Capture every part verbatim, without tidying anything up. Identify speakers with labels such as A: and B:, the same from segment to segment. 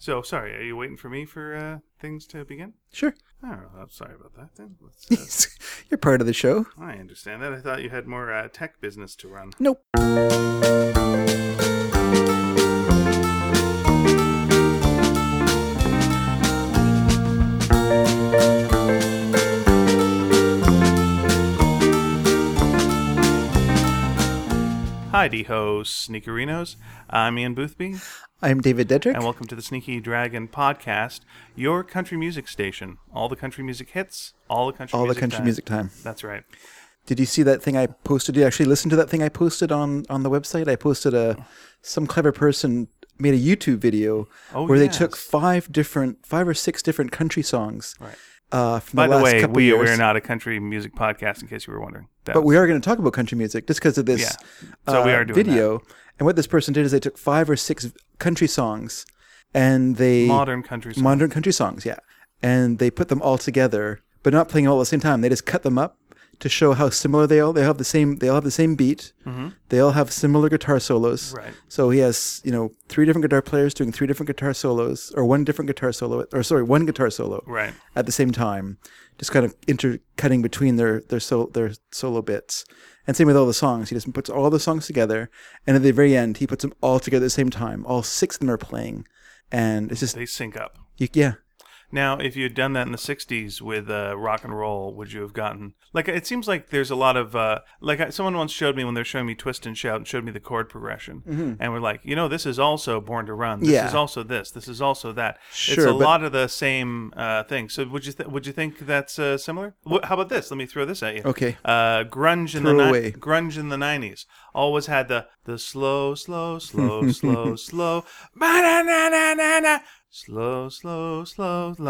A: So, sorry, are you waiting for me for uh, things to begin?
B: Sure.
A: Oh, I'm sorry about that then. Let's, uh,
B: You're part of the show.
A: I understand that. I thought you had more uh, tech business to run.
B: Nope.
A: Hi, ho, Sneakerinos. I'm Ian Boothby.
B: I'm David Dedrick.
A: And welcome to the Sneaky Dragon Podcast, your country music station. All the country music hits, all the country
B: all
A: music
B: the country
A: time.
B: music time.
A: That's right.
B: Did you see that thing I posted? Did you actually listen to that thing I posted on, on the website? I posted a some clever person made a YouTube video
A: oh,
B: where
A: yes.
B: they took five different, five or six different country songs.
A: Right.
B: Uh, from
A: By
B: the,
A: the,
B: last
A: way,
B: couple
A: we
B: years.
A: we're not a country music podcast, in case you were wondering. That
B: but
A: was...
B: we are going to talk about country music just because of this
A: yeah. so
B: uh,
A: we are doing
B: video.
A: That.
B: And what this person did is they took five or six country songs, and they
A: modern country songs.
B: modern country songs, yeah, and they put them all together, but not playing all at the same time. They just cut them up to show how similar they all. They all have the same. They all have the same beat.
A: Mm-hmm.
B: They all have similar guitar solos.
A: Right.
B: So he has, you know, three different guitar players doing three different guitar solos, or one different guitar solo, or sorry, one guitar solo,
A: right,
B: at the same time, just kind of intercutting between their their so their solo bits. And same with all the songs. He just puts all the songs together, and at the very end, he puts them all together at the same time. All six of them are playing, and it's just
A: they sync up.
B: You, yeah.
A: Now, if you had done that in the sixties with uh, rock and roll, would you have gotten... Like, it seems like there's a lot of... Uh, like, I, someone once showed me when they're showing me Twist and Shout and showed me the chord progression.
B: Mm-hmm.
A: And we're like, you know, this is also Born to Run. This
B: yeah.
A: is also this. This is also that.
B: Sure,
A: it's a
B: but...
A: lot of the same uh, thing. So would you th- would you think that's uh, similar? Wh- how about this? Let me throw this at you.
B: Okay.
A: Uh, grunge in
B: throw
A: the
B: away.
A: Ni- grunge in the nineties always had the the slow, slow, slow, slow, slow, ba-na-na-na-na-na. Slow, slow, slow, slow.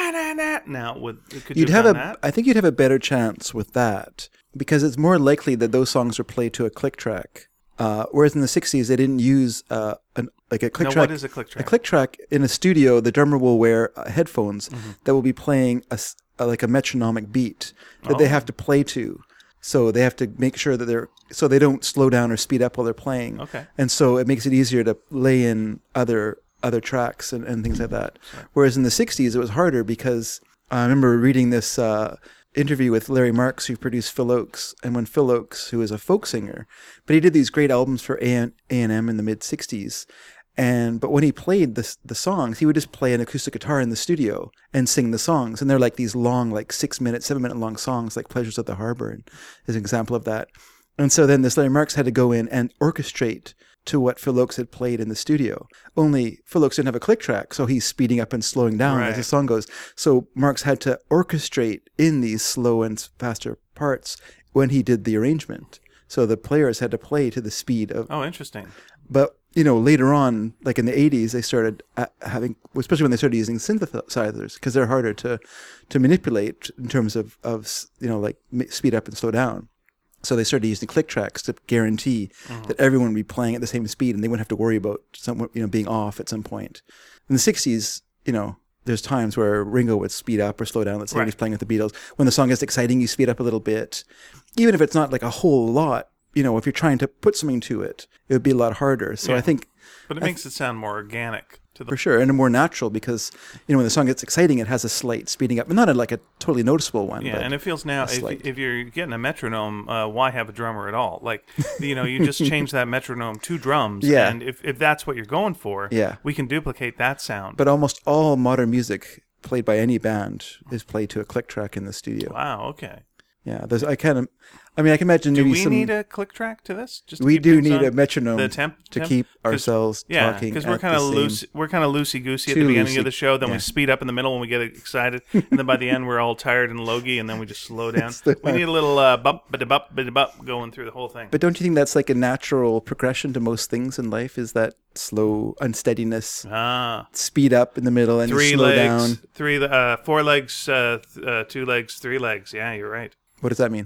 A: Now, would could you
B: you'd
A: have,
B: have
A: done
B: a?
A: that?
B: I think you'd have a better chance with that because it's more likely that those songs are played to a click track. Uh, whereas in the sixties, they didn't use uh, an like a click
A: now,
B: track.
A: what is a click track?
B: A click track in a studio, the drummer will wear uh, headphones
A: mm-hmm.
B: that will be playing a, a like a metronomic beat that oh. they have to play to. So they have to make sure that they're so they don't slow down or speed up while they're playing.
A: Okay.
B: And so it makes it easier to lay in other. other tracks and, and things like that.
A: Sorry.
B: Whereas in the sixties, it was harder because I remember reading this uh, interview with Larry Marks, who produced Phil Oakes, and when Phil Oakes, who is a folk singer, but he did these great albums for A and M in the mid-sixties, and but when he played the, the songs, he would just play an acoustic guitar in the studio and sing the songs, and they're like these long, like six-minute, seven-minute long songs, like Pleasures of the Harbor, and is an example of that. And so then this Larry Marks had to go in and orchestrate to what Phil Oakes had played in the studio. Only Phil Oakes didn't have a click track, so he's speeding up and slowing down
A: right.
B: as the song goes. So Marks had to orchestrate in these slow and faster parts when he did the arrangement. So the players had to play to the speed of...
A: Oh, interesting.
B: But, you know, later on, like in the eighties, they started having, especially when they started using synthesizers, because they're harder to, to manipulate in terms of, of, you know, like speed up and slow down. So they started using click tracks to guarantee mm-hmm. that everyone would be playing at the same speed and they wouldn't have to worry about someone, you know, being off at some point. In the sixties, you know, there's times where Ringo would speed up or slow down. Let's say right. he's playing with the Beatles. When the song gets exciting, you speed up a little bit. Even if it's not like a whole lot, you know, if you're trying to put something to it, it would be a lot harder. So
A: yeah.
B: I think...
A: But it makes th- it sound more organic. To the
B: For sure, and more natural because, you know, when the song gets exciting, it has a slight speeding up, but not a, like a totally noticeable one.
A: Yeah, and it feels now, if, if you're getting a metronome, uh, why have a drummer at all? Like, you know, you just change that metronome to drums,
B: yeah.
A: and if, if that's what you're going for,
B: yeah.
A: we can duplicate that sound.
B: But almost all modern music played by any band is played to a click track in the studio.
A: Wow, okay.
B: Yeah, there's. I kind of. I mean, I can imagine.
A: Do
B: maybe
A: we
B: some,
A: need a click track to this? Just to
B: we
A: keep
B: do
A: things
B: need
A: on?
B: a metronome
A: the temp,
B: to
A: temp?
B: keep ourselves
A: yeah,
B: talking.
A: Because we're
B: kind of
A: loose. We're kind of loosey goosey at
B: Too
A: the beginning
B: loosey.
A: of the show. Then
B: yeah.
A: we speed up in the middle when we get excited, and then by the end we're all tired and logy, and then we just slow down. We need a little uh, bump, bada bump, bada bump going through the whole thing.
B: But don't you think that's like a natural progression to most things in life? Is that slow unsteadiness,
A: ah.
B: speed up in the middle, and
A: three
B: slow
A: legs,
B: down?
A: Three, uh, four legs, uh, th- uh, two legs, three legs. Yeah, you're right.
B: What does that mean?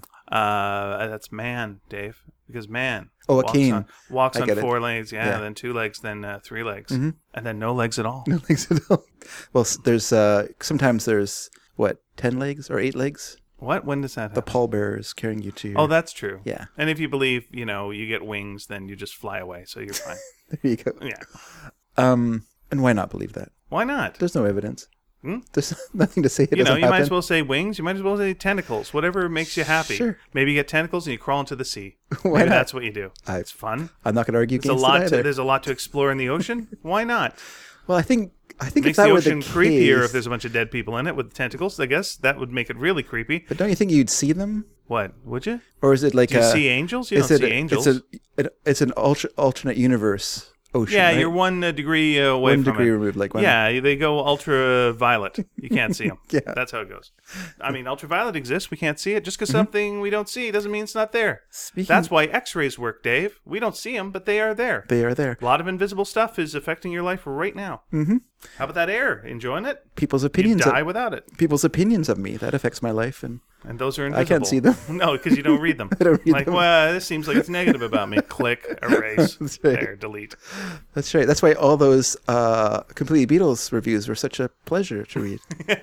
A: Uh, that's man, Dave. Because man
B: oh, a
A: walks
B: cane.
A: on, walks
B: I
A: on
B: get
A: four
B: it.
A: legs, yeah,
B: Yeah.
A: then two legs, then uh, three legs,
B: mm-hmm.
A: and then no legs at all.
B: No legs at all. Well, s- there's uh, sometimes there's what ten legs or eight legs.
A: What? When does that happen?
B: The pallbearers carrying you to your...
A: Oh, that's true.
B: Yeah.
A: And if you believe, you know, you get wings, then you just fly away, so you're fine.
B: There you go.
A: Yeah.
B: Um, and why not believe that?
A: Why not?
B: There's no evidence.
A: Hmm?
B: There's nothing to say it
A: You know,
B: doesn't
A: you
B: happen.
A: might as well say wings. You might as well say tentacles. Whatever makes you happy.
B: Sure.
A: Maybe you get tentacles and you crawl into the sea.
B: Why
A: Maybe
B: not?
A: that's what you do.
B: I-
A: It's fun.
B: I'm not going to argue
A: There's a
B: against
A: lot.
B: it
A: To,
B: either.
A: there's a lot to explore in the ocean. Why not?
B: Well, I think I think if
A: Makes
B: that
A: the
B: were
A: ocean
B: the
A: creepier
B: case,
A: if there's a bunch of dead people in it with tentacles. I guess that would make it really creepy.
B: but don't you think you'd see them?
A: What would you?
B: Or is it like
A: Do you
B: a,
A: see angels? You
B: is
A: don't
B: it
A: see
B: a-
A: angels.
B: It's, a, it, it's an ultra, alternate universe ocean.
A: yeah,
B: right?
A: you're one uh, degree uh, away
B: one
A: from
B: degree
A: it.
B: removed. Like one,
A: Yeah, they go ultraviolet. You can't see them.
B: Yeah.
A: That's how it goes. I mean, ultraviolet exists. We can't see it. Just because
B: Mm-hmm.
A: something we don't see doesn't mean it's not there.
B: Speaking,
A: That's why X-rays work, Dave. We don't see them, but they are there.
B: they are there.
A: A lot of invisible stuff is affecting your life right now.
B: Mm-hmm.
A: How about that air? Enjoying it?
B: People's
A: You
B: opinions.
A: die
B: Of,
A: without it.
B: people's opinions of me that affects my life, and
A: And those are invisible.
B: I can't see them.
A: No, because you don't read them.
B: I don't read
A: like,
B: them.
A: well, this seems like it's negative about me. Click, erase,
B: That's right.
A: there, delete.
B: That's right. That's why all those uh, Completely Beatles reviews were such a pleasure to read.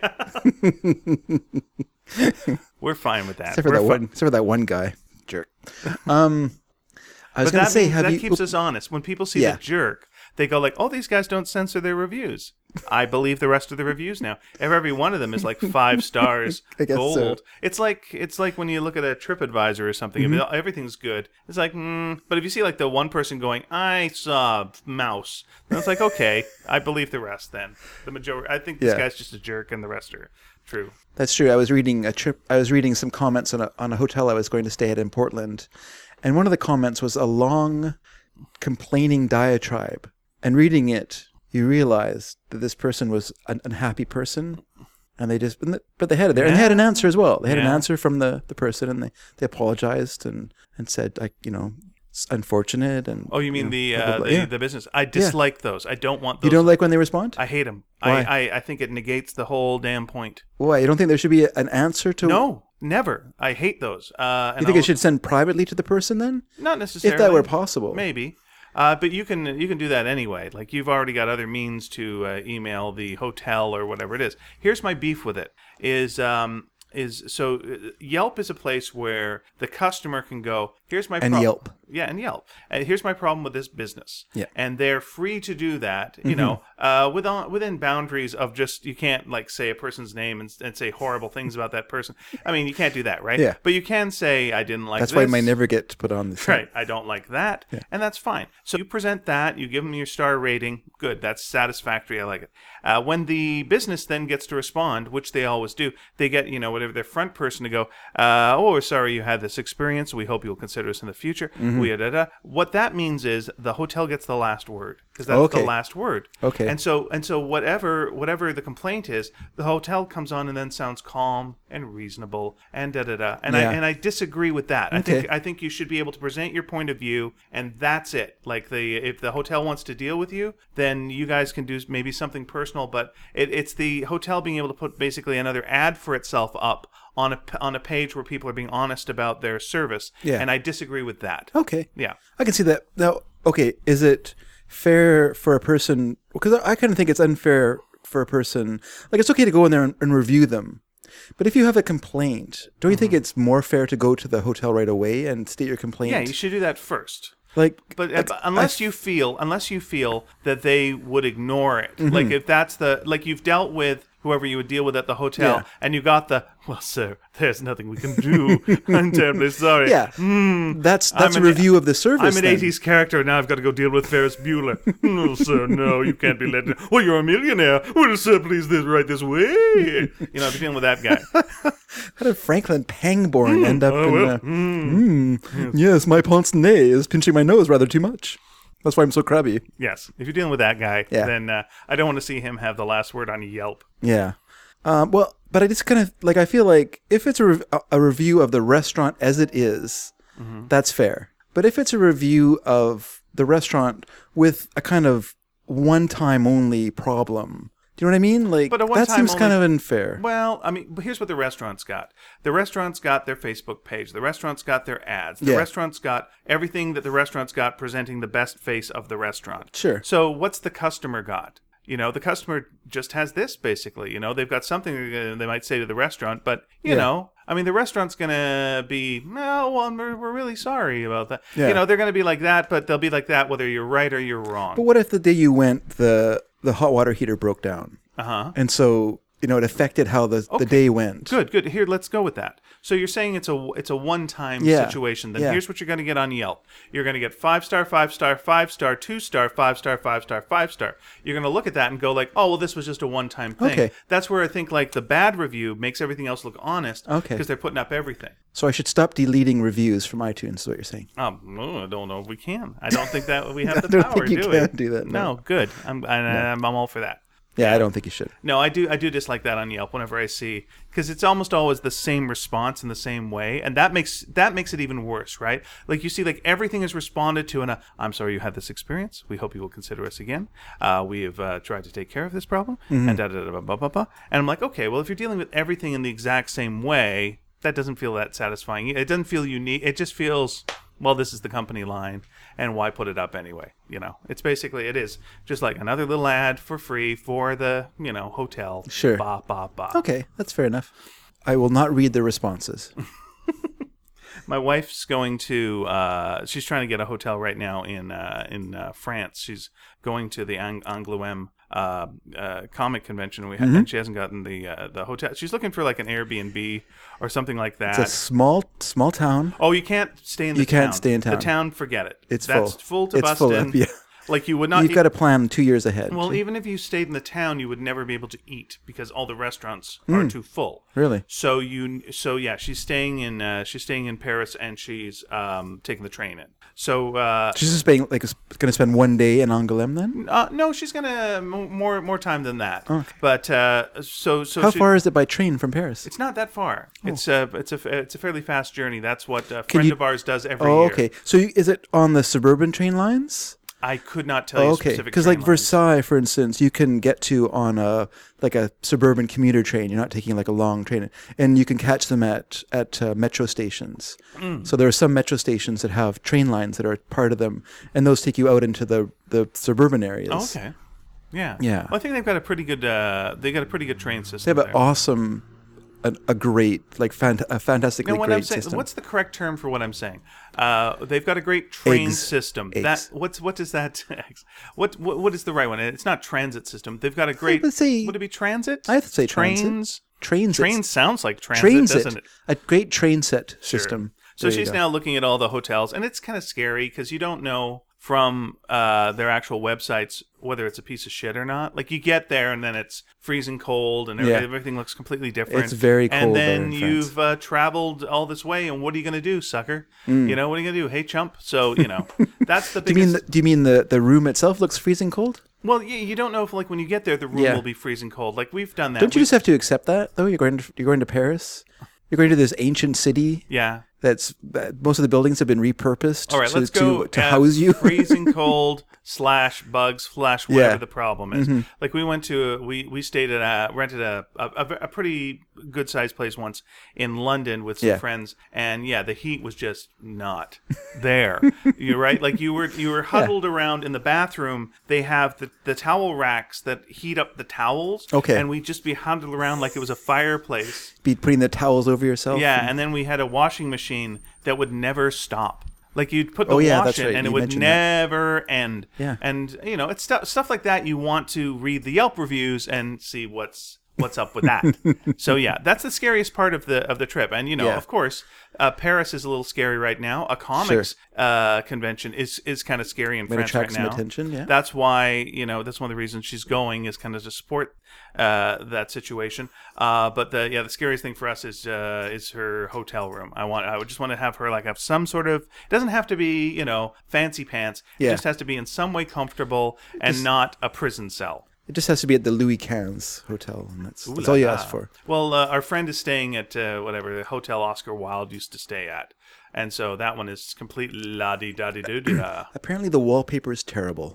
A: We're fine with that.
B: Except for
A: We're
B: that
A: fi-
B: one. Except for that one guy, jerk. Um, I was
A: But
B: going to
A: that,
B: say,
A: means,
B: have
A: that
B: you?
A: keeps us honest. When people see
B: Yeah.
A: the jerk, they go like, "Oh, these guys don't censor their reviews." I believe the rest of the reviews now. If every one of them is like five stars,
B: I guess
A: gold.
B: so.
A: It's like it's like when you look at a TripAdvisor or something.
B: Mm-hmm.
A: If everything's good, it's like, mm. But if you see like the one person going, "I saw mouse," then it's like, okay, I believe the rest. Then the majority, I think this
B: Yeah.
A: guy's just a jerk, and the rest are true.
B: That's true. I was reading a trip. I was reading some comments on a on a hotel I was going to stay at in Portland, and one of the comments was a long, complaining diatribe. And reading it, you realize that this person was an unhappy person, and they just but they had it there, and they had an answer as well. They had an
A: Yeah.
B: answer from the, the person, and they, they apologized and, and said, like, you know, it's unfortunate. And
A: Oh, you mean
B: know,
A: the
B: blah,
A: uh,
B: blah, blah.
A: the,
B: Yeah.
A: the business? I dislike those. I don't want those.
B: You don't like when they respond?
A: I hate them.
B: Why?
A: I, I I think it negates the whole damn point.
B: Why? You don't think there should be an answer to?
A: No, never. I hate those. Uh, and
B: You think
A: I'll-
B: it should send privately to the person then,
A: Not necessarily.
B: if that were possible?
A: Maybe. Uh, but you can you can do that anyway. Like you've already got other means to uh, email the hotel or whatever it is. Here's my beef with it. Is um is so uh, Yelp is a place where the customer can go, here's my
B: And
A: prob-
B: Yelp.
A: Yeah, and Yelp. And here's my problem with this business.
B: Yeah.
A: And they're free to do that, you
B: Mm-hmm.
A: know, uh, within, within boundaries of just, you can't like say a person's name and, and say horrible things about that person. I mean, you can't do that, right?
B: Yeah.
A: But you can say, I didn't like
B: That's
A: this.
B: why it might never get put on the site.
A: Right. I don't like that. And that's fine. So you present that, you give them your star rating. Good. That's satisfactory. I like it. Uh, when the business then gets to respond, which they always do, they get, you know, whatever their front person to go, uh, oh, we're sorry you had this experience. We hope you'll consider us in the future.
B: Mm-hmm.
A: We da, da. What that means is the hotel gets the last word because that's
B: Okay.
A: the last word.
B: Okay.
A: And so and so whatever whatever the complaint is, the hotel comes on and then sounds calm and reasonable and da da da. And
B: Yeah.
A: I and I disagree with that. I think
B: Okay.
A: I think you should be able to present your point of view, and that's it. Like the if the hotel wants to deal with you, then you guys can do maybe something personal. But it, it's the hotel being able to put basically another ad for itself up on a on a page where people are being honest about their service.
B: Yeah.
A: And I disagree with that.
B: Okay.
A: Yeah.
B: I can see that. Now, okay, is it fair for a person? Because I, I kind of think it's unfair for a person. Like, it's okay to go in there and, and review them. But if you have a complaint, don't you
A: Mm-hmm.
B: think it's more fair to go to the hotel right away and state your complaint?
A: Yeah, you should do that first.
B: Like,
A: But uh,
B: like,
A: unless
B: I-
A: you feel, unless you feel that they would ignore it,
B: Mm-hmm.
A: like if that's the, like you've dealt with whoever you would deal with at the hotel,
B: Yeah.
A: and you got the, well, sir, there's nothing we can do. I'm terribly sorry.
B: yeah, that's that's
A: I'm
B: a
A: an-
B: review of the service.
A: I'm an
B: then.
A: eighties character, and now I've got to go deal with Ferris Bueller. No, sir, no, you can't be let down. Well, you're a millionaire. Well, sir, please this right this way. You know, if you're dealing with that guy.
B: How did Franklin Pangborn end up
A: Oh,
B: in?
A: well,
B: Uh, mm, yes, my pince nez is pinching my nose rather too much. That's why I'm so crabby.
A: Yes, if you're dealing with that guy,
B: Yeah.
A: then uh, I don't want to see him have the last word on Yelp.
B: Yeah. Um, well, but I just kind of like I feel like if it's a, rev- a- a review of the restaurant as it is,
A: Mm-hmm.
B: that's fair. But if it's a review of the restaurant with a kind of one-time only problem, do you know what I mean? Like
A: But a
B: that
A: one-time
B: seems kind
A: only-
B: of unfair.
A: Well, I mean, but here's what the restaurant's got. The restaurant's got their Facebook page. The restaurant's got their ads. The
B: Yeah.
A: restaurant's got everything that the restaurant's got presenting the best face of the restaurant.
B: Sure.
A: So what's the customer got? You know, the customer just has this basically. You know, they've got something uh, they might say to the restaurant, but you
B: Yeah.
A: know, I mean, the restaurant's gonna be, no, well, we're, we're really sorry about that.
B: Yeah.
A: You know, they're gonna be like that, but they'll be like that whether you're right or you're wrong.
B: But what if the day you went, the the hot water heater broke down,
A: Uh huh.
B: and so you know it affected how the the day went.
A: Good, good. Here, let's go with that. So you're saying it's a it's a one time
B: Yeah.
A: situation. Then
B: Yeah.
A: here's what you're going to get on Yelp. You're going to get five star, five star, five star, two star, five star, five star, five star. You're going to look at that and go like, oh well, this was just a one time thing.
B: Okay.
A: That's where I think like the bad review makes everything else look honest.
B: Okay.
A: Because they're putting up everything.
B: So I should stop deleting reviews from iTunes. Is what you're saying?
A: Um, oh, I don't know if we can. I don't think that we have
B: I
A: the
B: don't
A: power
B: think
A: to
B: you
A: do
B: can
A: it.
B: do that, no.
A: No, good. I'm I, I'm I'm all for that.
B: Yeah, I don't think you should.
A: No, I do. I do dislike that on Yelp whenever I see, because it's almost always the same response in the same way, and that makes that makes it even worse, right? Like you see, like everything is responded to in a "I'm sorry you had this experience. We hope you will consider us again. Uh, we have uh, tried to take care of this problem."
B: Mm-hmm.
A: And da da da da ba ba ba. And I'm like, okay, well, if you're dealing with everything in the exact same way, that doesn't feel that satisfying. It doesn't feel unique. It just feels, well, this is the company line, and why put it up anyway? You know, it's basically, it is just like another little ad for free for the, you know, hotel.
B: Sure.
A: Ba, ba, ba.
B: Okay, that's fair enough. I will not read the responses.
A: My wife's going to, uh, she's trying to get a hotel right now in uh, in uh, France. She's going to the Ang- Angoulême uh, uh, comic convention we had,
B: Mm-hmm.
A: and she hasn't gotten the uh, the hotel. She's looking for like an Airbnb or something like that.
B: It's a small small town.
A: Oh, you can't stay in the
B: You
A: town.
B: can't stay in town.
A: The town, forget it.
B: It's
A: That's
B: full.
A: full to
B: It's
A: bust
B: full
A: in.
B: up, yeah.
A: Like you would not.
B: You've
A: e-
B: got to plan two years ahead.
A: well, even if you stayed in the town, you would never be able to eat because all the restaurants are too full.
B: Really?
A: So you, so yeah, she's staying in, uh, she's staying in Paris, and she's um, taking the train in. So uh,
B: She's just being, like going to spend one day in Angoulême then?
A: uh, no, she's gonna m- more more time than that. But uh, so so
B: How
A: she,
B: far is it by train from Paris?
A: It's not that far. It's a it's a it's a fairly fast journey. That's what a
B: Can
A: friend
B: you-
A: of ours does every
B: Oh,
A: year.
B: okay. So you, is it on the suburban train lines?
A: I could not tell you
B: Oh, okay.
A: specific.
B: Because
A: train
B: like
A: lines.
B: Versailles, for instance, you can get to on a like a suburban commuter train. You're not taking like a long train, and you can catch them at at uh, metro stations.
A: Mm.
B: So there are some metro stations that have train lines that are part of them, and those take you out into the the suburban areas.
A: Oh, okay. Yeah.
B: Yeah.
A: Well, I think they've got a pretty good. Uh, they got a pretty good train system.
B: They have an
A: there.
B: awesome, a, a great, like fant- a fantastically
A: And what
B: great
A: I'm saying,
B: system.
A: what's the correct term for what I'm saying? Uh, they've got a great train
B: Eggs.
A: system.
B: Eggs.
A: That what's what is that? what, what what is the right one? It's not transit system. They've got a great.
B: would say-
A: would it be transit?
B: I have to say
A: trains.
B: transit. Trains.
A: Train sounds like transit,
B: Transit.
A: doesn't it?
B: A great train set system.
A: So
B: There you
A: she's
B: go.
A: now looking at all the hotels, and it's kind of scary because you don't know from uh, their actual websites whether it's a piece of shit or not. Like you get there, and then it's freezing cold, and
B: Yeah.
A: everything looks completely different.
B: It's very
A: And
B: cold there
A: then
B: in France.
A: you've uh, traveled all this way, and what are you going to do, sucker?
B: Mm.
A: You know, what are you going to do? Hey, chump. So, you know, that's the
B: Do you
A: biggest...
B: mean the, do you mean the, the room itself looks freezing cold?
A: well, you, you don't know if, like, when you get there, the room
B: Yeah.
A: will be freezing cold. Like, we've done that.
B: Don't you
A: We-
B: just have to accept that though? You're going to you're going to Paris. You're going to this ancient city
A: Yeah.
B: that's that most of the buildings have been repurposed
A: All right,
B: to,
A: let's go
B: to, to
A: at
B: house you.
A: freezing cold slash bugs slash whatever
B: Yeah.
A: the problem is.
B: Mm-hmm.
A: Like we went to we we stayed at a rented a a, a, a pretty good sized place once in London with some
B: Yeah.
A: friends, and yeah, the heat was just not there. You're right. Like you were you were huddled around in the bathroom. They have the the towel racks that heat up the towels.
B: Okay.
A: and we'd just be huddled around like it was a fireplace.
B: Be putting the towels over yourself.
A: Yeah, and then we had a washing machine that would never stop. Like you'd put the
B: Oh, yeah,
A: wash
B: that's
A: in,
B: right.
A: and it
B: You
A: would
B: mentioned that.
A: never end.
B: Yeah.
A: And you know, it's stuff stuff like that. You want to read the Yelp reviews and see what's what's up with that. So yeah, that's the scariest part of the of the trip. And you know,
B: Yeah.
A: of course, uh, Paris is a little scary right now. A comics uh, convention is is kind of scary in
B: Might
A: France
B: attract
A: right
B: some
A: now.
B: attention, yeah.
A: That's why you know that's one of the reasons she's going is kind of to support uh, that situation. Uh, but the yeah, the scariest thing for us is uh, is her hotel room. I want I would just want to have her like have some sort of. It doesn't have to be you know fancy pants. It
B: Yeah.
A: just has to be in some way comfortable and
B: Just-
A: not a prison cell.
B: It just has to be at the Louis Quinze hotel, and that's,
A: Ooh
B: that's
A: la
B: all you
A: la.
B: ask for.
A: Well, uh, our friend is staying at uh, whatever the hotel Oscar Wilde used to stay at, and so that one is completely la di da di do da.
B: Apparently, the wallpaper is terrible.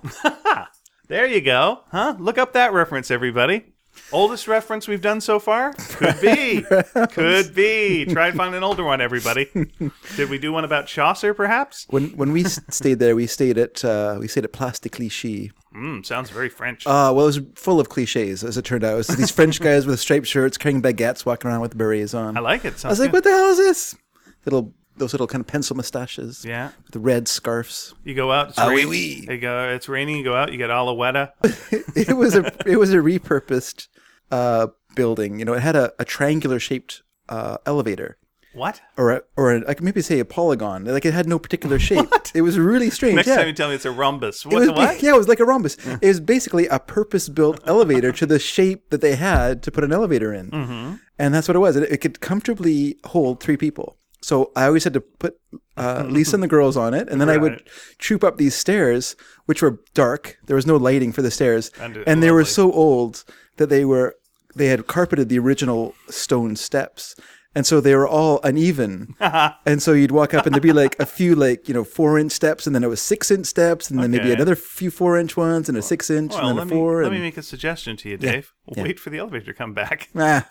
A: There you go, huh? Look up that reference, everybody. Oldest reference we've done so far? Could be. Could be. Try and find an older one, everybody. Did we do one about Chaucer, perhaps?
B: when when we s- stayed there, we stayed at uh, we stayed at Place de Clichy.
A: Hmm, sounds very French.
B: Uh, well, it was full of cliches, as it turned out. It was these French guys with striped shirts, carrying baguettes, walking around with berets on.
A: I like it.
B: I
A: Sounds
B: was like,
A: good.
B: "What the hell is this?" Little those little kind of pencil mustaches.
A: Yeah.
B: With the red scarves.
A: You go out. It's
B: Ah, oui,
A: rain-
B: oui.
A: You go. It's raining. You go out. You get Alouetta.
B: It was a it was a repurposed uh, building. You know, it had a, a triangular shaped uh, elevator.
A: What?
B: Or a, or a, I could maybe say a polygon. Like it had no particular shape. It was really strange.
A: Next
B: yeah.
A: time you tell me it's a rhombus.
B: It
A: What?
B: was,
A: what?
B: Yeah, it was like a rhombus. It was basically a purpose-built elevator to the shape that they had to put an elevator in. Mm-hmm. And that's what it was. It, it could comfortably hold three people. So I always had to put uh, Lisa and the girls on it, and then I would
A: Right.
B: troop up these stairs, which were dark. There was no lighting for the stairs,
A: And, uh,
B: and they were
A: lovely.
B: so old that they were they had carpeted the original stone steps. And so they were all uneven. And so you'd walk up and there'd be like a few like, you know, four inch steps, and then it was six inch steps, and then maybe
A: Okay.
B: another few four inch ones, and a six inch,
A: Well,
B: and then
A: let
B: a
A: me
B: four.
A: let
B: and,
A: me make a suggestion to you, Dave.
B: yeah.
A: Wait for the elevator to come back.
B: ah,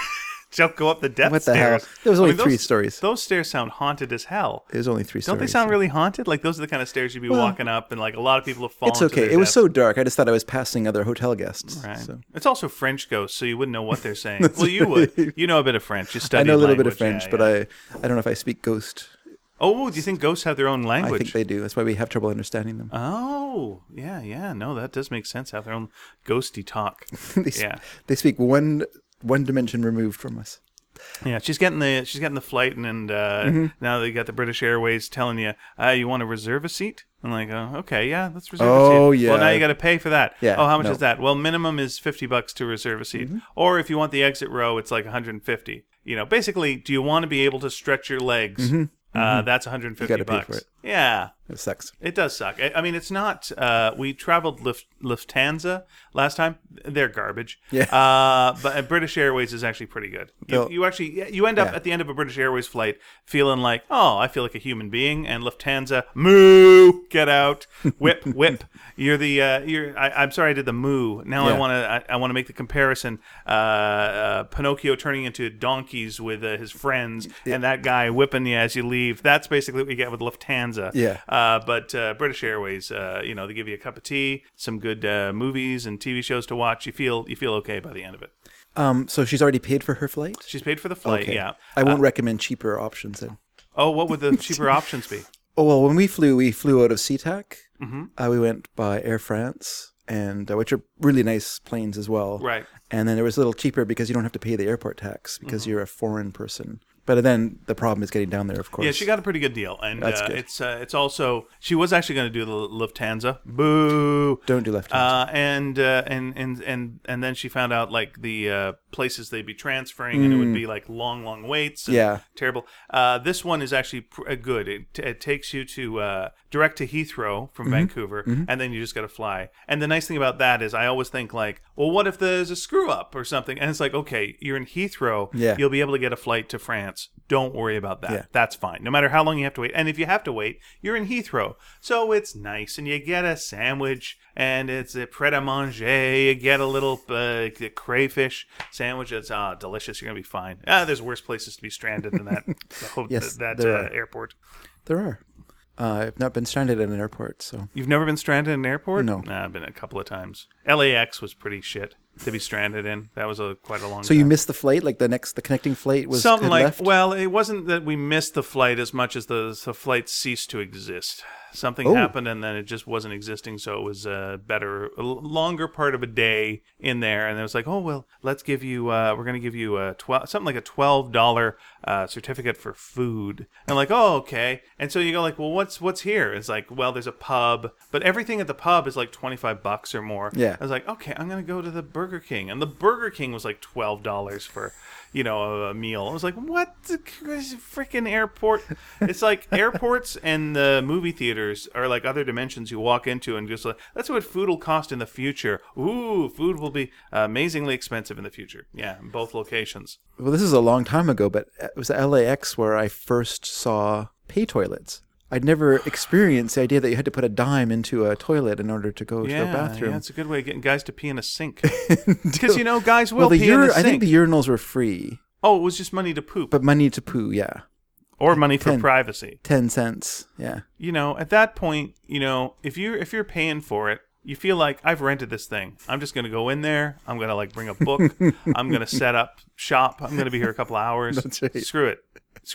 A: Don't go up the depth
B: what the
A: stairs.
B: hell? There was only
A: I mean,
B: three
A: those,
B: stories.
A: Those stairs sound haunted as hell.
B: It was only three
A: Don't
B: stories.
A: they sound really haunted? Like those are the kind of stairs you'd be
B: Well,
A: walking up, and like a lot of people have fallen.
B: It's
A: to
B: okay.
A: their
B: It was
A: death.
B: so dark. I just thought I was passing other hotel guests.
A: Right.
B: So.
A: It's also French ghosts, so you wouldn't know what they're saying. Well, you would. You know a bit of French. You study.
B: I know a little bit
A: language.
B: of French,
A: Yeah,
B: but
A: yeah.
B: I, I don't know if I speak ghost.
A: Oh, do you think ghosts have their own
B: I
A: language?
B: think they do. That's why we have trouble understanding them.
A: Oh, yeah, yeah. No, that does make sense. Have their own ghosty talk.
B: they, s-
A: yeah.
B: they speak one one dimension removed from us.
A: Yeah, she's getting the she's getting the flight, and, and uh,
B: Mm-hmm.
A: now they got the British Airways telling you, uh, you want to reserve a seat? I'm like, oh, okay, yeah, let's reserve
B: Oh,
A: a seat. Well, now
B: yeah.
A: you got to pay for that.
B: Yeah,
A: Oh, how much
B: no.
A: is that? Well, minimum is fifty bucks to reserve a seat,
B: Mm-hmm.
A: or if you want the exit row, it's like one hundred fifty. You know, basically, do you want to be able to stretch your legs? Uh, that's one hundred fifty
B: Mm-hmm. You gotta pay
A: bucks.
B: for it.
A: Yeah.
B: It sucks.
A: It does suck. I, I mean, it's not. Uh, we traveled Luft, Lufthansa last time. They're garbage.
B: Yeah.
A: Uh, but British Airways is actually pretty good. You,
B: They'll-
A: you actually you end up
B: Yeah.
A: at the end of a British Airways flight feeling like, oh, I feel like a human being. And Lufthansa, moo, get out, whip, whip. You're the. Uh, you're. I, I'm sorry, I did the moo. Now I
B: Yeah.
A: want to. I, I want to make the comparison. Uh, uh, Pinocchio turning into donkeys with uh, his friends, and that guy whipping you as you leave. That's basically what you get with Lufthansa.
B: Yeah.
A: Uh, but uh, British Airways, uh, you know, they give you a cup of tea, some good uh, movies and T V shows to watch. You feel you feel okay by the end of it.
B: Um, so she's already paid for her flight?
A: She's paid for the flight.
B: Okay.
A: Yeah.
B: I won't
A: Uh,
B: recommend cheaper options then.
A: oh, what would the cheaper options be?
B: Oh, well, when we flew, we flew out of SeaTac.
A: Mm-hmm.
B: Uh, we went by Air France, and uh, which are really nice planes as well.
A: Right.
B: And then it was a little cheaper because you don't have to pay the airport tax because
A: Mm-hmm.
B: you're a foreign person. But then the problem is getting down there, of course.
A: Yeah, she got a pretty good deal, and
B: That's
A: uh,
B: good.
A: it's uh, it's also she was actually going to do the Lufthansa. Boo.
B: Don't do left hand.
A: Uh, and, uh, and and and and then she found out like the uh, places they'd be transferring, and it would be like long, long waits. And
B: Mm. Yeah.
A: terrible. Uh, this one is actually pr- uh, good. It, t- it takes you to uh, direct to Heathrow from
B: Mm-hmm.
A: Vancouver, and then you just got to fly. And the nice thing about that is, I always think like, well, what if there's a screw up or something? And it's like, okay, you're in Heathrow.
B: Yeah.
A: You'll be able to get a flight to France. Don't worry about that.
B: Yeah.
A: That's fine. No matter how long you have to wait. And if you have to wait, you're in Heathrow. So it's nice. And you get a sandwich, and it's a pret a manger. You get a little uh, crayfish sandwich. It's ah, delicious. You're going to be fine. Ah, there's worse places to be stranded than that,
B: Yes,
A: that
B: there
A: uh,
B: are.
A: airport.
B: There are. Uh, I've not been stranded at an airport, so.
A: You've never been stranded in an airport?
B: No.
A: Nah, I've been a couple of times. L A X was pretty shit to be stranded in. That was a quite a long
B: So
A: time.
B: you missed the flight? Like the next, the connecting flight was
A: Something
B: had
A: like,
B: left?
A: well, it wasn't that we missed the flight as much as the, the flight ceased to exist. Something
B: Oh.
A: happened, and then it just wasn't existing, so it was a better, a l- longer part of a day in there. And it was like, oh, well, let's give you, uh, we're going to give you a twelve, something like a twelve dollars uh, certificate for food. And like, oh, okay. And so you go like, well, what's what's here? It's like, well, there's a pub, but everything at the pub is like twenty-five bucks or more.
B: Yeah.
A: I was like, okay, I'm going to go to the Burger King. And the Burger King was like twelve dollars for, you know, a meal. I was like, what the freaking airport? It's like airports and the movie theaters are like other dimensions you walk into, and just like, that's what food will cost in the future. Ooh, food will be amazingly expensive in the future. Yeah, in both locations.
B: Well, this is a long time ago, but it was L A X where I first saw pay toilets. I'd never experienced the idea that you had to put a dime into a toilet in order to go to
A: Yeah,
B: a bathroom.
A: yeah, it's a good way of getting guys to pee in a sink. Because, you know, guys will
B: well, the
A: pee in
B: ur-
A: a
B: I think
A: sink.
B: the urinals were free,
A: Oh, it was just money to poop.
B: but money to poo, yeah.
A: Or money for
B: ten.
A: privacy.
B: Ten cents, yeah.
A: You know, at that point, you know, if you're if you're paying for it, you feel like, I've rented this thing. I'm just gonna go in there. I'm gonna like bring a book. I'm gonna set up shop. I'm gonna be here a couple hours.
B: That's right.
A: Screw it. Screw it.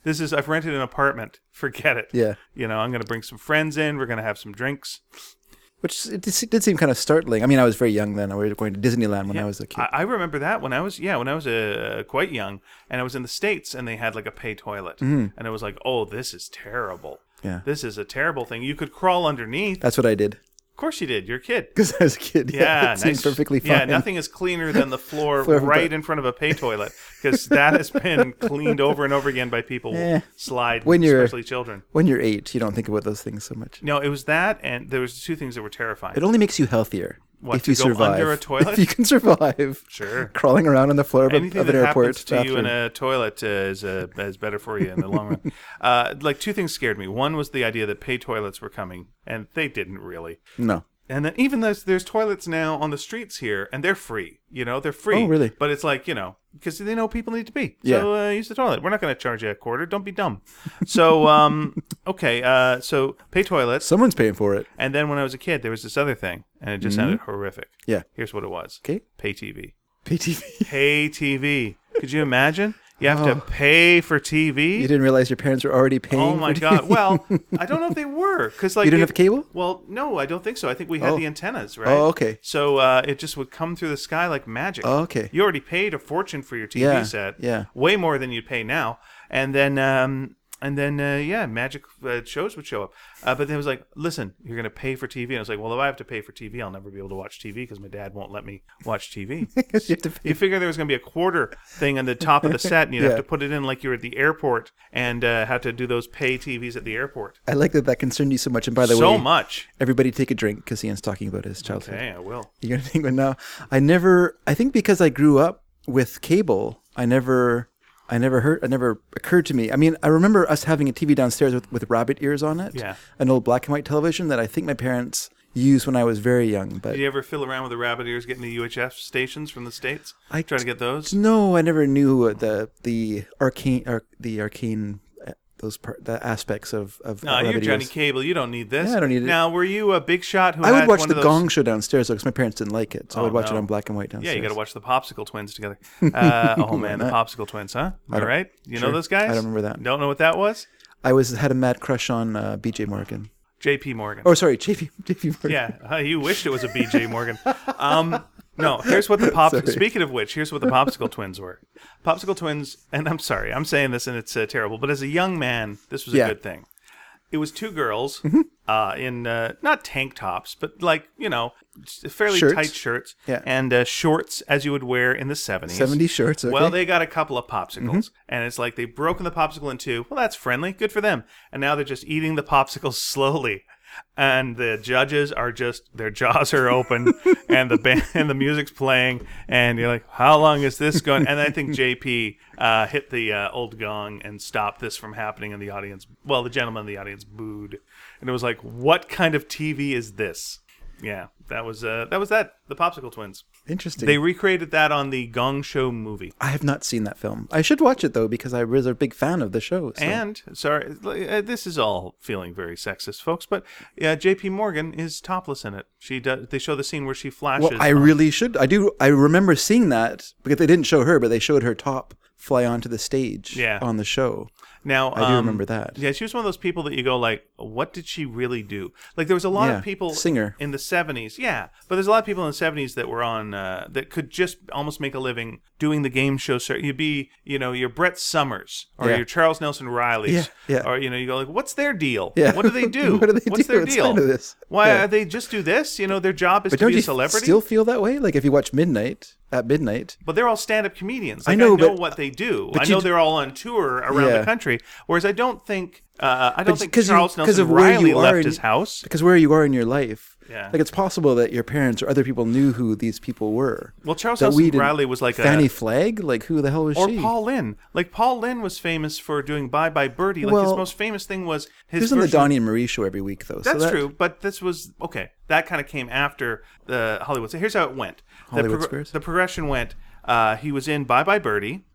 A: This is I've rented an apartment. Forget it.
B: Yeah.
A: You know, I'm going to bring some friends in. We're going to have some drinks.
B: Which it did did seem kind of startling. I mean, I was very young then. I was going to Disneyland when
A: Yeah.
B: I was a kid.
A: I, I remember that when I was yeah when I was uh, quite young, and I was in the States, and they had like a pay toilet,
B: Mm-hmm.
A: and it was like, oh, this is terrible.
B: Yeah.
A: This is a terrible thing. You could crawl underneath.
B: That's what I did.
A: Of course you did. You're a kid.
B: Because I was a kid. Yeah,
A: Yeah,
B: it seemed
A: nice.
B: perfectly fine.
A: Yeah, nothing is cleaner than the floor
B: Floor,
A: right
B: but-
A: in front of a pay toilet, because that has been cleaned over and over again by people who
B: Eh.
A: slide,
B: When you're-
A: especially children.
B: When you're eight, you don't think about those things so much.
A: No, it was that, and there was two things that were terrifying.
B: It only makes you healthier.
A: What,
B: if
A: to
B: you
A: go
B: survive.
A: under a toilet?
B: If you can survive.
A: Sure.
B: Crawling around on the floor of, a,
A: Anything
B: of an
A: that
B: airport.
A: happens to you in
B: bathroom.
A: a toilet uh, is uh, is better for you in the long run. Uh, like two things scared me. One was the idea that pay toilets were coming, and they didn't really.
B: No.
A: And then even there's there's toilets now on the streets here, and they're free. You know, they're free.
B: Oh, really?
A: But it's like, you know, because they know people need to be.
B: Yeah.
A: So uh, use the toilet. We're not going to charge you a quarter. Don't be dumb. So um, okay. Uh, so pay toilets.
B: Someone's paying for it.
A: And then when I was a kid, there was this other thing, and it just sounded horrific.
B: Yeah.
A: Here's what it was.
B: Okay.
A: Pay T V.
B: Pay T V.
A: Pay T V. Could you imagine? You have
B: Oh.
A: to pay for T V.
B: You didn't realize your parents were already paying
A: Oh my
B: for
A: god!
B: T V?
A: Well, I don't know if they were because like
B: You didn't
A: it-
B: have cable?
A: Well, no, I don't think so. I think we had
B: Oh.
A: the antennas, right?
B: Oh, okay.
A: So uh, it just would come through the sky like magic.
B: Oh, okay.
A: You already paid a fortune for your T V
B: Yeah,
A: set.
B: yeah.
A: Way more than you'd pay now, and then um, and then uh, yeah, magic uh, shows would show up. Uh, but then it was like, listen, you're gonna pay for T V, and I was like, well, if I have to pay for T V, I'll never be able to watch T V because my dad won't let me watch T V.
B: You have to pay.
A: You figure there was going to be a quarter thing on the top of the set, and you'd
B: Yeah.
A: have to put it in like you were at the airport and uh, have to do those pay T Vs at the airport.
B: I like that that concerned you so much. And by the
A: so
B: way,
A: much.
B: everybody take a drink because Ian's talking about his childhood.
A: Okay, I will.
B: You're gonna think, but no, I never. I think because I grew up with cable, I never, I never heard. It never occurred to me. I mean, I remember us having a T V downstairs with, with rabbit ears on it.
A: Yeah.
B: An old black and white television that I think my parents used when I was very young. But
A: Did you ever fiddle around with the rabbit ears getting the U H F stations from the States?
B: I
A: Try to get those?
B: no, I never knew the the arcane, ar- the arcane, uh, those part, the aspects of of
A: No, you're
B: rabbit
A: Johnny
B: ears.
A: Cable. You don't need this.
B: Yeah, I don't need it.
A: Now, were you a big shot who
B: I would
A: had
B: watch
A: one
B: the
A: of those...
B: Gong Show downstairs though, because my parents didn't like it, so I
A: Oh,
B: would watch
A: no.
B: it on black and white downstairs.
A: Yeah, you got to watch the Popsicle Twins together. Uh, oh, man, the Popsicle Twins, huh? All
B: don't-
A: right. You know
B: sure.
A: those guys?
B: I don't remember that.
A: Don't know what that was?
B: I was had a mad crush on uh, B J Morgan.
A: J P Morgan.
B: Oh, sorry, J P J P Morgan.
A: Yeah, uh, you wished it was a B J Morgan. Um, no, here's what the pop.
B: Sorry.
A: Speaking of which, here's what the Popsicle Twins were. Popsicle Twins, and I'm sorry, I'm saying this and it's uh, terrible, but as a young man, this was a
B: Yeah.
A: good thing. It was two girls
B: Mm-hmm.
A: uh, in uh, not tank tops, but like you know, just fairly
B: Shirts.
A: tight shirts
B: Yeah.
A: and uh, shorts as you would wear in the seventies.
B: seventies shirts. Okay.
A: Well, they got a couple of popsicles,
B: Mm-hmm.
A: and it's like they've broken the popsicle in two. Well, that's friendly, good for them. And now they're just eating the popsicles slowly, and the judges are just their jaws are open, and the band and the music's playing, and you're like, how long is this going? And I think J P uh, hit the uh, old gong and stopped this from happening, and the audience, well, the gentleman in the audience booed, and it was like, what kind of T V is this? Yeah, that was uh, that was that the Popsicle Twins.
B: Interesting.
A: They recreated that on the Gong Show movie.
B: I have not seen that film. I should watch it though because I was a big fan of the show. So.
A: And sorry, uh, this is all feeling very sexist, folks. But uh, J P Morgan is topless in it. She does. They show the scene where she flashes.
B: well, I
A: on-
B: really should. I do. I remember seeing that because they didn't show her, but they showed her top fly onto the stage
A: Yeah.
B: on the show.
A: Now
B: I do
A: um,
B: remember that.
A: Yeah, she was one of those people that you go like, what did she really do? Like there was a lot
B: Yeah,
A: of people
B: singer.
A: in the seventies. Yeah, but there's a lot of people in the seventies that were on uh, that could just almost make a living doing the game show. So you'd be, you know, your Brett Summers or
B: Yeah.
A: your Charles Nelson Riley's.
B: Yeah, yeah.
A: Or you know, you go like, what's their deal?
B: Yeah.
A: What do they do?
B: What do they
A: What's
B: do?
A: their
B: What's
A: deal?
B: kind of this?
A: Why
B: Yeah.
A: are they just do this? You know, their job is
B: But
A: to
B: don't
A: be a
B: you
A: celebrity.
B: still feel that way? Like if you watch Midnight at midnight,
A: But they're all stand-up comedians.
B: I
A: Like,
B: know,
A: I know
B: but-
A: what they do.
B: but
A: I
B: you
A: know
B: d-
A: they're all on tour around
B: Yeah.
A: the country. Whereas I don't think uh, I don't
B: But
A: think
B: 'cause you-
A: Charles
B: 'cause
A: Nelson
B: of where
A: Riley
B: you are
A: left
B: in-
A: his house.
B: because where you are in your life,
A: Yeah.
B: like it's possible that your parents or other people knew who these people were.
A: Well, Charles
B: that
A: Nelson
B: we didn't-
A: Riley was like
B: Fannie
A: a
B: Flagg. Like who the hell was
A: or
B: she?
A: Paul Lynn. Like Paul Lynn was famous for doing Bye Bye Birdie. Like his
B: Well,
A: most famous thing was his
B: He was on the
A: version-
B: Donnie and Marie show every week, though. so
A: That's
B: that-
A: true, but this was okay. That kind of came after the Hollywood. So here's how it went.
B: Hollywood
A: the,
B: Squares?
A: the progression went. Uh, he was in Bye Bye Birdie.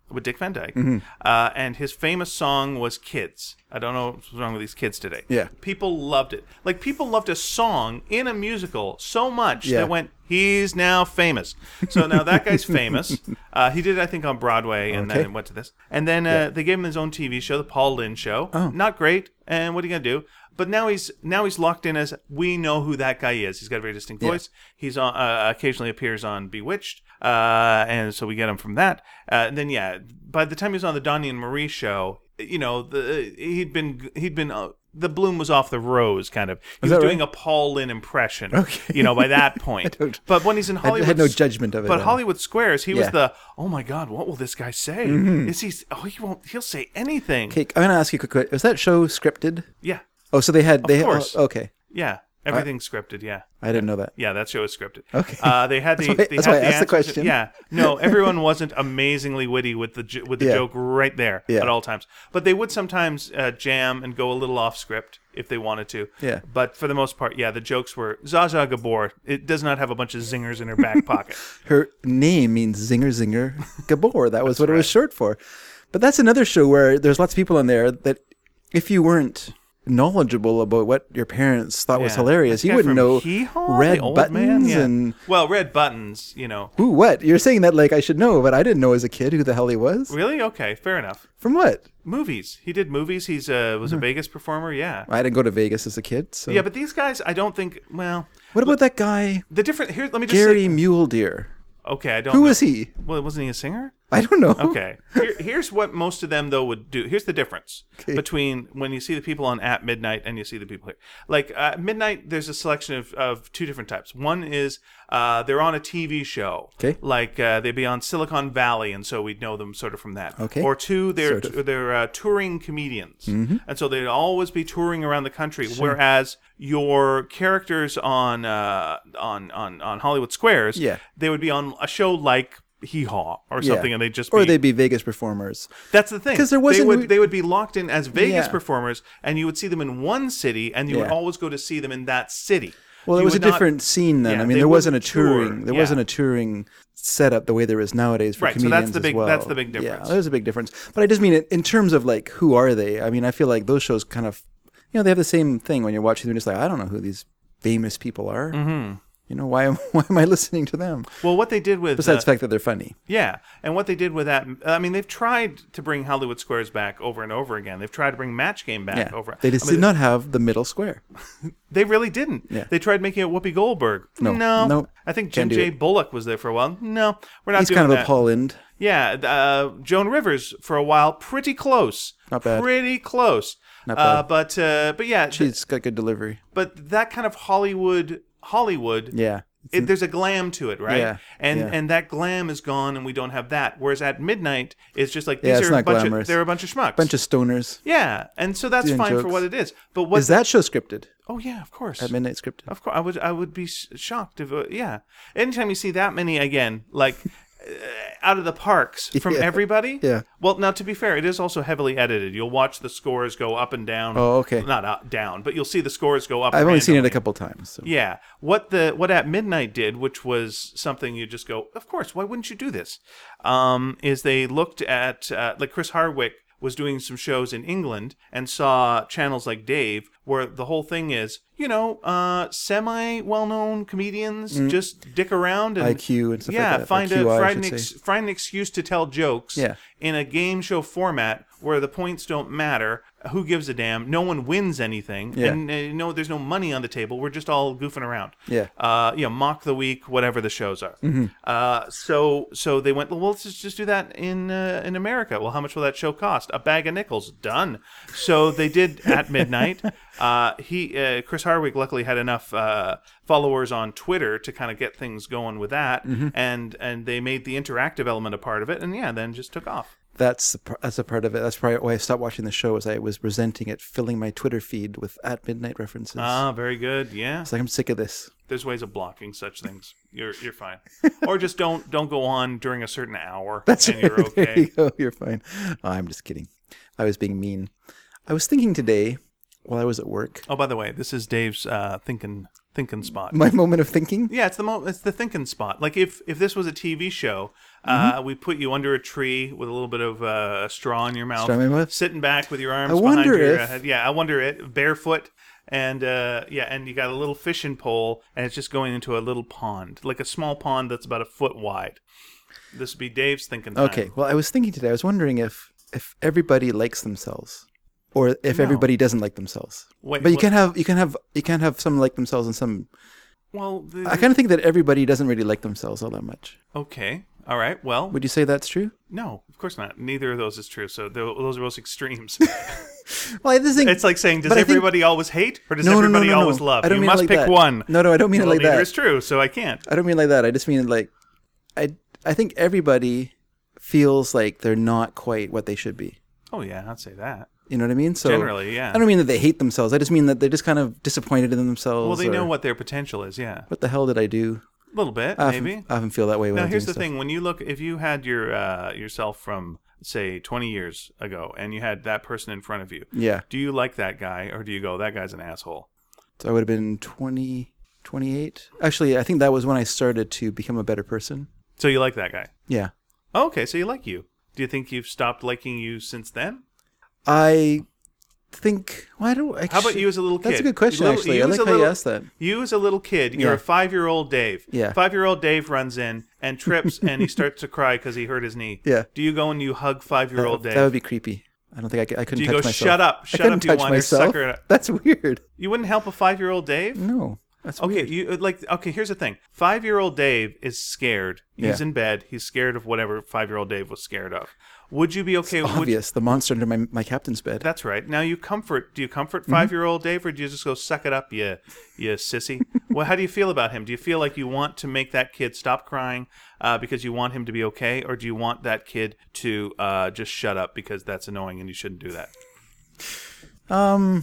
A: with Dick Van Dyke,
B: Mm-hmm.
A: uh, and his famous song was "Kids." I don't know what's wrong with these kids today.
B: Yeah.
A: People loved it. Like, people loved a song in a musical so much
B: Yeah.
A: that went, he's now famous. So now that guy's famous. Uh, he did it, I think, on Broadway, and
B: Okay.
A: then went to this. And then uh, they gave him his own T V show, The Paul Lynde Show.
B: Oh.
A: Not great. And what are you going to do? But now he's now he's locked in as, we know who that guy is. He's got a very distinct
B: Yeah.
A: voice. He's on, uh, occasionally appears on Bewitched, uh, and so we get him from that. Uh, and then yeah, by the time he was on the Donnie and Marie show, you know, the he'd been he'd been. Uh, the bloom was off the rose, kind of. He
B: Is
A: was
B: that
A: doing
B: right?
A: a Paul Lynde impression,
B: Okay.
A: you know, by that point.
B: don't-
A: But when he's in
B: I
A: Hollywood,
B: had no judgment of it.
A: But
B: then.
A: Hollywood Squares, he was
B: Yeah.
A: the, oh my God, what will this guy say?
B: Mm-hmm.
A: Is he? Oh, he won't. He'll say anything.
B: Okay, I'm gonna ask you a quick question. Was that show scripted?
A: Yeah,
B: Oh, so they had they
A: course.
B: oh, okay.
A: yeah. Everything's scripted. Yeah.
B: I didn't know that.
A: Yeah, that show is scripted.
B: Okay.
A: Uh, they had the.
B: That's why-
A: they
B: that's
A: had
B: why I
A: the
B: asked the
A: answers-
B: question.
A: Yeah. No, everyone wasn't amazingly witty with the jo- with the
B: Yeah.
A: joke right there
B: Yeah.
A: at all times. But they would sometimes uh, jam and go a little off script if they wanted to.
B: Yeah.
A: But for the most part, yeah, the jokes were Zsa Zsa Gabor. It does not have a bunch of zingers in her back pocket.
B: Her name means Zinger Zinger Gabor. That was what it was
A: right.
B: short for. But that's another show where there's lots of people on there that if you weren't knowledgeable about what your parents thought was
A: Yeah.
B: hilarious,
A: That
B: you
A: guy
B: wouldn't
A: from
B: know
A: Hee-Haw,
B: red
A: the old
B: buttons
A: man? Yeah.
B: and
A: Well, red buttons, you know.
B: who what? You're saying that like I should know, but I didn't know as a kid who the hell he was.
A: Really? Okay, fair enough.
B: From what?
A: Movies. He did movies. He's uh, was a Vegas performer. Yeah.
B: I didn't go to Vegas as a kid. So
A: Yeah, but these guys, I don't think. Well,
B: what about that guy
A: the different here. Let me just
B: Gary
A: say.
B: Mule Deer?
A: Okay, I don't.
B: Who
A: know.
B: was he?
A: Well, wasn't he a singer?
B: I don't know.
A: Okay. Here, here's what most of them though would do. Here's the difference
B: Okay.
A: between when you see the people on At Midnight and you see the people here. Like uh, Midnight, there's a selection of, of two different types. One is uh, they're on a T V show.
B: Okay.
A: Like uh, they'd be on Silicon Valley, and so we'd know them sort of from that.
B: Okay.
A: Or two, they're
B: Sort of.
A: they're uh, touring comedians, and so they'd always be touring around the country. Whereas your characters on uh, on on on Hollywood Squares,
B: Yeah.
A: they would be on a show like Hee Haw or
B: Yeah.
A: something, and they'd just
B: Or
A: be,
B: they'd be Vegas performers.
A: that's the thing.
B: 'Cause there wasn't-
A: They would, they would be locked in as Vegas
B: Yeah.
A: performers, and you would see them in one city, and you would
B: Yeah.
A: always go to see them in that city.
B: Well, it
A: You
B: was a
A: would not-
B: different scene then.
A: Yeah,
B: I mean,
A: they
B: there wasn't a
A: wouldn't tour.
B: touring. There
A: Yeah.
B: wasn't a touring setup the way there is nowadays for
A: Right, so
B: comedians
A: that's the
B: as
A: big-
B: well.
A: that's the big difference.
B: Yeah, there's a big difference. But I just mean it in terms of like who are they? I mean, I feel like those shows kind of, you know, they have the same thing when you're watching them. Just like I don't know who these famous people are. Mm-hmm. You know, why am why am I listening to them?
A: Well, what they did with
B: Besides
A: uh,
B: the fact that they're funny.
A: yeah, and what they did with that, I mean, they've tried to bring Hollywood Squares back over and over again. They've tried to bring Match Game back
B: Yeah,
A: over.
B: they just
A: I mean,
B: did not have the middle square.
A: They really didn't.
B: Yeah.
A: They tried making it Whoopi Goldberg.
B: No,
A: no.
B: no,
A: I think Jim
B: can't do
A: J.
B: it.
A: Bullock was there for a while. No, we're not
B: He's
A: doing
B: kind of
A: that.
B: a Paul Lynde.
A: Yeah, uh, Joan Rivers for a while, pretty close.
B: Not bad.
A: Pretty close.
B: Not
A: Uh,
B: bad.
A: but uh, but yeah, th-
B: She's got good delivery.
A: but that kind of Hollywood Hollywood.
B: Yeah.
A: It, there's a glam to it, right?
B: Yeah,
A: And
B: yeah.
A: and that glam is gone, and we don't have that. Whereas at Midnight, it's just like these
B: Yeah, it's
A: are a
B: not
A: bunch
B: glamorous.
A: of they're a bunch of schmucks.
B: Bunch of stoners.
A: yeah, and so that's
B: Doing
A: fine for
B: jokes.
A: what it is. But what?
B: Is that show scripted?
A: oh yeah, of course.
B: At midnight scripted.
A: Of course, I would I would be sh- shocked if uh, yeah. Anytime you see that many again, like uh, out of the parks from
B: Yeah.
A: everybody.
B: Yeah.
A: Well, now to be fair, it is also heavily edited. You'll watch the scores go up and down.
B: Oh, okay.
A: Not up, down, but you'll see the scores go up.
B: I've only seen it a
A: randomly.
B: couple times. So.
A: Yeah. What the what At Midnight did, which was something you just go, of course, why wouldn't you do this? Um, is they looked at uh, like Chris Hardwick was doing some shows in England and saw channels like Dave, where the whole thing is, you know, uh, semi well-known comedians just dick around and
B: I Q and stuff
A: yeah,
B: like that. Or
A: find
B: Q I,
A: a
B: I
A: find
B: should
A: an, ex-
B: say.
A: find an excuse to tell jokes
B: Yeah.
A: in a game show format where the points don't matter. Who gives a damn? No one wins anything,
B: Yeah.
A: and uh, no, there's no money on the table. We're just all goofing around.
B: Yeah.
A: Uh, you know, mock the week, whatever the shows are.
B: Mm-hmm.
A: Uh, so so they went, well, let's just, just do that in uh, in America. Well, how much will that show cost? A bag of nickels. Done. So they did At Midnight. Uh, he uh, Chris Hardwick luckily had enough uh, followers on Twitter to kind of get things going with that,
B: Mm-hmm.
A: and and they made the interactive element a part of it, and yeah, then just took off.
B: That's the, par- that's a part of it. That's probably why I stopped watching the show. Is I was resenting it, filling my Twitter feed with At Midnight references.
A: Ah, very good. Yeah.
B: It's like I'm sick of this.
A: There's ways of blocking such things. You're you're fine. Or just don't don't go on during a certain hour.
B: That's
A: and you're
B: right. There
A: okay.
B: you go. You're fine. Oh, I'm just kidding. I was being mean. I was thinking today while I was at work.
A: Oh, by the way, this is Dave's uh, thinking thinking spot.
B: My moment of thinking.
A: Yeah, it's the mo- it's the thinking spot. Like if if this was a T V show, uh,
B: Mm-hmm.
A: we put you under a tree with a little bit of uh, straw in your mouth,
B: Straw in my mouth?
A: sitting back with your arms
B: I
A: behind
B: wonder
A: your
B: if-
A: head. Yeah, I wonder it barefoot. And uh, yeah, and you got a little fishing pole, and it's just going into a little pond, like a small pond that's about a foot wide. This would be Dave's thinking time.
B: Okay. Well, I was thinking today. I was wondering if if everybody likes themselves, or if
A: No.
B: everybody doesn't like themselves.
A: Wait,
B: but you
A: what-
B: can have you can have you can have some like themselves and some.
A: Well, the,
B: I kind of think that everybody doesn't really like themselves all that much.
A: okay, all right. Well,
B: Would you say that's true?
A: no, of course not. Neither of those is true. So tho- those are both extremes.
B: Well, I just think
A: It's like saying, does
B: But I think-
A: everybody always hate, or does
B: no, no, no,
A: everybody
B: no, no.
A: always love?
B: I don't
A: You
B: mean
A: must
B: it like
A: pick
B: that.
A: one.
B: No, no, I don't mean
A: Well,
B: it like
A: neither
B: that.
A: is true, so I can't.
B: I don't mean like that. I just mean like, I I think everybody feels like they're not quite what they should be.
A: Oh yeah, I'd say that.
B: You know what I mean? So
A: Generally, yeah.
B: I don't mean that they hate themselves. I just mean that they're just kind of disappointed in themselves.
A: Well, they
B: or,
A: know what their potential is. Yeah,
B: What the hell did I do?
A: a little bit,
B: I often,
A: maybe.
B: I often feel that way when
A: Now,
B: I'm
A: here's
B: doing
A: the thing: when you look, if you had your uh, yourself from say twenty years ago, and you had that person in front of you,
B: stuff. Yeah.
A: do you like that guy, or do you go, that guy's an asshole?
B: So I would have been twenty, twenty-eight. Actually, I think that was when I started to become a better person.
A: So you like that guy?
B: Yeah.
A: Oh, okay, so you like you. Do you think you've stopped liking you since then?
B: I think. Well, I don't. Actually,
A: How about you as a little kid?
B: That's a good question.
A: Little-
B: actually,
A: you
B: I
A: as
B: like
A: a
B: how you
A: little-
B: asked that.
A: You as a little kid, you're
B: Yeah.
A: a five-year-old Dave.
B: Yeah.
A: Five-year-old Dave runs in and trips, and he starts to cry because he hurt his knee.
B: Yeah.
A: Do you go and you hug five-year-old
B: That,
A: Dave?
B: that would be creepy. I don't think I, could, I couldn't
A: Do you
B: touch
A: go,
B: myself.
A: shut up,
B: I
A: shut
B: couldn't
A: up, you
B: touch
A: whiner,
B: myself.
A: sucker?
B: That's weird.
A: You wouldn't help a five-year-old Dave?
B: No, that's
A: Okay,
B: weird.
A: you like okay. Here's the thing: five-year-old Dave is scared. He's
B: Yeah.
A: in bed. He's scared of whatever five-year-old Dave was scared of. Would you be okay? Would,
B: Obvious. The monster under my my captain's bed.
A: that's right. Now you comfort. Do you comfort
B: Mm-hmm.
A: five-year-old Dave, or do you just go suck it up, you you sissy? Well, how do you feel about him? Do you feel like you want to make that kid stop crying uh, because you want him to be okay, or do you want that kid to uh, just shut up because that's annoying and you shouldn't do that?
B: Um,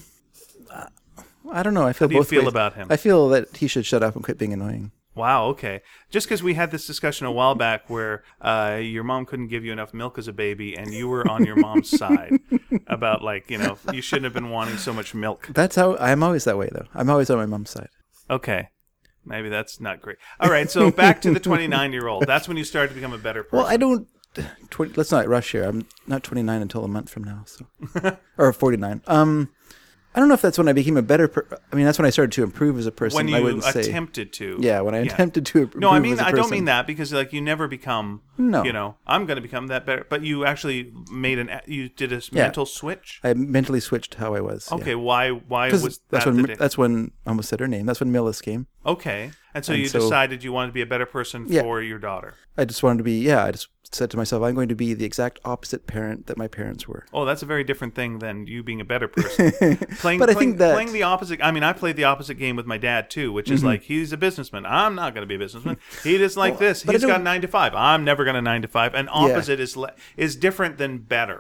B: I don't know. I feel
A: do you
B: both
A: feel
B: ways.
A: about him?
B: I feel that he should shut up and quit being annoying.
A: Wow, okay. Just because we had this discussion a while back where uh, your mom couldn't give you enough milk as a baby and you were on your mom's side about, like, you know, you shouldn't have been wanting so much milk.
B: That's how I'm always that way, though. I'm always on my mom's side.
A: Okay. Maybe that's not great. All right, so back to the twenty-nine-year-old. That's when you started to become a better person.
B: Well, I don't. twenty, let's not rush here. I'm not twenty-nine until a month from now, so or forty-nine. Um, I don't know if that's when I became a better. Per- I mean, that's when I started to improve as a person.
A: when
B: I
A: you
B: wouldn't say.
A: attempted to.
B: Yeah, when I attempted to improve
A: No, I mean,
B: as a
A: I don't
B: person.
A: mean that because, like, you never become,
B: No.
A: you know, I'm going to become that better. But you actually made an, you did a
B: Yeah.
A: mental switch?
B: I mentally switched how I was.
A: Okay, why Why
B: Because
A: was
B: that's
A: that
B: when
A: the day?
B: that's when I almost said her name. That's when Millis came.
A: Okay. And so
B: And
A: you
B: so-
A: decided you wanted to be a better person
B: Yeah.
A: for your daughter.
B: I just wanted to be. Yeah, I just said to myself, I'm going to be the exact opposite parent that my parents were.
A: Oh, that's a very different thing than you being a better person. playing,
B: But I
A: playing,
B: think that-
A: playing the opposite. I mean, I played the opposite game with my dad too, which is like he's a businessman. I'm not going to be a businessman. He just like
B: Well,
A: this.
B: but I
A: He's got
B: don't-
A: nine to five. I'm never going to nine to five. And opposite is le- is different than better.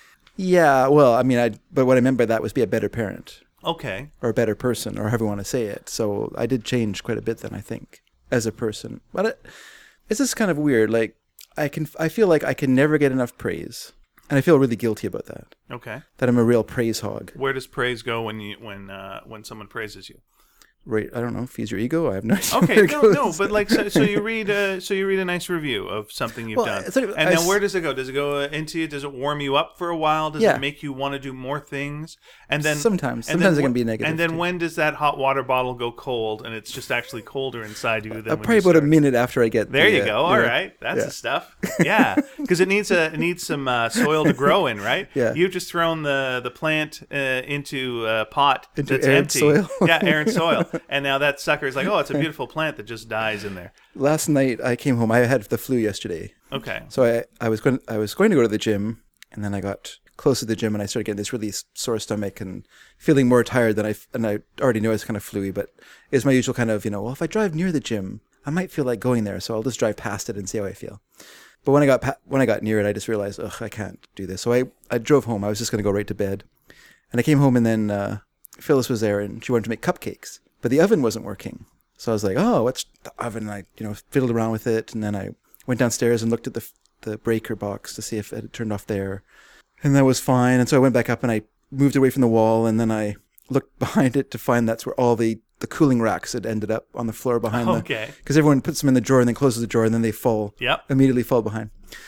B: Yeah, well, I mean, I. But what I meant by that was be a better parent
A: Okay.
B: or a better person, or however you want to say it. So I did change quite a bit then, I think, as a person. But it, it's just kind of weird. Like I can, I feel like I can never get enough praise, and I feel really guilty about that.
A: Okay.
B: That I'm a real praise hog.
A: Where does praise go when you when uh, when someone praises you?
B: Right? I don't know. Feeds your ego. I have no idea.
A: Okay,
B: where it
A: no,
B: goes.
A: no, but like, so, so you read, uh, so you read a nice review of something you've
B: Well,
A: done,
B: sort of-
A: and
B: I
A: then
B: s-
A: where does it go? Does it go uh, into you? Does it warm you up for a while? Does
B: Yeah.
A: it make you want to do more things? And then
B: Sometimes.
A: and
B: Sometimes
A: then
B: it can
A: wh-
B: be negative,
A: And then
B: too.
A: when does that hot water bottle go cold, and it's just actually colder inside you than
B: Uh,
A: when
B: probably
A: you
B: about a
A: started?
B: minute after I get.
A: There
B: the,
A: you
B: uh,
A: go. All
B: yeah.
A: right, that's
B: Yeah.
A: the stuff. Yeah, because it needs a it needs some uh, soil to grow in, right?
B: Yeah.
A: You've just thrown the the plant uh, into a pot
B: Into
A: that's
B: arid
A: empty.
B: soil.
A: Yeah, air and soil, and now that sucker is like, oh, it's a beautiful plant that just dies in there.
B: Last night I came home. I had the flu yesterday,
A: Okay.
B: so I, I was going I was going to go to the gym, and then I got close to the gym, and I started getting this really sore stomach and feeling more tired than I and I already knew I was kind of fluey, but it's my usual kind of, you know, well, if I drive near the gym, I might feel like going there, so I'll just drive past it and see how I feel. But when I got pa- when I got near it, I just realized, ugh, I can't do this. So I, I drove home. I was just going to go right to bed, and I came home, and then uh, Phyllis was there, and she wanted to make cupcakes, but the oven wasn't working. So I was like, oh, what's the oven? And I, you know, fiddled around with it, and then I went downstairs and looked at the the breaker box to see if it had turned off there, and that was fine. And so I went back up and I moved away from the wall, and then I looked behind it to find that's where all the the cooling racks had ended up on the floor behind the,
A: Okay.
B: because everyone puts them in the drawer and then closes the drawer and then they fall,
A: Yep.
B: immediately fall behind.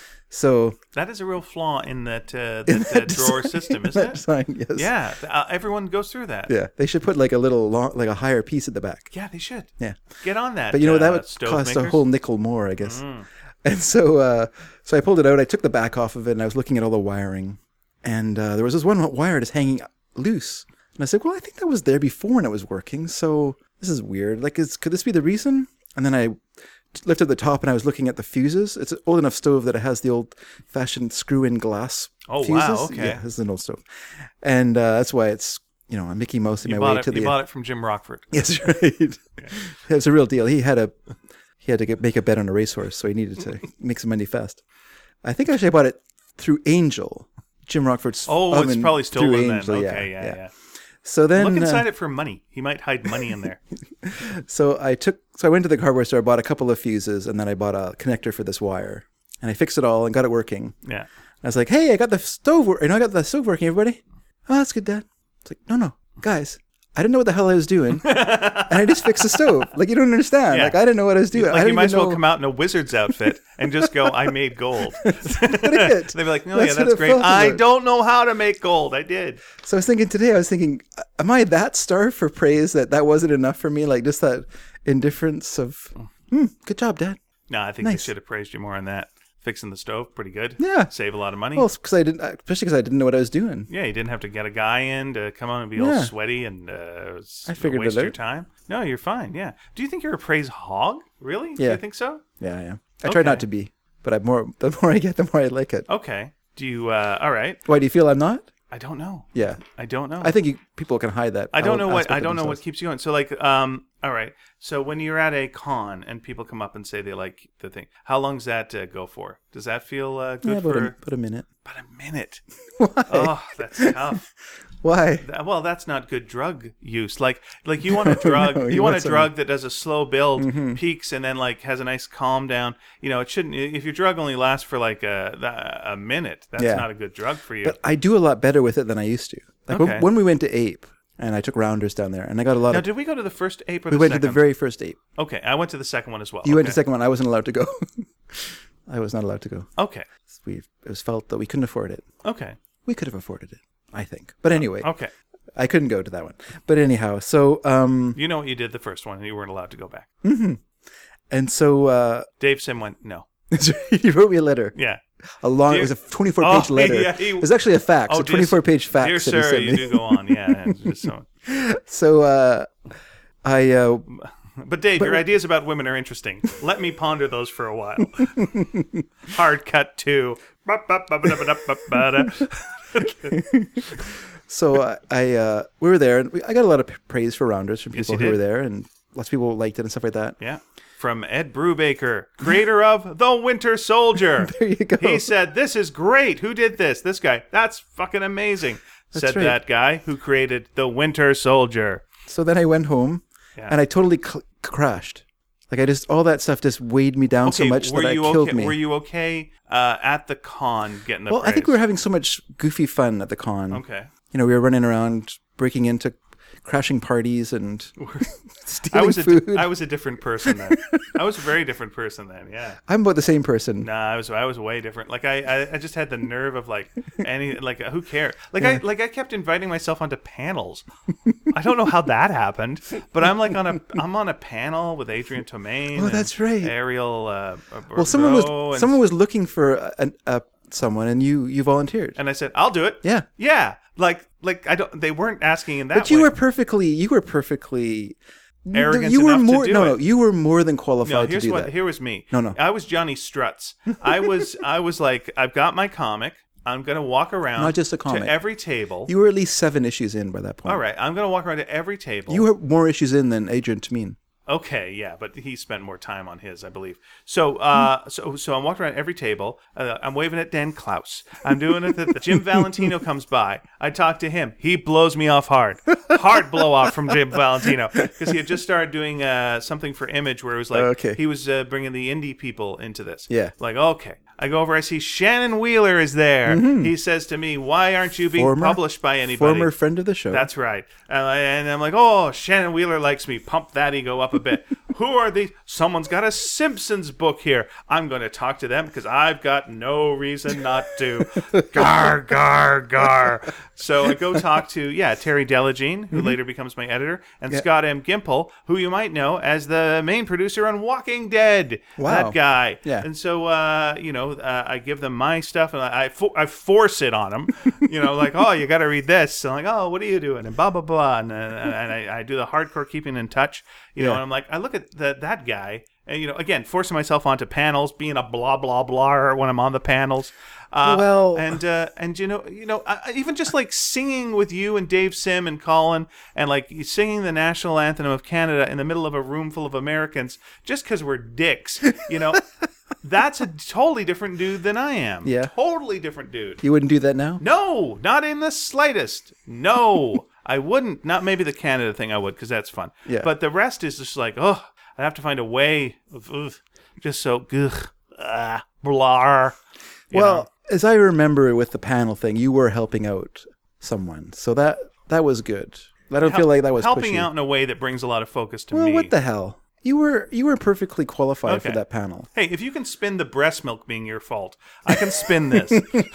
B: So
A: That is a real flaw in that, uh, that, that drawer system, isn't
B: that
A: it?
B: design, yes.
A: Yeah. Uh, everyone goes through that.
B: Yeah, they should put like a little long, like a higher piece at the back.
A: Yeah, they should.
B: Yeah.
A: Get on that.
B: But you know,
A: uh,
B: that would
A: stove
B: cost
A: makers.
B: a whole nickel more, I guess. And so, uh, so I pulled it out. I took the back off of it, and I was looking at all the wiring. And uh, there was this one wire just hanging loose. And I said, "Well, I think that was there before and it was working. So this is weird. Like, is could this be the reason?" And then I lifted the top, and I was looking at the fuses. It's an old enough stove that it has the old-fashioned screw-in glass.
A: Oh,
B: fuses.
A: wow, okay.
B: Yeah, this is an old stove, and uh, that's why it's you know a Mickey Mouse in
A: You
B: my
A: bought
B: way
A: it.
B: to
A: You
B: the.
A: bought it from Jim Rockford.
B: Yes, right. It was a real deal. He had a he had to get, make a bet on a racehorse, so he needed to make some money fast. I think actually I bought it through Angel, Jim Rockford's.
A: Oh,
B: oven
A: it's probably
B: through
A: stolen then.
B: Angel.
A: Okay, yeah, yeah.
B: So then,
A: Look inside
B: uh,
A: it for money. He might hide money in there.
B: so I took, so I went to the hardware store. I bought a couple of fuses, and then I bought a connector for this wire, and I fixed it all and got it working.
A: Yeah.
B: And I was like, "Hey, I got the stove. Wor- you know, I got the stove working. Everybody, oh, that's good, Dad." It's like, "No, no, guys." I didn't know what the hell I was doing, and I just fixed the stove. Like, you don't understand.
A: Yeah.
B: Like, I didn't know what I was doing. I
A: Like,
B: didn't
A: you might
B: even
A: as well
B: know-
A: come out in a wizard's outfit and just go, "I made gold."
B: it.
A: They'd be like, "No,
B: That's
A: yeah,
B: what
A: that's
B: it
A: great.
B: felt
A: I
B: about.
A: don't know how to make gold. I did."
B: So I was thinking today, I was thinking, am I that starved for praise that that wasn't enough for me? Like, just that indifference of, hmm, good job, Dad.
A: No, I think
B: Nice.
A: they should have praised you more on that. Fixing the stove, pretty good.
B: Yeah.
A: Save a lot of money.
B: Well, because I didn't, especially because I didn't know what I was doing.
A: Yeah, you didn't have to get a guy in to come on and be all
B: Yeah.
A: sweaty and uh, s-
B: I figured
A: waste
B: it
A: your
B: out.
A: time. No, you're fine. Yeah. Do you think you're a praise hog? Really? Do
B: Yeah.
A: you think so?
B: Yeah, yeah. I try
A: Okay.
B: not to be, but I more the more I get, the more I like it.
A: Okay. Do you? Uh, all right.
B: Why do you feel I'm not?
A: I don't know.
B: Yeah,
A: I don't know.
B: I think you, people can hide that.
A: I don't know what
B: aspect
A: I
B: of
A: don't know what
B: themselves.
A: keeps you going. So like, um, all right. So when you're at a con and people come up and say they like the thing, how long does that uh, go for? Does that feel uh, good
B: Yeah, about
A: for
B: a, about a minute.
A: about a minute?
B: Why?
A: Oh, that's tough.
B: Why?
A: That- Well, that's not good drug use. Like, like you want a drug,
B: no,
A: you
B: you
A: want
B: want
A: a
B: some-
A: drug that does a slow build, peaks, and then like has a nice calm down. You know, it shouldn't. If your drug only lasts for like a a minute, that's
B: Yeah.
A: not a good drug for you.
B: But I do a lot better with it than I used to. Like
A: Okay.
B: when, when we went to Ape, and I took rounders down there, and I got a lot
A: Now,
B: of.
A: did we go to the first ape or
B: We
A: the
B: went
A: second?
B: to the very first Ape.
A: Okay, I went to the second one as well.
B: You went to
A: Okay.
B: the second one. I wasn't allowed to go. I was not allowed to go.
A: Okay,
B: We it was felt that we couldn't afford it.
A: okay,
B: We could have afforded it, I think. But anyway,
A: okay.
B: I couldn't go to that one. But anyhow, so um,
A: You know what you did the first one, and you weren't allowed to go back.
B: and so uh,
A: Dave Sim went no.
B: he wrote me a letter.
A: Yeah.
B: A long.
A: Dear-
B: It was a twenty-four page
A: Oh,
B: letter.
A: yeah, he-
B: It was actually a fax.
A: Oh,
B: a
A: dear-
B: twenty-four page fax
A: Dear
B: that he
A: sir,
B: sent
A: you
B: me.
A: do go on. Yeah. it's just so.
B: So uh, I uh,
A: But Dave, your ideas about women are interesting. Let me ponder those for a while. Hard cut to.
B: so I, I uh, we were there, and we, I got a lot of p- praise for rounders from
A: Yes,
B: people
A: you
B: who were
A: did.
B: there, and lots of people liked it and stuff like that.
A: Yeah. From Ed Brubaker, creator of The Winter Soldier.
B: There you go.
A: He said, "This is great. Who did this? This guy. That's fucking amazing."
B: That's
A: said
B: right.
A: that guy who created The Winter Soldier.
B: So then I went home,
A: Yeah.
B: and I totally cl- crashed. Like I just all that stuff just weighed me down so much
A: were
B: that it
A: you
B: killed
A: okay?
B: me.
A: Were you okay uh, at the con getting the
B: well,
A: praise?
B: I think we were having so much goofy fun at the con.
A: Okay.
B: You know, we were running around, breaking into, crashing parties, and
A: I
B: stealing
A: was a
B: food.
A: di- I was a different person then. I was a very different person then. Yeah.
B: I'm about the same person.
A: Nah, I was I was way different. Like I, I, I just had the nerve of like any like who cares? Like I like I kept inviting myself onto panels. I don't know how that happened, but I'm like on a I'm on a panel with Adrian Tomaine.
B: Oh,
A: and
B: that's right.
A: Ariel. Uh,
B: Well, someone was
A: Barbeau and,
B: someone was looking for a, a, a someone, and you you volunteered.
A: and I said I'll do it.
B: Yeah,
A: Yeah. Like like I don't. They weren't asking in that.
B: but you
A: way.
B: were perfectly you were perfectly
A: Arrogant
B: You were
A: enough to
B: more
A: do
B: no
A: it.
B: no you were more than qualified
A: No,
B: to
A: here's
B: do
A: what.
B: that.
A: Here was me.
B: No, no.
A: I was Johnny Struts. I was. I was like, I've got my comic. I'm gonna walk around.
B: Not just a comic.
A: To every table.
B: You were at least seven issues in by that point.
A: All right. I'm gonna walk around to every table.
B: You were more issues in than Adrian Tamine.
A: Okay, yeah, but he spent more time on his, I believe. So, uh,
B: Hmm.
A: so, so I'm walking around every table. Uh, I'm waving at Dan Klaus. I'm doing it. That Jim Valentino comes by. I talk to him. He blows me off hard. Hard blow off from Jim Valentino because he had just started doing uh, something for Image where it was like
B: Okay.
A: he was uh, bringing the indie people into this.
B: Yeah.
A: Like, okay, I go over, I see Shannon Wheeler is there. Mm-hmm. He says to me, why aren't you being
B: former,
A: published by anybody?
B: Former friend of the show.
A: That's right. Uh, and I'm like, oh, Shannon Wheeler likes me. Pump that ego up a bit. Who are these? Someone's got a Simpsons book here. I'm going to talk to them because I've got no reason not to. Gar, gar, gar. So I go talk to, yeah, Terry Delagene, who mm-hmm. later becomes my editor, and yeah. Scott M. Gimple, who you might know as the main producer on Walking Dead.
B: Wow.
A: That guy.
B: Yeah.
A: And so, uh, you know, uh, I give them my stuff, and I, I, fo- I force it on them. You know, like, oh, you got to read this. So I'm like, oh, what are you doing? And blah, blah, blah. And, uh, and I, I do the hardcore keeping in touch. You know,
B: yeah.
A: and I'm like, I look at the, that guy, and, you know, again, forcing myself onto panels, being a blah, blah, blah when I'm on the panels. Uh,
B: well,
A: and, uh, and you know, you know, I, even just like singing with you and Dave Sim and Colin, and like singing the national anthem of Canada in the middle of a room full of Americans, just because we're dicks, you know, that's a totally different dude than I am.
B: Yeah.
A: Totally different dude.
B: You wouldn't do that now?
A: No, not in the slightest. No. I wouldn't. Not maybe the Canada thing I would, because that's fun.
B: Yeah.
A: But the rest is just like, oh, I'd have to find a way of, ugh, just so, ugh, ah, blah.
B: Well,
A: know.
B: As I remember with the panel thing, you were helping out someone. So that that was good. I don't
A: Hel-
B: feel like that was
A: helping
B: pushy.
A: out in a way that brings a lot of focus to
B: well,
A: me.
B: Well, what the hell? You were you were perfectly qualified
A: okay.
B: for that panel.
A: Hey, if you can spin the breast milk being your fault, I can spin this.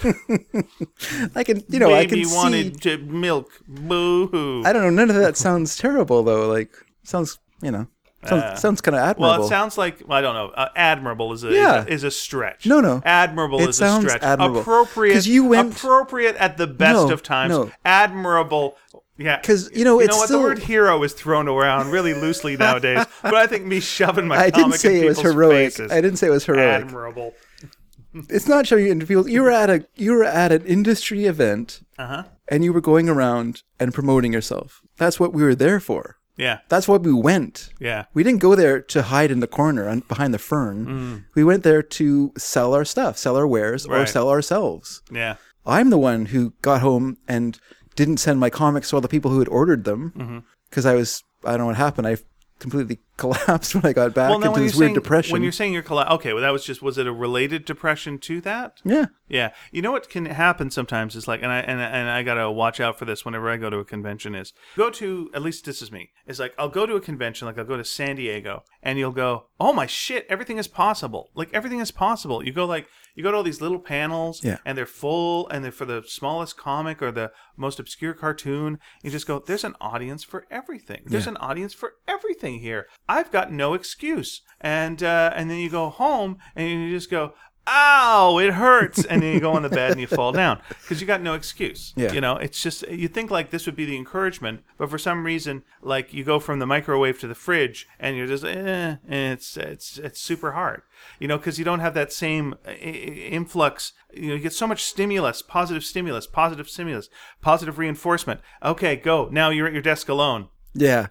B: I can, you know,
A: Baby
B: I can see.
A: wanted to milk. Boo-hoo.
B: I don't know. None of that sounds terrible, though. Like, sounds, you know, sounds,
A: Uh,
B: sounds kind of admirable.
A: Well, it sounds like, well, I don't know. Uh, admirable is a,
B: Yeah.
A: is a is a stretch.
B: No, no.
A: Admirable
B: It
A: is a
B: sounds
A: stretch.
B: admirable.
A: Appropriate.
B: 'Cause you went-
A: appropriate at the best
B: No,
A: of times.
B: no.
A: Admirable. Yeah.
B: 'Cause, you know,
A: you
B: it's
A: know what?
B: still-
A: The word hero is thrown around really loosely nowadays. But I think me shoving my
B: I
A: comic
B: didn't say
A: in
B: it was
A: people's
B: heroic.
A: faces.
B: I didn't say it was heroic.
A: Admirable.
B: It's not showing you into people. You were at a you were at an industry event,
A: Uh-huh.
B: and you were going around and promoting yourself. That's what we were there for.
A: Yeah.
B: That's why we went.
A: Yeah.
B: We didn't go there to hide in the corner and behind the fern.
A: Mm.
B: We went there to sell our stuff, sell our wares, or
A: Right.
B: sell ourselves.
A: Yeah.
B: I'm the one who got home and didn't send my comics to all the people who had ordered them because
A: Mm-hmm.
B: I was, I don't know what happened. I completely collapsed when I got back
A: Well, now
B: into
A: when
B: this
A: you're
B: weird
A: saying,
B: depression.
A: when you're saying you're colla- okay, well, that was just, was it a related depression to that?
B: yeah.
A: Yeah, you know what can happen sometimes is like, and I and, and I gotta watch out for this whenever I go to a convention. Is go to at least this is me. Is like I'll go to a convention, like I'll go to San Diego, and you'll go, oh my shit, everything is possible. Like everything is possible. You go like you go to all these little panels,
B: Yeah.
A: and they're full, and they're for the smallest comic or the most obscure cartoon. You just go, there's an audience for everything. There's
B: Yeah.
A: an audience for everything here. I've got no excuse. And uh, and then you go home and you just go, ow, it hurts. And then you go on the bed and you fall down because you got no excuse.
B: Yeah.
A: You know, it's just, you think like this would be the encouragement, but for some reason, like you go from the microwave to the fridge and you're just, eh, and it's, it's, it's super hard, you know, because you don't have that same uh, influx. You know, you get so much stimulus, positive stimulus, positive stimulus, positive reinforcement. Okay, go. Now you're at your desk alone.
B: Yeah.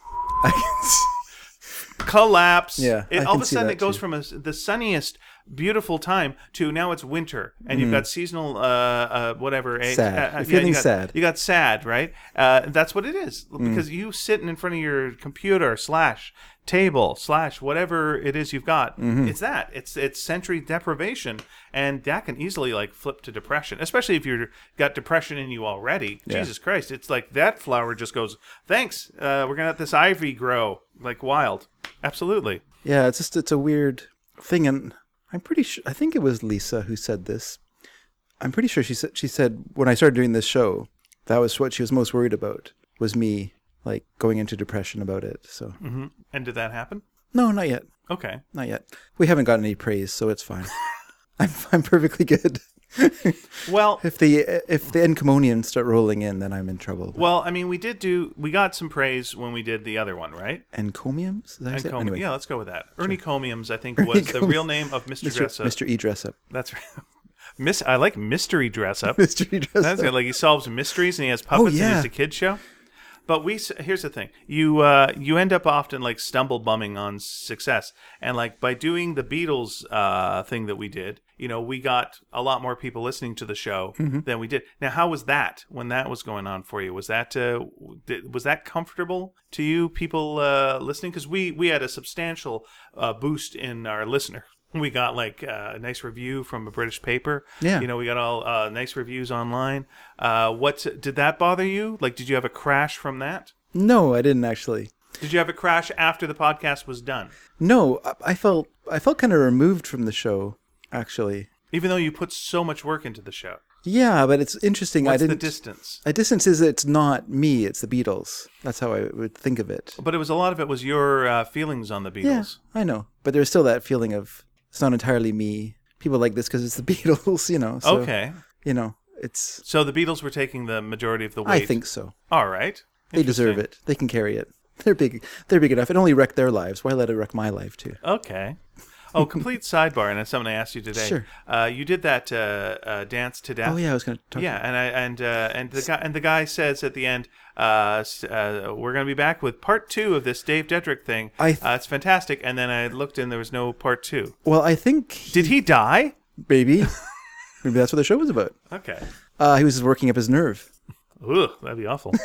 B: I can see.
A: Collapse.
B: Yeah,
A: It,
B: I
A: all
B: can
A: of a
B: see
A: sudden,
B: that
A: it goes
B: too.
A: from a, the sunniest, beautiful time to now it's winter, and you've got seasonal, uh, uh, whatever. eh,
B: Mm-hmm. Sad.
A: Uh, uh,
B: You're
A: yeah,
B: feeling
A: you got,
B: sad.
A: You got sad, right? Uh, that's what it is
B: Mm.
A: because you sitting in front of your computer slash table slash whatever it is you've got.
B: Mm-hmm.
A: It's that. It's it's sensory deprivation, and that can easily like flip to depression, especially if you've got depression in you already.
B: Yeah.
A: Jesus Christ, it's like that flower just goes, thanks. Uh, we're gonna let this ivy grow like wild. Absolutely.
B: Yeah, it's just, it's a weird thing. And I'm pretty sure, I think it was Lisa who said this. I'm pretty sure she said, she said when I started doing this show, that was what she was most worried about, was me like going into depression about it. So
A: hmm And did that happen?
B: no, not yet.
A: Okay.
B: Not yet. We haven't gotten any praise, so it's fine. I'm, I'm perfectly good.
A: Well,
B: If the, if the encomiums start rolling in, then I'm in trouble.
A: well, I mean, we did do, we got some praise when we did the other one, right?
B: Encomiums? Is that how you say it?
A: Encom-
B: Anyway,
A: Yeah, let's go with that. Ernie Comiums, I think, was the real name of Mister
B: Mister
A: Dress-Up.
B: Mister E Dress Up.
A: That's right. Miss, I like Mystery Dress-Up.
B: Mister E Dress
A: That's
B: Up.
A: good. Like he solves mysteries and he has puppets and
B: yeah.
A: he's a kid show. But we here's the thing: you uh, you end up often like stumble bumming on success, and like by doing the Beatles uh, thing that we did, you know, we got a lot more people listening to the show
B: Mm-hmm.
A: than we did. Now, how was that when that was going on for you? Was that uh, did, was that comfortable to you, people uh, listening? Because we we had a substantial uh, boost in our listener We got like uh, a nice review from a British paper.
B: Yeah.
A: You know, we got all uh, nice reviews online. Uh, what did that bother you? Like, did you have a crash from that?
B: No, I didn't actually.
A: Did you have a crash after the podcast was done?
B: No, I, I felt I felt kind of removed from the show, actually.
A: Even though you put so much work into the show.
B: Yeah, but it's interesting.
A: What's
B: I didn't.
A: the distance?
B: A distance is it's not me; it's the Beatles. That's how I would think of it.
A: But it was a lot of it was your uh, feelings on the Beatles.
B: Yeah, I know, but there's still that feeling of it's not entirely me. People like this because it's the Beatles, you know. So,
A: Okay.
B: You know, it's.
A: So the Beatles were taking the majority of the weight.
B: I think so.
A: All right.
B: They deserve it. They can carry it. They're big. They're big enough. It only wrecked their lives. Why let it wreck my life too?
A: Okay. Oh, complete sidebar, and it's something I asked you today.
B: Sure.
A: Uh, you did that uh, uh, dance to death.
B: Oh yeah, I was going to talk.
A: Yeah, and I and uh, and the guy and the guy says at the end, uh, s- uh, "We're going to be back with part two of this Dave Dedrick thing.
B: I th-
A: uh, it's fantastic." And then I looked, and there was no part two.
B: Well, I think
A: Did he die?
B: maybe maybe that's what the show was about.
A: Okay.
B: Uh, he was just working up his nerve.
A: Ugh, that'd be awful.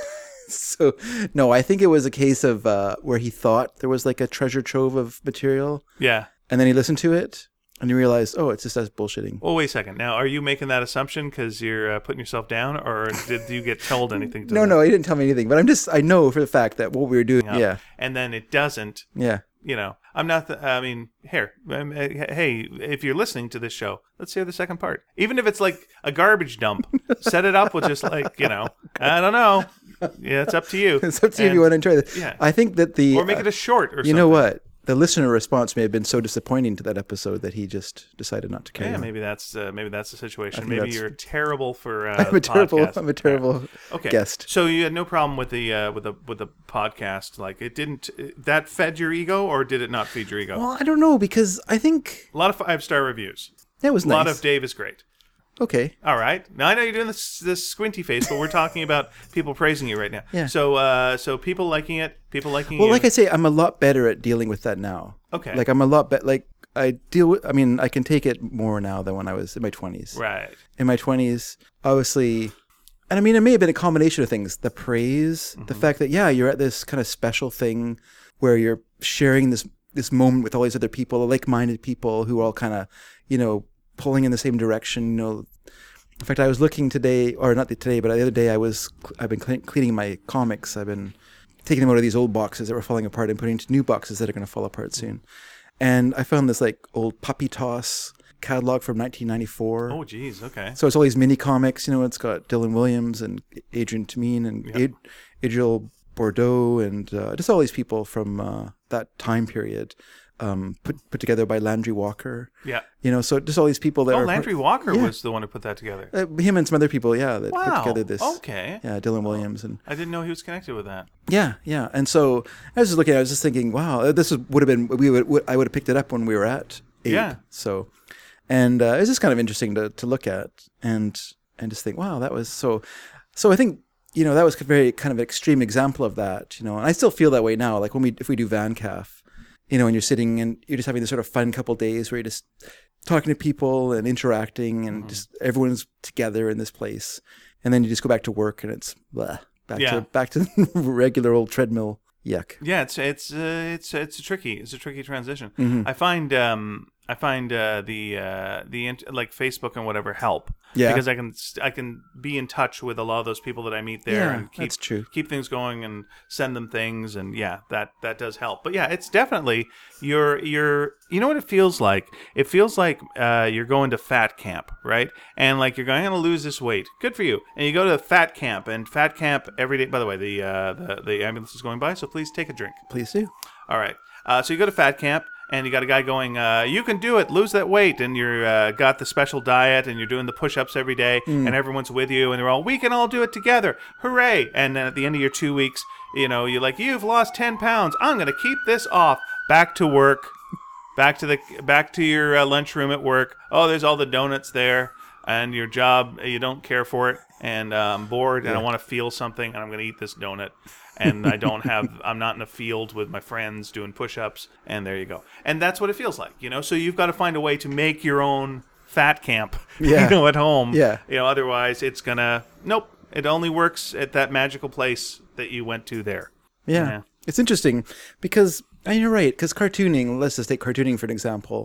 B: So no, I think it was a case of uh, where he thought there was like a treasure trove of material,
A: Yeah.
B: and then he listened to it and he realized, oh, it's just us bullshitting.
A: Well, wait a second. Now, are you making that assumption because you're uh, putting yourself down, or did you get told anything? To
B: No,
A: that?
B: no, he didn't tell me anything, but I'm just I know for the fact that what we were doing.
A: Yeah.
B: Yeah,
A: And then it doesn't.
B: yeah.
A: You know, I'm not. The, I mean, here. Um, uh, hey, if you're listening to this show, let's hear the second part. Even if it's like a garbage dump, set it up with just like you know. I don't know. Yeah, it's up to you.
B: It's up to you if
A: And-
B: you want to enjoy this.
A: yeah.
B: I think that the
A: or make
B: uh,
A: it a short or something.
B: you know what? The listener response may have been so disappointing to that episode that he just decided not to carry
A: Yeah,
B: on.
A: maybe that's uh, maybe that's the situation.
B: think
A: Maybe
B: that's-
A: you're terrible for. Uh,
B: I'm a terrible,
A: podcast.
B: I'm a terrible
A: Okay.
B: guest.
A: So you had no problem with the uh, with the with the podcast. Like it didn't. That fed your ego, or did it not feed your ego?
B: Well, I don't know because I think
A: A lot of five star reviews.
B: that was
A: A
B: nice.
A: lot of Dave is great.
B: Okay.
A: All right. Now I know you're doing this this squinty face, but we're talking about people praising you right now.
B: Yeah.
A: So uh, so people liking it, people liking
B: Well,
A: you.
B: like I say, I'm a lot better at dealing with that now.
A: Okay.
B: Like I'm a lot better. Like I deal with. I mean, I can take it more now than when I was in my twenties.
A: right.
B: In my twenties, obviously, and I mean, it may have been a combination of things: the praise, the fact that yeah, you're at this kind of special thing where you're sharing this this moment with all these other people, like-minded people who are all kind of, you know, pulling in the same direction. You know, in fact, I was looking today, or not today, but the other day, I was I've been clean, cleaning my comics. I've been taking them out of these old boxes that were falling apart and putting into new boxes that are going to fall apart soon. And I found this like old Puppy Toss catalog from nineteen ninety-four.
A: Oh, geez. Okay.
B: So it's all these mini comics, you know, it's got Dylan Williams and Adrian Tamine and
A: Yep.
B: Ad- Adriel Bordeaux and uh, just all these people from uh, that time period, um, put put together by Landry Walker.
A: Yeah.
B: You know, so just all these people that
A: Oh,
B: are
A: Landry Walker
B: yeah.
A: was the one who put that together.
B: uh, him and some other people, yeah, that put
A: Wow.
B: together this.
A: Okay.
B: Yeah, Dylan Williams and
A: I didn't know he was connected with that.
B: yeah, yeah. And so I was just looking, I was just thinking, wow, this is, would have been we would, would I would have picked it up when we were at eight.
A: Yeah.
B: So, and uh, it was just kind of interesting to to look at and and just think, wow, that was so. So I think you know that was a very kind of extreme example of that. You know, and I still feel that way now. Like when we if we do VanCaf, you know, and you're sitting and you're just having this sort of fun couple days where you're just talking to people and interacting and
A: Mm-hmm.
B: just everyone's together in this place, and then you just go back to work and it's blah, back
A: Yeah.
B: to back to regular old treadmill. Yuck.
A: Yeah, it's it's uh, it's it's a tricky it's a tricky transition.
B: Mm-hmm.
A: I find um I find uh, the uh, the int- like Facebook and whatever help.
B: Yeah.
A: Because I can st- I can be in touch with a lot of those people that I meet there
B: Yeah,
A: and keep
B: that's true.
A: keep things going and send them things, and yeah, that that does help. But yeah, it's definitely you're you're you know what it feels like? It feels like uh, you're going to fat camp, right? And like you're going, I'm going to lose this weight. Good for you. And you go to fat camp, and fat camp every day. By the way, the uh, the, the ambulance is going by, so please take a drink.
B: Please do.
A: All right. Uh, so you go to fat camp, and you got a guy going, uh, you can do it, lose that weight, and you're uh, got the special diet, and you're doing the push-ups every day, and everyone's with you, and they're all, we can all do it together, hooray! And then at the end of your two weeks, you know, you're like, you've lost ten pounds, I'm gonna keep this off. Back to work, back to the back to your uh, lunchroom at work. Oh, there's all the donuts there, and your job, you don't care for it, and uh, I'm bored, and I want to feel something, and I'm gonna eat this donut. And I don't have, I'm not in a field with my friends doing push-ups, and there you go. And that's what it feels like, you know? So you've got to find a way to make your own fat camp,
B: Yeah.
A: you know, at home.
B: Yeah.
A: You know, otherwise it's going to, nope, it only works at that magical place that you went to there.
B: Yeah.
A: Yeah.
B: It's interesting because, and you're right, because cartooning, let's just take cartooning for an example.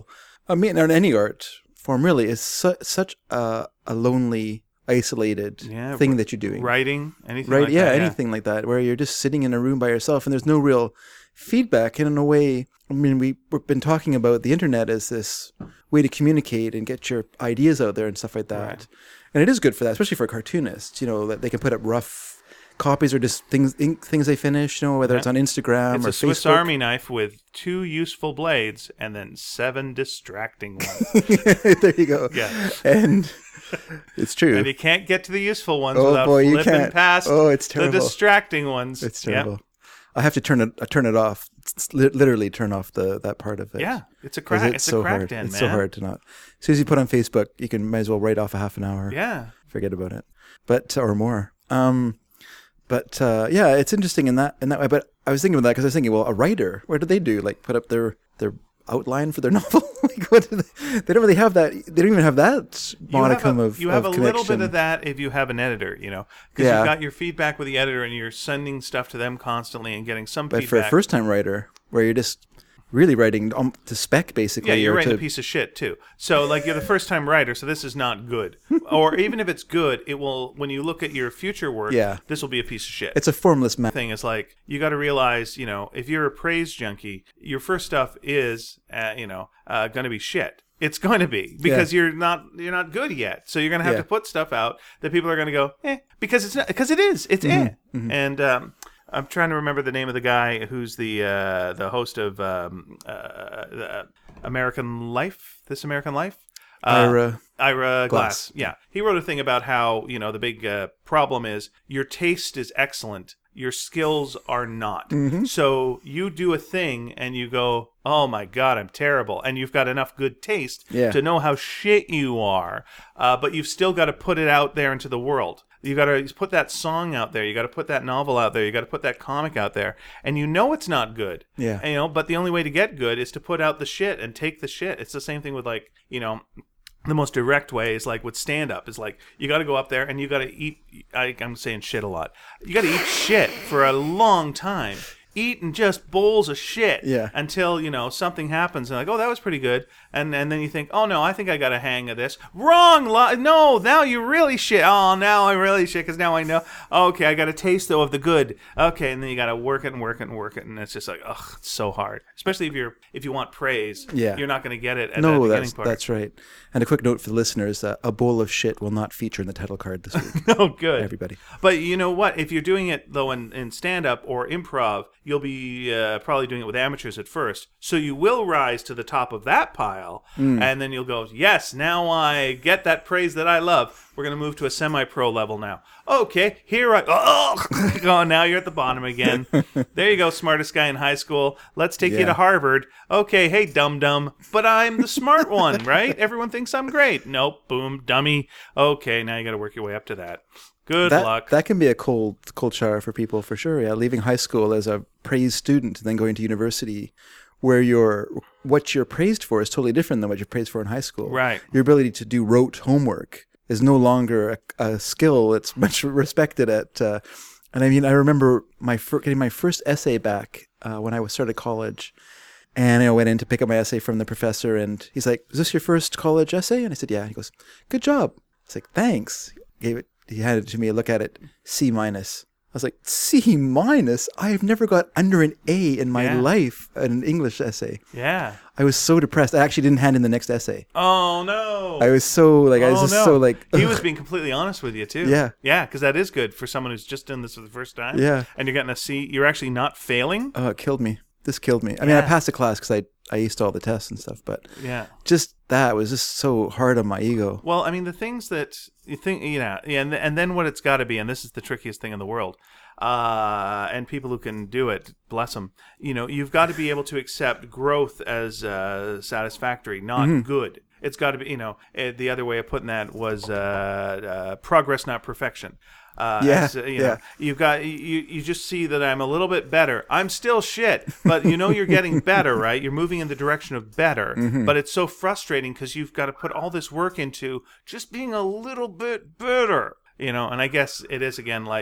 B: I mean, on any art form, really, is su- such a, a lonely, isolated
A: Yeah,
B: thing that you're doing.
A: Writing, anything
B: Right?
A: like
B: yeah,
A: that.
B: anything like that, where you're just sitting in a room by yourself and there's no real feedback. And in a way, I mean, we, we've been talking about the internet as this way to communicate and get your ideas out there and stuff like that.
A: Right.
B: And it is good for that, especially for cartoonists, you know, that they can put up rough copies or just things ink, things they finish, you know, whether
A: Yeah.
B: it's on Instagram
A: It's
B: or
A: a Swiss
B: Facebook.
A: Army knife with two useful blades and then seven distracting ones.
B: There you go.
A: Yeah.
B: And it's true.
A: And you can't get to the useful ones
B: Oh,
A: without
B: boy, you
A: flipping
B: can't.
A: past
B: Oh, it's
A: the
B: terrible.
A: distracting ones.
B: It's
A: Yeah.
B: terrible. I have to turn it uh, turn it off. It's li- literally turn off the that part of it.
A: Yeah, it's a
B: 'Cause
A: crack.
B: It's,
A: It's,
B: so
A: a crack
B: hard.
A: den,
B: It's
A: man.
B: so hard to not. As soon as you put on Facebook, you can might as well write off a half an hour.
A: Yeah.
B: Forget about it. But or more. Um, but uh, yeah, it's interesting in that in that way. But I was thinking about that because I was thinking, well, a writer, what do they do? Like put up their their outline for their novel? Like what do they? They don't really have that. They don't even have that
A: You have
B: modicum
A: a,
B: of
A: you have
B: of
A: a little bit
B: connection.
A: of that if you have an editor, you know, because
B: Yeah.
A: you've got your feedback with the editor and you're sending stuff to them constantly and getting some
B: But for
A: feedback.
B: a first time writer, where you're just really writing um, to spec basically.
A: Yeah, you're
B: or
A: writing
B: to,
A: a piece of shit too. So like you're the first time writer, so this is not good. Or even if it's good, it will when you look at your future work,
B: Yeah.
A: this will be a piece of shit.
B: It's a formless map.
A: Thing is like you got to realize, you know, if you're a praise junkie, your first stuff is, uh, you know, uh, going to be shit. It's going to be because
B: Yeah.
A: you're not you're not good yet. So you're going to have
B: Yeah.
A: to put stuff out that people are going to go, eh, because it's not, because it is, it's eh. And um, I'm trying to remember the name of the guy who's the uh, the host of um, uh, uh, American Life. This American Life. Uh,
B: Ira
A: Ira Glass.
B: Glass.
A: Yeah. He wrote a thing about how, you know, the big uh, problem is your taste is excellent. Your skills are not.
B: Mm-hmm.
A: So you do a thing and you go, oh my God, I'm terrible. And you've got enough good taste
B: Yeah.
A: to know how shit you are. Uh, but you've still got to put it out there into the world. You got to put that song out there. You got to put that novel out there. You got to put that comic out there. And you know it's not good.
B: Yeah.
A: And, you know, but the only way to get good is to put out the shit and take the shit. It's the same thing with like, you know, the most direct way is like with stand up is like you got to go up there and you got to eat. I, I'm saying shit a lot. You got to eat shit for a long time. Eating just bowls of shit
B: Yeah.
A: until, you know, something happens and like, oh, that was pretty good. And and then you think, oh, no, I think I got a hang of this. Wrong. Li- no, now you really shit. Oh, now I'm really shit because now I know. Okay, I got a taste, though, of the good. Okay, and then you got to work it and work it and work it. And it's just like, ugh, it's so hard. Especially if you're if you want praise.
B: Yeah.
A: You're not going to get it at
B: No,
A: that beginning
B: that's
A: part.
B: that's right. And a quick note for the listeners: uh, a bowl of shit will not feature in the title card this week.
A: Oh, good.
B: Everybody.
A: But you know what? If you're doing it, though, in, in stand-up or improv, you'll be uh, probably doing it with amateurs at first. So you will rise to the top of that pile,
B: Mm.
A: and then you'll go, yes, now I get that praise that I love. We're going to move to a semi-pro level now. Okay, here I... Oh, oh, now you're at the bottom again. There you go, smartest guy in high school. Let's take you
B: Yeah.
A: to Harvard. Okay, hey, dum-dum. But I'm the smart one, right? Everyone thinks I'm great. Nope, boom, dummy. Okay, now you got to work your way up to that. Good
B: That
A: luck.
B: that can be a cold cold shower for people for sure. Yeah, leaving high school as a praised student and then going to university, where you're what you're praised for is totally different than what you're praised for in high school.
A: Right.
B: Your ability to do rote homework is no longer a, a skill that's much respected at. Uh, and I mean, I remember my fir- getting my first essay back uh, when I was started college. And I went in to pick up my essay from the professor, and he's like, "Is this your first college essay?" And I said, "Yeah." He goes, "Good job." I was like, "Thanks." Gave it. He handed it to me. I look at it, C minus. I was like, C minus? I have never got under an A in my
A: Yeah.
B: life in an English essay.
A: Yeah.
B: I was so depressed. I actually didn't hand in the next essay.
A: Oh no.
B: I was so like, I was
A: Oh,
B: just
A: no.
B: so like,
A: He
B: ugh.
A: was being completely honest with you too.
B: Yeah.
A: Yeah, because that is good for someone who's just done this for the first time.
B: Yeah.
A: And you're getting a C. You're actually not failing.
B: Oh, it killed me. This killed me. I mean, I
A: Yeah.
B: passed the class because I I aced all the tests and stuff, but
A: Yeah.
B: just that was just so hard on my ego.
A: Well, I mean, the things that you think, you know, yeah, and and then what it's got to be, and this is the trickiest thing in the world. Uh, and people who can do it, bless them. You know, you've got to be able to accept growth as uh, satisfactory, not
B: Mm-hmm.
A: good. It's got to be, you know, eh, the other way of putting that was uh, uh, progress, not perfection. Uh,
B: Yeah,
A: as, uh, you know,
B: yeah.
A: you've got you. You just see that I'm a little bit better. I'm still shit, but you know you're getting better, right? You're moving in the direction of better.
B: Mm-hmm.
A: But it's so frustrating because you've got to put all this work into just being a little bit better, you know. And I guess it is again like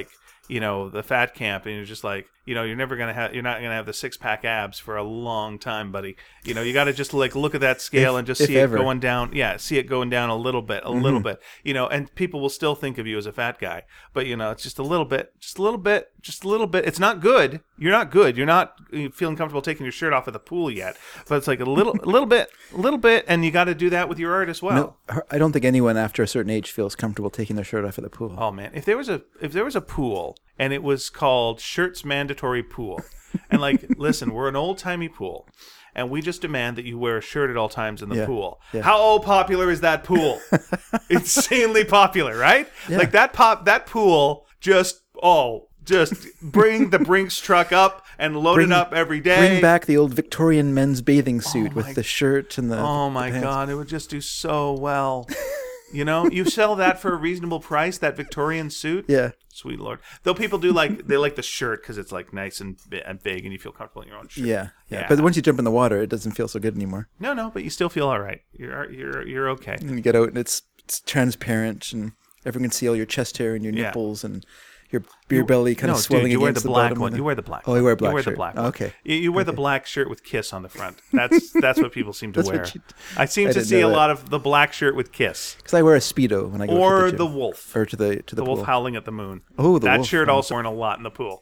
A: you know, the fat camp, and you're just like, you know, you're never gonna have, you're not gonna have the six pack abs for a long time, buddy. You know, you got to just like look at that scale
B: If-
A: and just
B: if
A: see
B: ever.
A: it going down. Yeah, see it going down a little bit, a little bit. You know, and people will still think of you as a fat guy, but you know, it's just a little bit, just a little bit, just a little bit. It's not good. You're not good. You're not feeling comfortable taking your shirt off at the pool yet, but it's like a little, a little bit, a little bit, and you got to do that with your art as well.
B: No, I don't think anyone after a certain age feels comfortable taking their shirt off at the pool.
A: Oh man, if there was a if there was a pool and it was called Shirts Mandatory Pool, and like, listen, we're an old timey pool, and we just demand that you wear a shirt at all times in the
B: Yeah,
A: pool.
B: yeah.
A: How old popular is that pool? Insanely popular, right?
B: Yeah.
A: Like that pop that pool just oh just bring the Brinks truck up and load
B: Bring-
A: it up every day.
B: Bring back the old Victorian men's bathing suit
A: my-
B: with the shirt and the.
A: Oh
B: the
A: my
B: pants.
A: god, it would just do so well. You know, you sell that for a reasonable price, that Victorian suit.
B: Yeah.
A: Sweet Lord. Though people do like, they like the shirt because it's like nice and, bi- and big and you feel comfortable in your own shirt.
B: Yeah, yeah,
A: Yeah.
B: But once you jump in the water, it doesn't feel so good anymore.
A: No, no, but you still feel all right. You're, you're, you're okay.
B: And you get out and it's it's transparent and everyone can see all your chest hair and your
A: Yeah.
B: nipples and your beer belly kind
A: no,
B: of swelling
A: dude, you wear
B: against
A: the
B: the,
A: black
B: bottom.
A: one.
B: of the-
A: You wear the black
B: Oh,
A: one.
B: you wear a black
A: You wear
B: shirt.
A: the black
B: Oh,
A: one.
B: okay.
A: You, you wear the black shirt with Kiss on the front. That's that's what people seem to
B: That's what
A: wear.
B: you-
A: I seem
B: I
A: to
B: didn't
A: see a
B: know that.
A: lot of the black shirt with Kiss.
B: Because I wear a Speedo when I go to
A: Or
B: the,
A: the
B: gym.
A: wolf.
B: or to the to the,
A: The
B: pool.
A: wolf howling at the moon.
B: Oh, the
A: that
B: wolf.
A: shirt
B: Oh.
A: also worn a lot in the pool.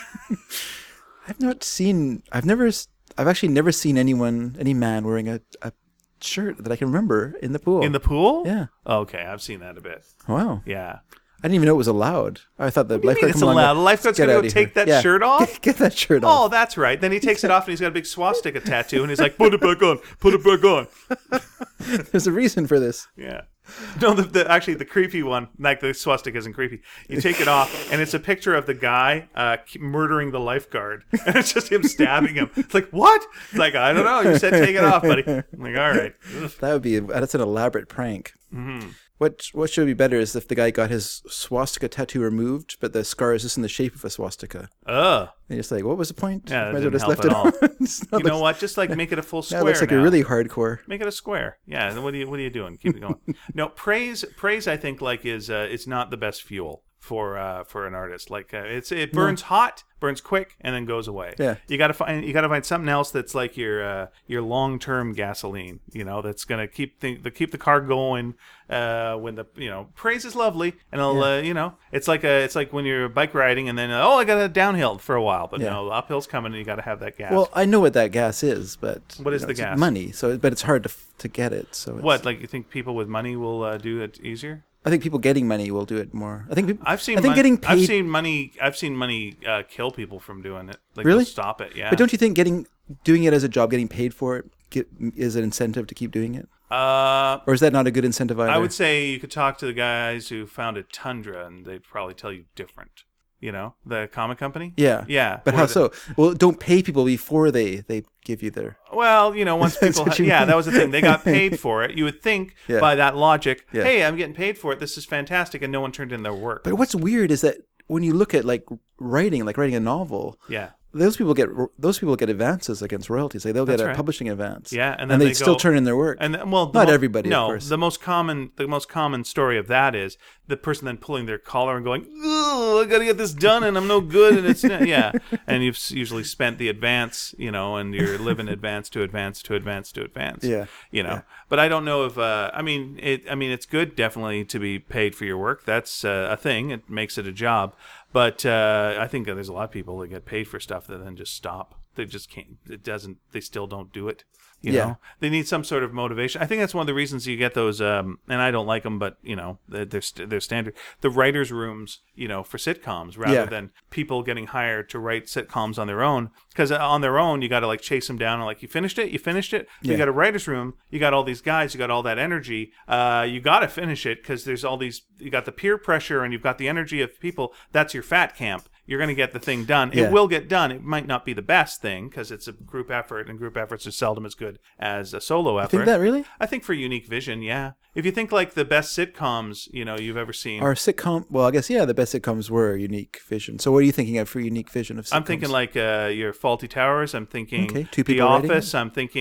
B: I've not seen. I've never. s- I've actually never seen anyone, any man wearing a, a shirt that I can remember in the pool.
A: In the pool?
B: Yeah.
A: Okay, I've seen that a bit.
B: Wow.
A: Yeah.
B: I didn't even know it was allowed. I thought the
A: What do you
B: lifeguard
A: mean it's
B: come along
A: allowed?
B: and
A: The lifeguard's
B: get
A: gonna
B: out
A: go
B: of
A: take
B: here.
A: that shirt off?
B: Get, get that shirt
A: Oh,
B: off.
A: that's right. Then he takes it off and he's got a big swastika tattoo and he's like, put it back on, put it back on.
B: There's a reason for this.
A: Yeah. No, the, the actually the creepy one, like the swastika isn't creepy. You take it off and it's a picture of the guy uh, murdering the lifeguard. And it's just him stabbing him. It's like, what? It's like, I don't know. You said take it off, buddy. I'm like, all right. Ugh.
B: That would be. That's an elaborate prank.
A: Mm-hmm.
B: What What should be better is if the guy got his swastika tattoo removed, but the scar is just in the shape of a swastika.
A: Ugh.
B: And you're just like, what was the point?
A: Yeah, that
B: Might as well
A: didn't
B: just
A: help
B: left it
A: at all.
B: on. It's not
A: You know
B: like-
A: what? Just like make it a full
B: Now
A: square
B: it looks like
A: now.
B: you're really hardcore.
A: Make it a square. Yeah. Then what are you what are you doing? Keep it going. No, praise praise I think like is uh, it's not the best fuel for uh, for an artist. Like uh, it's it burns hot, burns quick, and then goes away.
B: Yeah.
A: You gotta find you gotta find something else that's like your uh, your long term gasoline. You know, that's gonna keep the, the keep the car going. Uh, when the you know praise is lovely, and it'll uh, you know it's like a it's like when you're bike riding and then uh, oh I got a downhill for a while, but
B: Yeah.
A: no the uphill's coming and you got to have that gas.
B: Well, I know what that gas is, but
A: What
B: you
A: is
B: know,
A: the
B: it's
A: gas?
B: Money. So, but it's hard to f- to get it. So it's,
A: what like you think people with money will uh, do it easier?
B: I think people getting money will do it more. I think people,
A: I've seen.
B: I think
A: mon-
B: getting paid.
A: I've seen money. I've seen money uh, kill people from doing it. Like
B: Really?
A: they'll stop it. Yeah.
B: But don't you think getting doing it as a job, getting paid for it, get, is an incentive to keep doing it?
A: Uh,
B: Or is that not a good incentive either?
A: I would say you could talk to the guys who founded Tundra, and they'd probably tell you different. You know, the comic company.
B: Yeah.
A: Yeah.
B: But
A: where
B: how
A: the-
B: so? Well, don't pay people before they, they give you their.
A: Well, you know, once
B: That's
A: people,
B: what
A: ha-
B: you
A: yeah,
B: mean.
A: that was the thing. They got paid for it. You would think
B: Yeah.
A: by that logic,
B: Yeah.
A: hey, I'm getting paid for it. This is fantastic, and no one turned in their work.
B: But what's weird is that when you look at like writing, like writing a novel,
A: yeah.
B: those people get those people get advances against royalties. Like they'll
A: That's
B: get a
A: right.
B: publishing advance.
A: Yeah, and
B: and,
A: then
B: they
A: they
B: still
A: go-
B: turn in their work.
A: And then, well, the
B: Not
A: mo-
B: everybody, of
A: No,
B: course.
A: the most common, the most common story of that is the person then pulling their collar and going, "Ugh, I got to get this done, and I'm no good." And it's yeah, and you've s- usually spent the advance, you know, and you're living advance to advance to advance to advance.
B: Yeah,
A: you know.
B: yeah.
A: But I don't know if uh, I mean it. I mean, it's good definitely to be paid for your work. That's uh, a thing. It makes it a job. But uh, I think that there's a lot of people that get paid for stuff that then just stop. They just can't. It doesn't. They still don't do it. You
B: Yeah.
A: know, they need some sort of motivation. I think that's one of the reasons you get those. Um, and I don't like them, but you know, they're they're, st- they're standard. The writers' rooms, you know, for sitcoms rather
B: Yeah.
A: than people getting hired to write sitcoms on their own. Because on their own, you got to like chase them down and like, you finished it, you finished it.
B: Yeah.
A: You got a writer's room. You got all these guys. You got all that energy. Uh, you got to finish it because there's all these. You got the peer pressure and you've got the energy of people. That's your fat camp. You're going to get the thing done.
B: Yeah.
A: It will get done. It might not be the best thing because it's a group effort, and group efforts are seldom as good as a solo effort.
B: Think that really?
A: I think for unique vision, yeah. If you think like the best sitcoms, you know, you've ever seen.
B: Our sitcom. Well, I guess yeah, the best sitcoms were Unique Vision. So what are you thinking of for Unique Vision of sitcoms?
A: I'm thinking like uh, your Faulty Towers. I'm thinking
B: Okay, two
A: The
B: people writing
A: Office. I'm thinking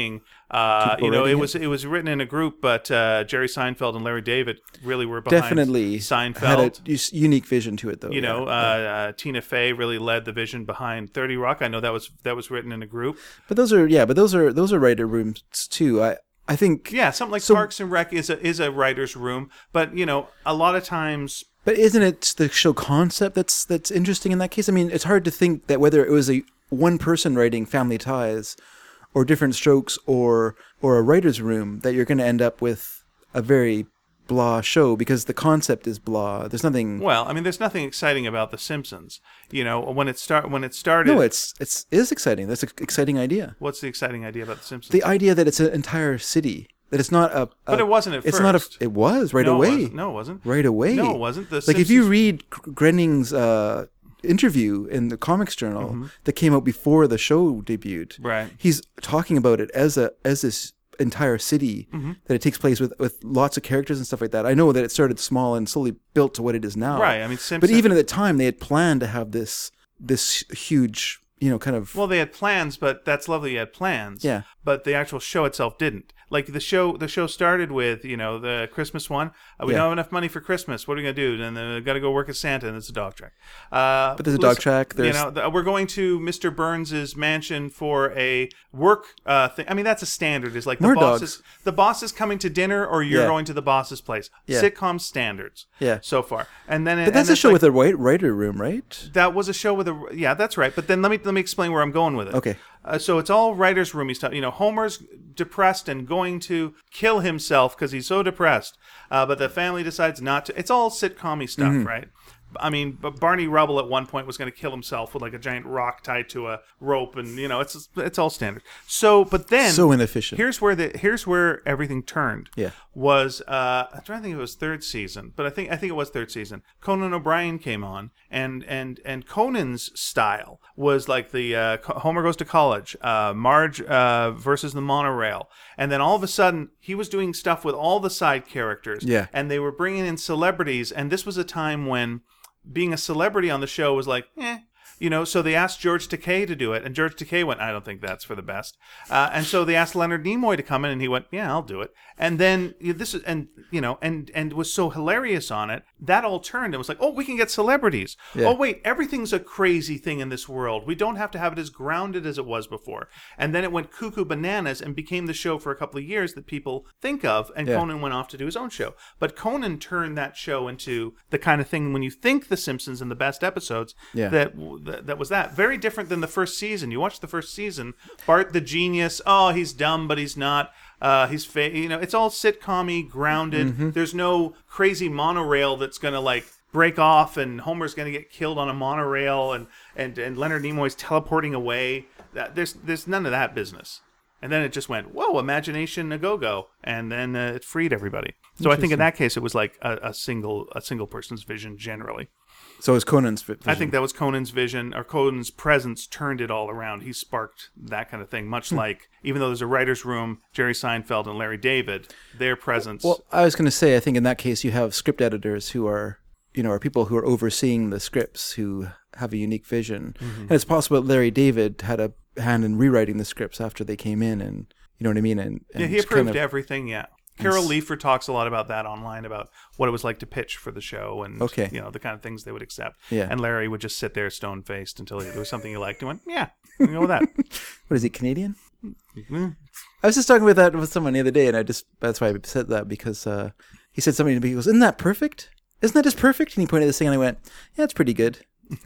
A: Uh,
B: people
A: you know, it
B: writing
A: was
B: it?
A: it was written in a group, but uh, Jerry Seinfeld and Larry David really were behind
B: Definitely
A: Seinfeld.
B: had a us- unique vision to it, though.
A: You know,
B: yeah.
A: uh, uh, Tina Fey really led the vision behind thirty Rock. I know that was that was written in a group.
B: But those are yeah, but those are those are writer rooms too. I I think
A: Yeah, something like
B: So-
A: Parks and Rec is a is a writer's room, but you know, a lot of times.
B: But isn't it the show concept that's that's interesting in that case? I mean, it's hard to think that whether it was a one person writing Family Ties, or Different Strokes, or or a writer's room, that you're going to end up with a very blah show because the concept is blah. There's nothing.
A: Well, I mean, there's nothing exciting about The Simpsons. You know, when it start when it started.
B: No, it's it's it is exciting. That's an exciting idea.
A: What's the exciting idea about The Simpsons?
B: The idea that it's an entire city. That it's not a, a
A: But it wasn't at
B: it's
A: first.
B: not a. It was right
A: no,
B: away.
A: It wasn't. No, it wasn't.
B: Right away.
A: No, it wasn't. The
B: like
A: Simpsons,
B: if you read Groening's uh, interview in the Comics Journal
A: Mm-hmm.
B: that came out before the show debuted,
A: Right.
B: he's talking about it as a as this entire city
A: Mm-hmm.
B: that it takes place with with lots of characters and stuff like that. I know that it started small and slowly built to what it is now.
A: Right. I mean, Simpsons.
B: But even at the time, they had planned to have this this huge, you know, kind of
A: Well, they had plans, but that's lovely. You had plans.
B: Yeah.
A: But the actual show itself didn't. Like the show, the show started with you know the Christmas one. Uh, we
B: Yeah.
A: don't have enough money for Christmas. What are we gonna do? And then got to go work as Santa, and it's a dog track. Uh,
B: But there's a dog track,
A: You
B: there's-
A: know, the, we're going to Mister Burns's mansion for a work uh, thing. I mean, that's a standard. Is like the
B: More
A: boss
B: dogs.
A: is the boss is coming to dinner, or you're
B: Yeah.
A: going to the boss's place.
B: Yeah.
A: Sitcom standards.
B: Yeah.
A: So far, and then
B: But that's a show with a white writer room, right?
A: that was a show with a yeah, that's right. But then let me let me explain where I'm going with it.
B: Okay.
A: Uh, so it's all writers' roomy stuff. You know, Homer's depressed and going to kill himself because he's so depressed, uh, but the family decides not to. It's all sitcom-y stuff,
B: Mm-hmm.
A: right? I mean, but Barney Rubble at one point was going to kill himself with like a giant rock tied to a rope, and you know, it's it's all standard. So, but then
B: So inefficient.
A: Here's where the here's where everything turned.
B: Yeah.
A: Was uh, I'm trying to think if it was third season, but I think I think it was third season. Conan O'Brien came on, and and and Conan's style was like the uh, Homer goes to college, uh, Marge uh, versus the monorail, and then all of a sudden he was doing stuff with all the side characters.
B: Yeah.
A: And they were bringing in celebrities, and this was a time when being a celebrity on the show was like, eh. You know, so they asked George Takei to do it, and George Takei went, I don't think that's for the best. Uh, and so they asked Leonard Nimoy to come in, and he went, yeah, I'll do it. And then you know, this is, and you know, and and was so hilarious on it. That all turned and was like, oh, we can get celebrities.
B: Yeah.
A: Oh, wait, everything's a crazy thing in this world. We don't have to have it as grounded as it was before. And then it went cuckoo bananas and became the show for a couple of years that people think of. And
B: Yeah.
A: Conan went off to do his own show. But Conan turned that show into the kind of thing when you think The Simpsons in the best episodes.
B: Yeah.
A: That that, that was that. Very different than the first season. You watch the first season, Bart the genius, oh, he's dumb, but he's not. Uh, he's fa- you know, it's all sitcom-y, grounded.
B: Mm-hmm.
A: There's no crazy monorail that's gonna like break off and Homer's gonna get killed on a monorail and and, and Leonard Nimoy's teleporting away. That there's there's none of that business. And then it just went, whoa, imagination a go-go, and then uh, it freed everybody. So I think in that case it was like a, a single a single person's vision generally.
B: So it's Conan's vi- vision.
A: I think that was Conan's vision, or Conan's presence turned it all around. He sparked that kind of thing, much like, even though there's a writer's room, Jerry Seinfeld and Larry David, their presence.
B: Well, I was going to say, I think in that case, you have script editors who are, you know, are people who are overseeing the scripts who have a unique vision.
A: Mm-hmm.
B: And it's possible that Larry David had a hand in rewriting the scripts after they came in, and you know what I mean. And, and
A: yeah, he
B: it's
A: approved
B: kind of-
A: everything, yeah. Carol Leifer talks a lot about that online, about what it was like to pitch for the show and
B: Okay.
A: you know the kind of things they would accept.
B: Yeah.
A: And Larry would just sit there stone-faced until he, there was something he liked. He went, yeah, we can go with that.
B: What is he, Canadian?
A: Mhm.
B: I was just talking with that with someone the other day, and I just that's why I said that because uh, he said something to me. He goes, "Isn't that perfect? Isn't that just perfect?" And he pointed at this thing, and I went, "Yeah, it's pretty good."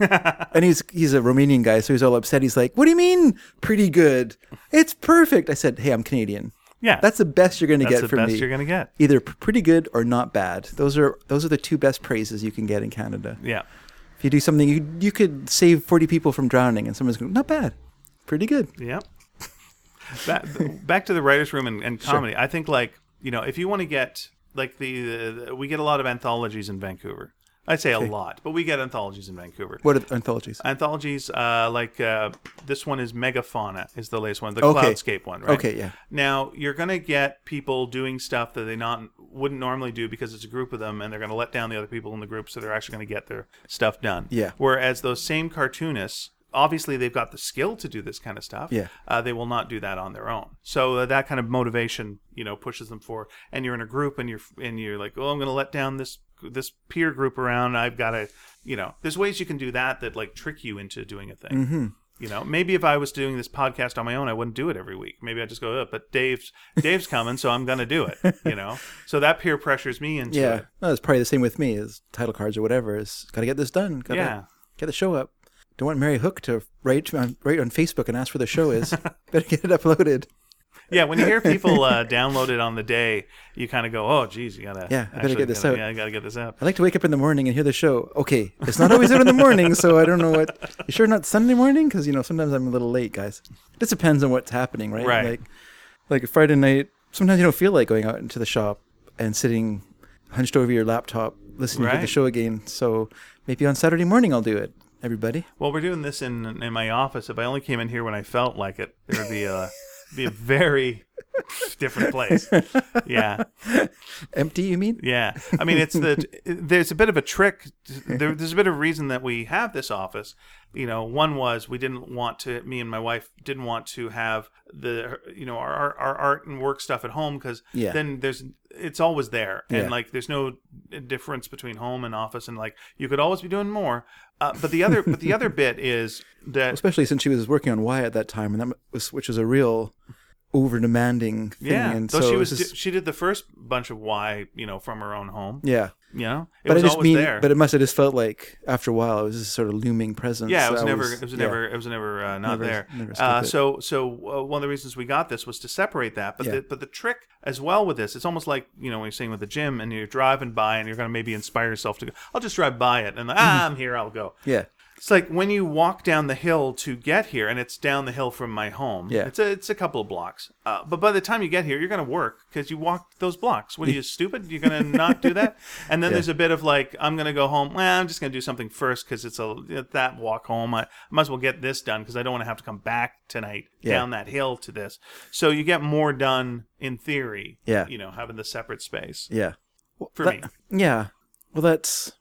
B: And he's he's a Romanian guy, so he's all upset. He's like, "What do you mean, pretty good? It's perfect." I said, "Hey, I'm Canadian.
A: Yeah.
B: That's the best you're going to
A: That's
B: get
A: the
B: from
A: best
B: me.
A: you're going to get.
B: Either p- pretty good or not bad. Those are those are the two best praises you can get in Canada.
A: Yeah.
B: If you do something, you you could save forty people from drowning, and someone's going, not bad, pretty good."
A: Yeah. back, back to the writers' room and, and comedy. I think, like, you know, if you want to get, like, the, the we get a lot of anthologies in Vancouver. I'd say a lot, but we get anthologies in Vancouver.
B: What are the anthologies?
A: Anthologies, uh, like uh, this one is Megafauna, is the latest one, the
B: Okay.
A: Cloudscape one, right?
B: Okay, yeah.
A: Now you're gonna get people doing stuff that they not wouldn't normally do because it's a group of them, and they're gonna let down the other people in the group, so they're actually gonna get their stuff done.
B: Yeah.
A: Whereas those same cartoonists obviously they've got the skill to do this kind of stuff.
B: Yeah.
A: Uh, they will not do that on their own. So uh, that kind of motivation, you know, pushes them forward. And you're in a group, and you're and you're like, oh, I'm going to let down this this peer group around. I've got to, you know, there's ways you can do that that like trick you into doing a thing.
B: Mm-hmm.
A: You know, maybe if I was doing this podcast on my own, I wouldn't do it every week. Maybe I'd just go, oh, but Dave's Dave's coming, so I'm going to do it, you know? So that peer pressures me into
B: Yeah.
A: it.
B: Well, it's probably the same with me as title cards or whatever. Is got to get this done. Gotta
A: Yeah.
B: get the show up. Don't want Mary Hook to write on, write on Facebook and ask where the show is. Better get it uploaded.
A: Yeah, when you hear people uh, download it on the day, you kind of go, oh, geez, you got to
B: Yeah, I better get this
A: gotta,
B: out.
A: Yeah, I got to get this out.
B: I like to wake up in the morning and hear the show. Okay, it's not always out in the morning, so I don't know what. You sure not Sunday morning? Because, you know, sometimes I'm a little late, guys. It just depends on what's happening, right?
A: Right.
B: Like, like a Friday night, sometimes you don't feel like going out into the shop and sitting hunched over your laptop listening to
A: Right.
B: the show again. So maybe on Saturday morning I'll do it, everybody.
A: Well, we're doing this in in my office. If I only came in here when I felt like it, it would be a, be a very different place. Yeah.
B: Empty, you mean?
A: Yeah, I mean, it's the there's a bit of a trick. There, there's a bit of reason that we have this office. You know, one was we didn't want to. Me and my wife didn't want to have the you know our our art and work stuff at home because
B: Yeah.
A: then there's it's always there and
B: Yeah.
A: like there's no difference between home and office and like you could always be doing more. Uh, but the other but the other bit is that
B: Especially since she was working on Y at that time, and that was which was a real over demanding thing.
A: yeah,
B: and
A: though
B: so
A: she
B: it
A: was
B: just-
A: she did the first bunch of Y you know from her own home.
B: yeah.
A: You know, it
B: But
A: was
B: I just
A: always
B: mean,
A: there.
B: but it must have just felt like after a while it was just sort of looming presence.
A: Yeah, it was
B: that
A: never,
B: was-
A: it was
B: yeah.
A: never, it was never uh, not
B: Never-
A: there.
B: never
A: uh,
B: skipped it.
A: so, so uh, one of the reasons we got this was to separate that. But
B: Yeah.
A: the, but the trick as well with this, it's almost like you know when you're saying with the gym and you're driving by and you're going to maybe inspire yourself to go. I'll just drive by it and like, ah, I'm here. I'll go.
B: Yeah.
A: It's like when you walk down the hill to get here, and it's down the hill from my home.
B: Yeah.
A: It's a it's a couple of blocks. Uh, but by the time you get here, you're going to work because you walked those blocks. What are you, stupid? You're going to not do that? And then
B: Yeah.
A: there's a bit of like, I'm going to go home. Well, I'm just going to do something first because it's a that walk home. I might as well get this done because I don't want to have to come back tonight
B: Yeah.
A: down that hill to this. So you get more done in theory.
B: Yeah.
A: You know, having the separate space
B: Yeah. Well,
A: for
B: that-
A: me.
B: Yeah. Well, that's.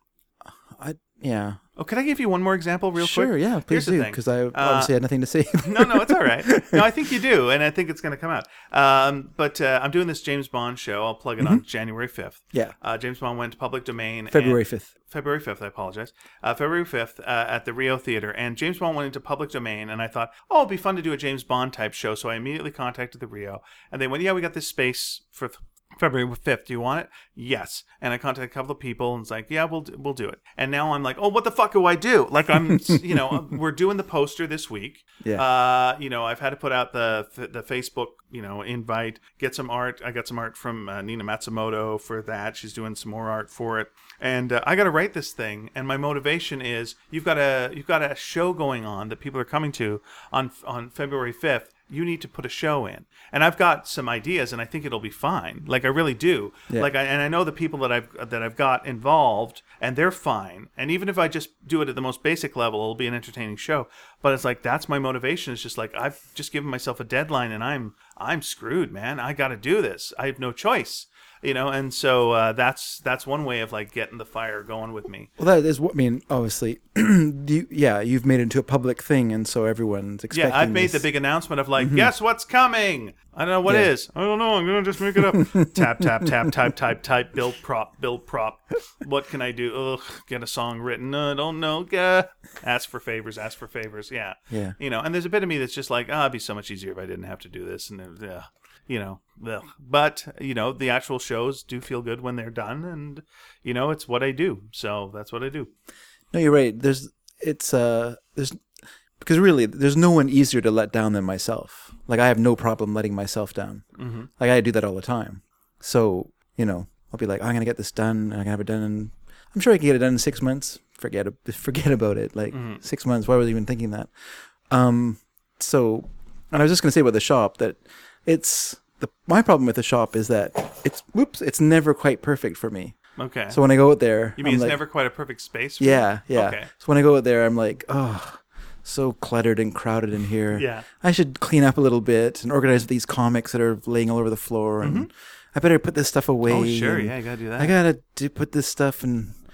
B: I yeah.
A: Oh, could I give you one more example real
B: Sure.
A: quick?
B: Yeah.
A: Here's
B: Please
A: the
B: do
A: thing.
B: because I
A: Uh,
B: obviously had nothing to say.
A: no, no, it's all right. No, I think you do, and I think it's going to come out. Um, but uh, I'm doing this James Bond show. I'll plug it on January fifth.
B: Yeah.
A: Uh, James Bond went to public domain.
B: February
A: and-
B: fifth.
A: February fifth, I apologize. Uh, February fifth uh, at the Rio Theater. And James Bond went into public domain, and I thought, oh, it'd be fun to do a James Bond type show. So I immediately contacted the Rio, and they went, yeah, we got this space for th- February fifth. Do you want it? Yes. And I contacted a couple of people, and it's like, yeah, we'll we'll do it. And now I'm like, oh, what the fuck do I do? Like I'm, you know, we're doing the poster this week.
B: Yeah.
A: Uh, you know, I've had to put out the the Facebook, you know, invite, get some art. I got some art from uh, Nina Matsumoto for that. She's doing some more art for it, and uh, I got to write this thing. And my motivation is you've got a you've got a show going on that people are coming to on on February fifth. You need to put a show in, and I've got some ideas, and I think it'll be fine. Like I really do.
B: Yeah.
A: Like, I, and I know the people that I've that I've got involved, and they're fine. And even if I just do it at the most basic level, it'll be an entertaining show. But it's like that's my motivation. It's just like I've just given myself a deadline, and I'm I'm screwed, man. I got to do this. I have no choice, you know. And so uh, that's that's one way of like getting the fire going with me.
B: Well, that is what I mean. Obviously, you, yeah, you've made it into a public thing, and so everyone's expecting.
A: Yeah, I've made
B: this.
A: the big announcement of like, guess what's coming? I don't know what
B: Yeah.
A: is. I don't know. I'm gonna just make it up. tap tap tap type type type. Build prop. Build prop. What can I do? Ugh. Get a song written. I don't know. Gah. Ask for favors. Ask for favors. Yeah.
B: Yeah.
A: You know, and there's a bit of me that's just like, ah, it'd be so much easier if I didn't have to do this. And uh, you know, ugh. But you know, the actual shows do feel good when they're done, and you know, it's what I do. So that's what I do.
B: No, you're right. There's it's uh there's because really there's no one easier to let down than myself. Like I have no problem letting myself down.
A: Mm-hmm.
B: Like I do that all the time. So you know I'll be like, I'm gonna get this done. I'm gonna have it done. In, I'm sure I can get it done in six months. Forget it. Forget about it. Like
A: Mm-hmm.
B: six months. Why was I even thinking that? Um. So, and I was just gonna say about the shop that it's the my problem with the shop is that it's whoops. It's never quite perfect for me.
A: Okay.
B: So when I go out there,
A: you mean
B: I'm
A: it's
B: like,
A: never quite a perfect space for
B: yeah, yeah.
A: Okay.
B: So when I go out there, I'm like, oh, so cluttered and crowded in here.
A: Yeah.
B: I should clean up a little bit and organize these comics that are laying all over the floor, and I better put this stuff away.
A: Oh, sure.
B: and
A: Yeah, you gotta do that.
B: I gotta do, put this stuff and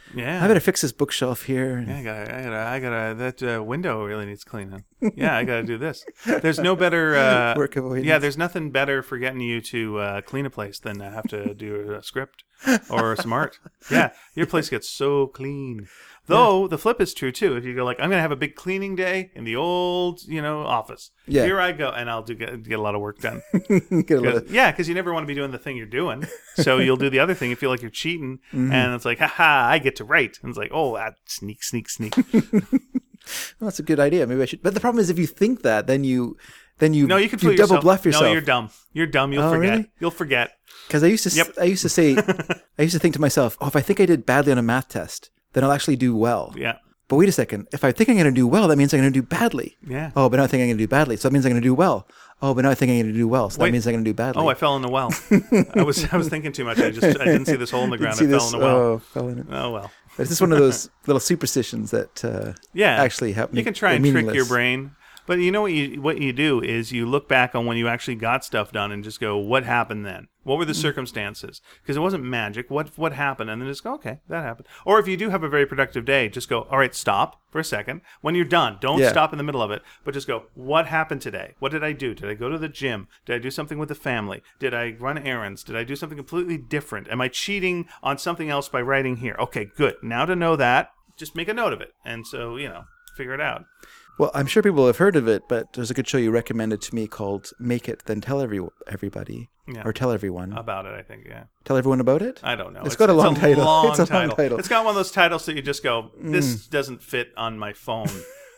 A: Yeah.
B: I better fix this bookshelf here.
A: Yeah, I gotta, I gotta, I gotta. That uh, window really needs cleaning. Yeah, I gotta do this. There's no better uh,
B: Work avoidance.
A: Yeah, there's nothing better for getting you to uh, clean a place than to have to do a script or some art. Yeah, your place gets so clean. Though yeah. the flip is true too. If you go like, I'm gonna have a big cleaning day in the old, you know, office.
B: Yeah.
A: Here I go, and I'll do get, get a lot of work done.
B: Get a lot of-
A: Yeah, because you never want to be doing the thing you're doing, so you'll do the other thing. You feel like you're cheating, mm-hmm. and it's like, haha, I get to write, and it's like, oh, ah, sneak, sneak, sneak.
B: Well, that's a good idea. Maybe I should. But the problem is, if you think that, then you, then you,
A: no, you can
B: you double
A: yourself.
B: bluff yourself.
A: No, you're dumb. You're dumb. You'll
B: oh,
A: forget.
B: Really?
A: You'll forget.
B: Because I used to,
A: yep.
B: I used to say, I used to think to myself, oh, if I think I did badly on a math test, then I'll actually do well.
A: Yeah.
B: But wait a second. If I think I'm going to do well, that means I'm going to do badly.
A: Yeah.
B: Oh, but now I think I'm going to do badly. So that means I'm going to do well. Oh, but now I think I'm going to do well. So
A: Wait.
B: that means I'm going to do badly.
A: Oh, I fell in the well. I was I was thinking too much. I just I didn't see this hole in the ground. I fell
B: this,
A: in the well.
B: Oh, fell in it.
A: Oh well.
B: It's just one of those little superstitions that uh,
A: yeah.
B: actually happen.
A: You can try and trick your brain. But you know what you what you do is you look back on when you actually got stuff done and just go, what happened then? What were the circumstances? Because it wasn't magic. What what happened? And then just go, okay, that happened. Or if you do have a very productive day, just go, all right, stop for a second. When you're done, don't
B: yeah.
A: stop in the middle of it, but just go, what happened today? What did I do? Did I go to the gym? Did I do something with the family? Did I run errands? Did I do something completely different? Am I cheating on something else by writing here? Okay, good. Now to know that, just make a note of it. And so, you know, figure it out.
B: Well, I'm sure people have heard of it, but there's a good show you recommended to me called Make It, Then Tell Every Everybody.
A: Yeah.
B: Or Tell Everyone.
A: About it, I think, yeah.
B: Tell everyone about it?
A: I don't know.
B: It's, it's got a long
A: it's a
B: title.
A: Long
B: it's a
A: title.
B: long title.
A: It's got one of those titles that you just go, this
B: mm.
A: doesn't fit on my phone.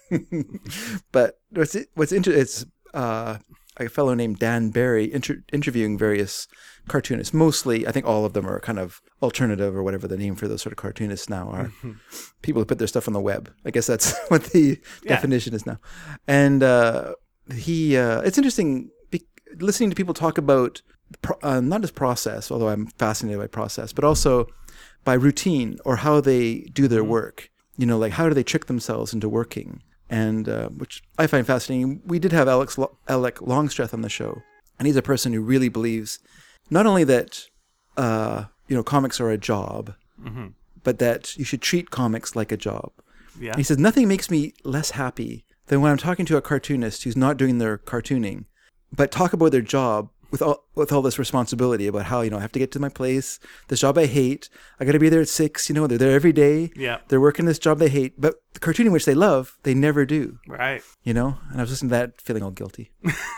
B: But what's it, what's inter- it's uh, a fellow named Dan Barry inter- interviewing various cartoonists. Mostly, I think all of them are kind of alternative or whatever the name for those sort of cartoonists now are. Mm-hmm. People who put their stuff on the web. I guess that's what the yeah. definition is now. And uh, he, uh, it's interesting be- listening to people talk about pro- uh, not just process, although I'm fascinated by process, but also by routine or how they do their mm-hmm. work. You know, like how do they trick themselves into working? And uh, which I find fascinating. We did have Alex Lo- Alec Longstreth on the show, and he's a person who really believes not only that uh, you know comics are a job, mm-hmm. but that you should treat comics like a job.
A: Yeah.
B: He says nothing makes me less happy than when I'm talking to a cartoonist who's not doing their cartooning, but talk about their job with all with all this responsibility about how, you know, I have to get to my place, this job I hate, I got to be there at six, you know, they're there every day,
A: yeah, they're
B: working this job they hate, but the cartooning which they love, they never do.
A: Right.
B: You know, and I was listening to that feeling all guilty.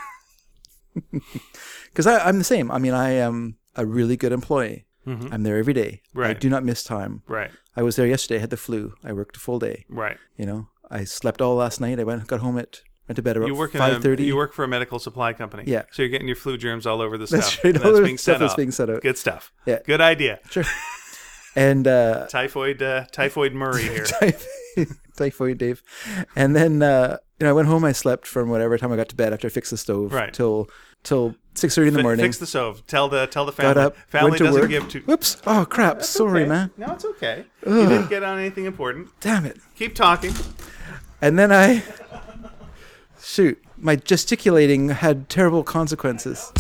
B: Because I'm the same. I mean, I am a really good employee. Mm-hmm. I'm there every day.
A: Right.
B: I do not miss time.
A: Right.
B: I was there yesterday, I had the flu. I worked a full day.
A: Right.
B: You know, I slept all last night. I went got home at went to bed about
A: you work
B: five thirty.
A: You work for a medical supply company.
B: Yeah.
A: So you're getting your flu germs all over the
B: that's
A: stuff.
B: Right.
A: And
B: all
A: that's
B: the
A: being
B: stuff
A: set
B: that's
A: up.
B: being set out.
A: Good stuff.
B: Yeah.
A: Good idea.
B: Sure. And uh,
A: typhoid, uh, typhoid Murray here.
B: Typhoid Dave. And then uh, you know, I went home. I slept from whatever time I got to bed after I fixed the stove.
A: Right.
B: Till till six thirty in the
A: F-
B: morning.
A: Fix the stove. Tell the tell the family.
B: Got up.
A: Family
B: went to
A: doesn't
B: work.
A: give to.
B: Whoops! Oh crap!
A: That's
B: Sorry,
A: okay.
B: man.
A: No, it's okay.
B: Ugh.
A: You didn't get on anything important.
B: Damn it!
A: Keep talking.
B: And then I, shoot, my gesticulating had terrible consequences.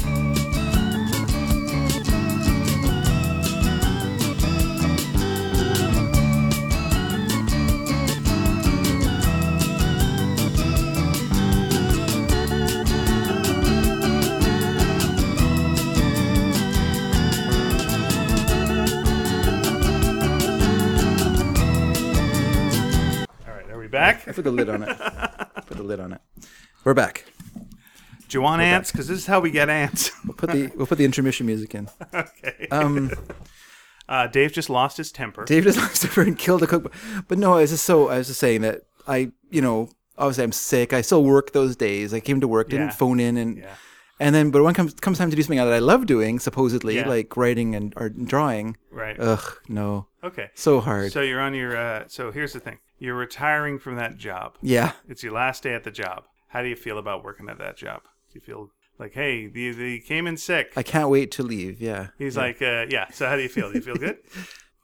A: Back?
B: I put the lid on it. Put the lid on it. We're back.
A: Do you want We're ants? Because this is how we get ants.
B: We'll put the we'll put the intermission music in.
A: Okay.
B: Um,
A: uh, Dave just lost his temper.
B: Dave just lost his temper and killed a cook. But no, I was just so I was just saying that I you know obviously I'm sick. I still work those days. I came to work, didn't yeah. phone in, and
A: yeah.
B: and then but when comes comes time to do something that I love doing, supposedly
A: yeah.
B: like writing and art and drawing.
A: Right.
B: Ugh, no.
A: Okay.
B: So hard.
A: So you're on your. Uh, so here's the thing. You're retiring from that job.
B: Yeah.
A: It's your last day at the job. How do you feel about working at that job? Do you feel like, hey, they came in sick?
B: I can't wait to leave. Yeah.
A: He's
B: yeah.
A: like, uh, yeah. So how do you feel? Do you feel good?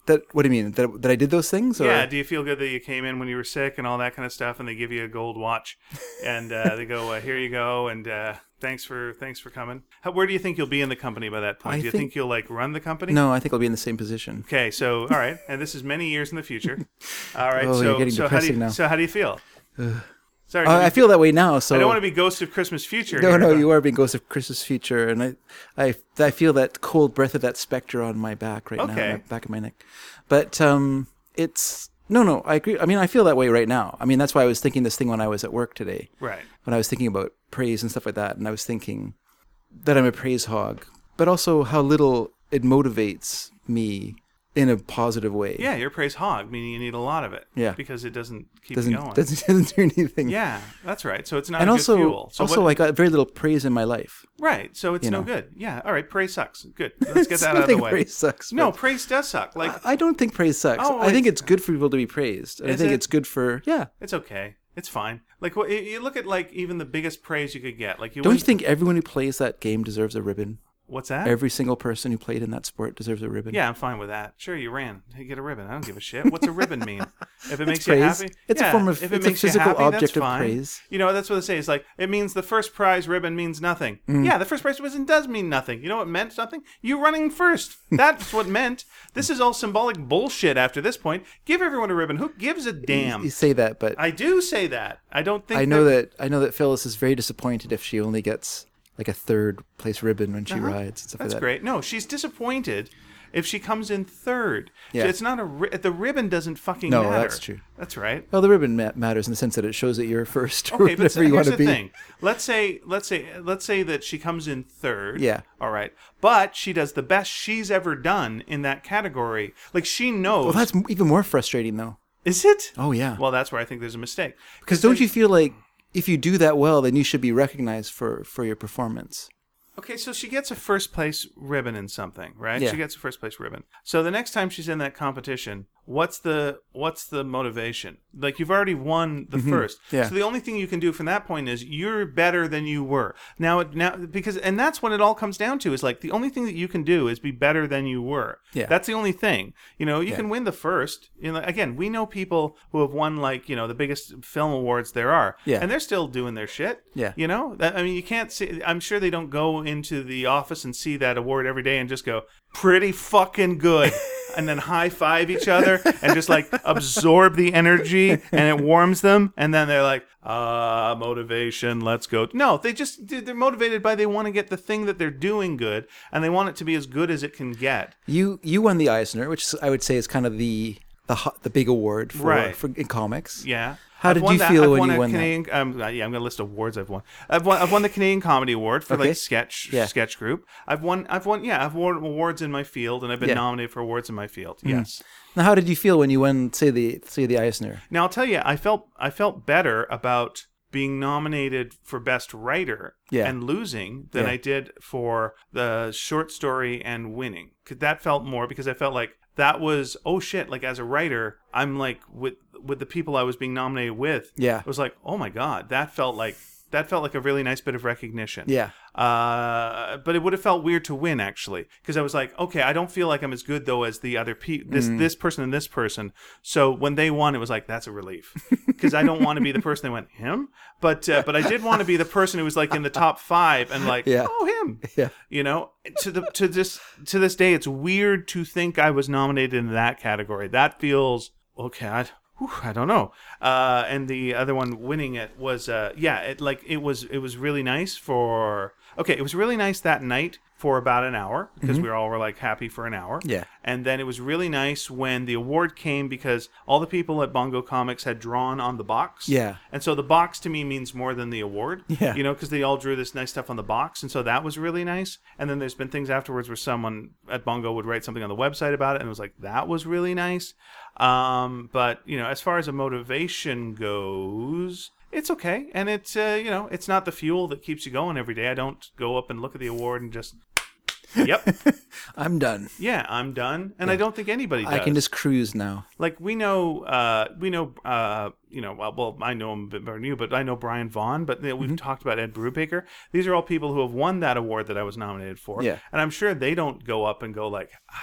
B: That what do you mean? That that I did those things? Or?
A: Yeah. Do you feel good that you came in when you were sick and all that kind of stuff, and they give you a gold watch, and uh, they go, uh, "Here you go," and uh, thanks for thanks for coming. How, where do you think you'll be in the company by that point?
B: I
A: do you
B: think-
A: think you'll like run the company?
B: No, I think I'll be in the same position.
A: Okay. So all right, and this is many years in the future. All right.
B: Oh,
A: so
B: you're getting
A: so how do you,
B: depressing now.
A: so how do you feel? Sorry.
B: Uh,
A: to
B: I
A: be-
B: feel that way now. So
A: I don't want to be Ghost of Christmas Future.
B: No,
A: here,
B: no,
A: but-
B: you are being Ghost of Christmas Future, and I, I, I feel that cold breath of that specter on my back right now,
A: Okay.
B: on the back of my neck. But um, it's no, no. I agree. I mean, I feel that way right now. I mean, that's why I was thinking this thing when I was at work today,
A: Right.
B: when I was thinking about praise and stuff like that, and I was thinking that I'm a praise hog, but also how little it motivates me in a positive way.
A: Yeah, you're a praise hog, meaning you need a lot of it.
B: Yeah.
A: Because it doesn't keep
B: doesn't
A: you going.
B: doesn't, doesn't do anything.
A: Yeah, that's right. So it's not
B: And
A: a
B: also,
A: good fuel. So
B: also,
A: what-
B: I got very little praise in my life.
A: right. So it's
B: you
A: no
B: know.
A: good. Yeah. All right. Praise sucks. Good. Let's get
B: It's
A: that out of the
B: nothing
A: way.
B: Praise sucks.
A: No,
B: but
A: praise does suck. Like
B: I don't think praise sucks.
A: Oh,
B: I think
A: it's-
B: it's good for people to be praised. And I
A: Is
B: think
A: it?
B: it's good for yeah.
A: it's okay. It's fine. Like what you you look at like even the biggest praise you could get. Like you
B: Don't you
A: win-
B: think everyone who plays that game deserves a ribbon?
A: What's that?
B: Every single person who played in that sport deserves a ribbon.
A: Yeah, I'm fine with that. Sure, you ran. You get a ribbon. I don't give a shit. What's a ribbon mean? If it makes you
B: praise.
A: happy,
B: It's a
A: yeah,
B: form of-
A: if it
B: it's a
A: makes you
B: physical
A: happy, that's
B: object of
A: fine.
B: praise.
A: You know, that's what they say. It's like it means the first prize ribbon means nothing.
B: Mm.
A: Yeah, the first prize ribbon does mean nothing. You know what meant something? You running first. That's what meant. This is all symbolic bullshit. After this point, give everyone a ribbon. Who gives a damn?
B: You say that, but
A: I do say that. I don't think
B: I know that I know that Phyllis is very disappointed if she only gets like a third place ribbon when she
A: Uh-huh.
B: rides and stuff
A: That's
B: like that.
A: great. No, she's disappointed if she comes in third.
B: Yeah.
A: It's not a ri- the ribbon doesn't fucking
B: No,
A: matter.
B: that's true.
A: That's right.
B: Well, the ribbon ma- matters in the sense that it shows that you're first or
A: Okay, but
B: whatever you
A: here's
B: want
A: the
B: to be.
A: thing. Let's say let's say let's say that she comes in third.
B: Yeah.
A: All right. But she does the best she's ever done in that category. Like she knows.
B: Well, that's m- even more frustrating though.
A: Is it?
B: Oh yeah.
A: Well, that's where I think there's a mistake.
B: Because don't you feel like if you do that well, then you should be recognized for, for your performance?
A: Okay, so she gets a first place ribbon in something, right?
B: Yeah.
A: She gets a first place ribbon. So the next time she's in that competition, what's the what's the motivation? Like you've already won the first.
B: Mm-hmm. Yeah.
A: So the only thing you can do from that point is you're better than you were. Now it- now because and that's when it all comes down to is like the only thing that you can do is be better than you were.
B: Yeah.
A: That's the only thing. You know, you
B: Yeah.
A: can win the first. You know, again, we know people who have won like, you know, the biggest film awards there are.
B: Yeah.
A: And they're still doing their shit.
B: Yeah.
A: You know? That, I mean, you can't see I'm sure they don't go into the office and see that award every day and just go, pretty fucking good. And then high five each other and just like absorb the energy and it warms them. And then they're like, ah, motivation, let's go. No, they just, they're motivated by they want to get the thing that they're doing good and they want it to be as good as it can get.
B: You you won the Eisner, which I would say is kind of the the ho- the big award for,
A: Right.
B: for in comics.
A: Yeah.
B: How
A: I've
B: did
A: won
B: you
A: that.
B: feel
A: I've
B: when
A: won
B: you
A: a
B: won that?
A: Canadian, Um, uh, yeah, I'm gonna list awards I've won. I've won. I've won the Canadian Comedy Award for
B: Okay.
A: like sketch
B: Yeah.
A: sketch group. I've won. I've won. Yeah, I've won awards in my field, and I've been
B: Yeah.
A: nominated for awards in my field. Yes.
B: Now, how did you feel when you won, say the say the Eisner?
A: Now I'll tell you, I felt I felt better about being nominated for best writer
B: Yeah.
A: and losing than
B: Yeah.
A: I did for the short story and winning. 'Cause that felt more because I felt like that was oh shit. Like as a writer, I'm like with with the people I was being nominated with.
B: Yeah.
A: It was like, oh my god, that felt like that felt like a really nice bit of recognition.
B: Yeah.
A: Uh, but it would have felt weird to win actually, because I was like, okay, I don't feel like I'm as good though as the other pe- this
B: Mm.
A: this person and this person. So when they won, it was like that's a relief, because I don't want to be the person that went him, but uh, but I did want to be the person who was like in the top five and like
B: Yeah.
A: oh him,
B: Yeah.
A: you know. To the to this to this day, it's weird to think I was nominated in that category. That feels okay. I, whew, I don't know. Uh, and the other one winning it was, uh, yeah, it like it was it was really nice for. Okay, it was really nice that night for about an hour because we all were like happy for an hour.
B: Yeah.
A: And then it was really nice when the award came because all the people at Bongo Comics had drawn on the box.
B: Yeah.
A: And so the box to me means more than the award.
B: Yeah.
A: You know, because they all drew this nice stuff on the box. And so that was really nice. And then there's been things afterwards where someone at Bongo would write something on the website about it. And it was like, that was really nice. Um, but, you know, as far as a motivation goes, it's okay. And it's, uh, you know, it's not the fuel that keeps you going every day. I don't go up and look at the award and just, yep.
B: I'm done.
A: Yeah, I'm done. And I don't think anybody does.
B: I can just cruise now.
A: Like we know, uh, we know, uh, you know. Well, well, I know him a bit better than you, but I know Brian Vaughn. But you know, we've talked about Ed Brubaker. These are all people who have won that award that I was nominated for.
B: Yeah.
A: And I'm sure they don't go up and go like, ah,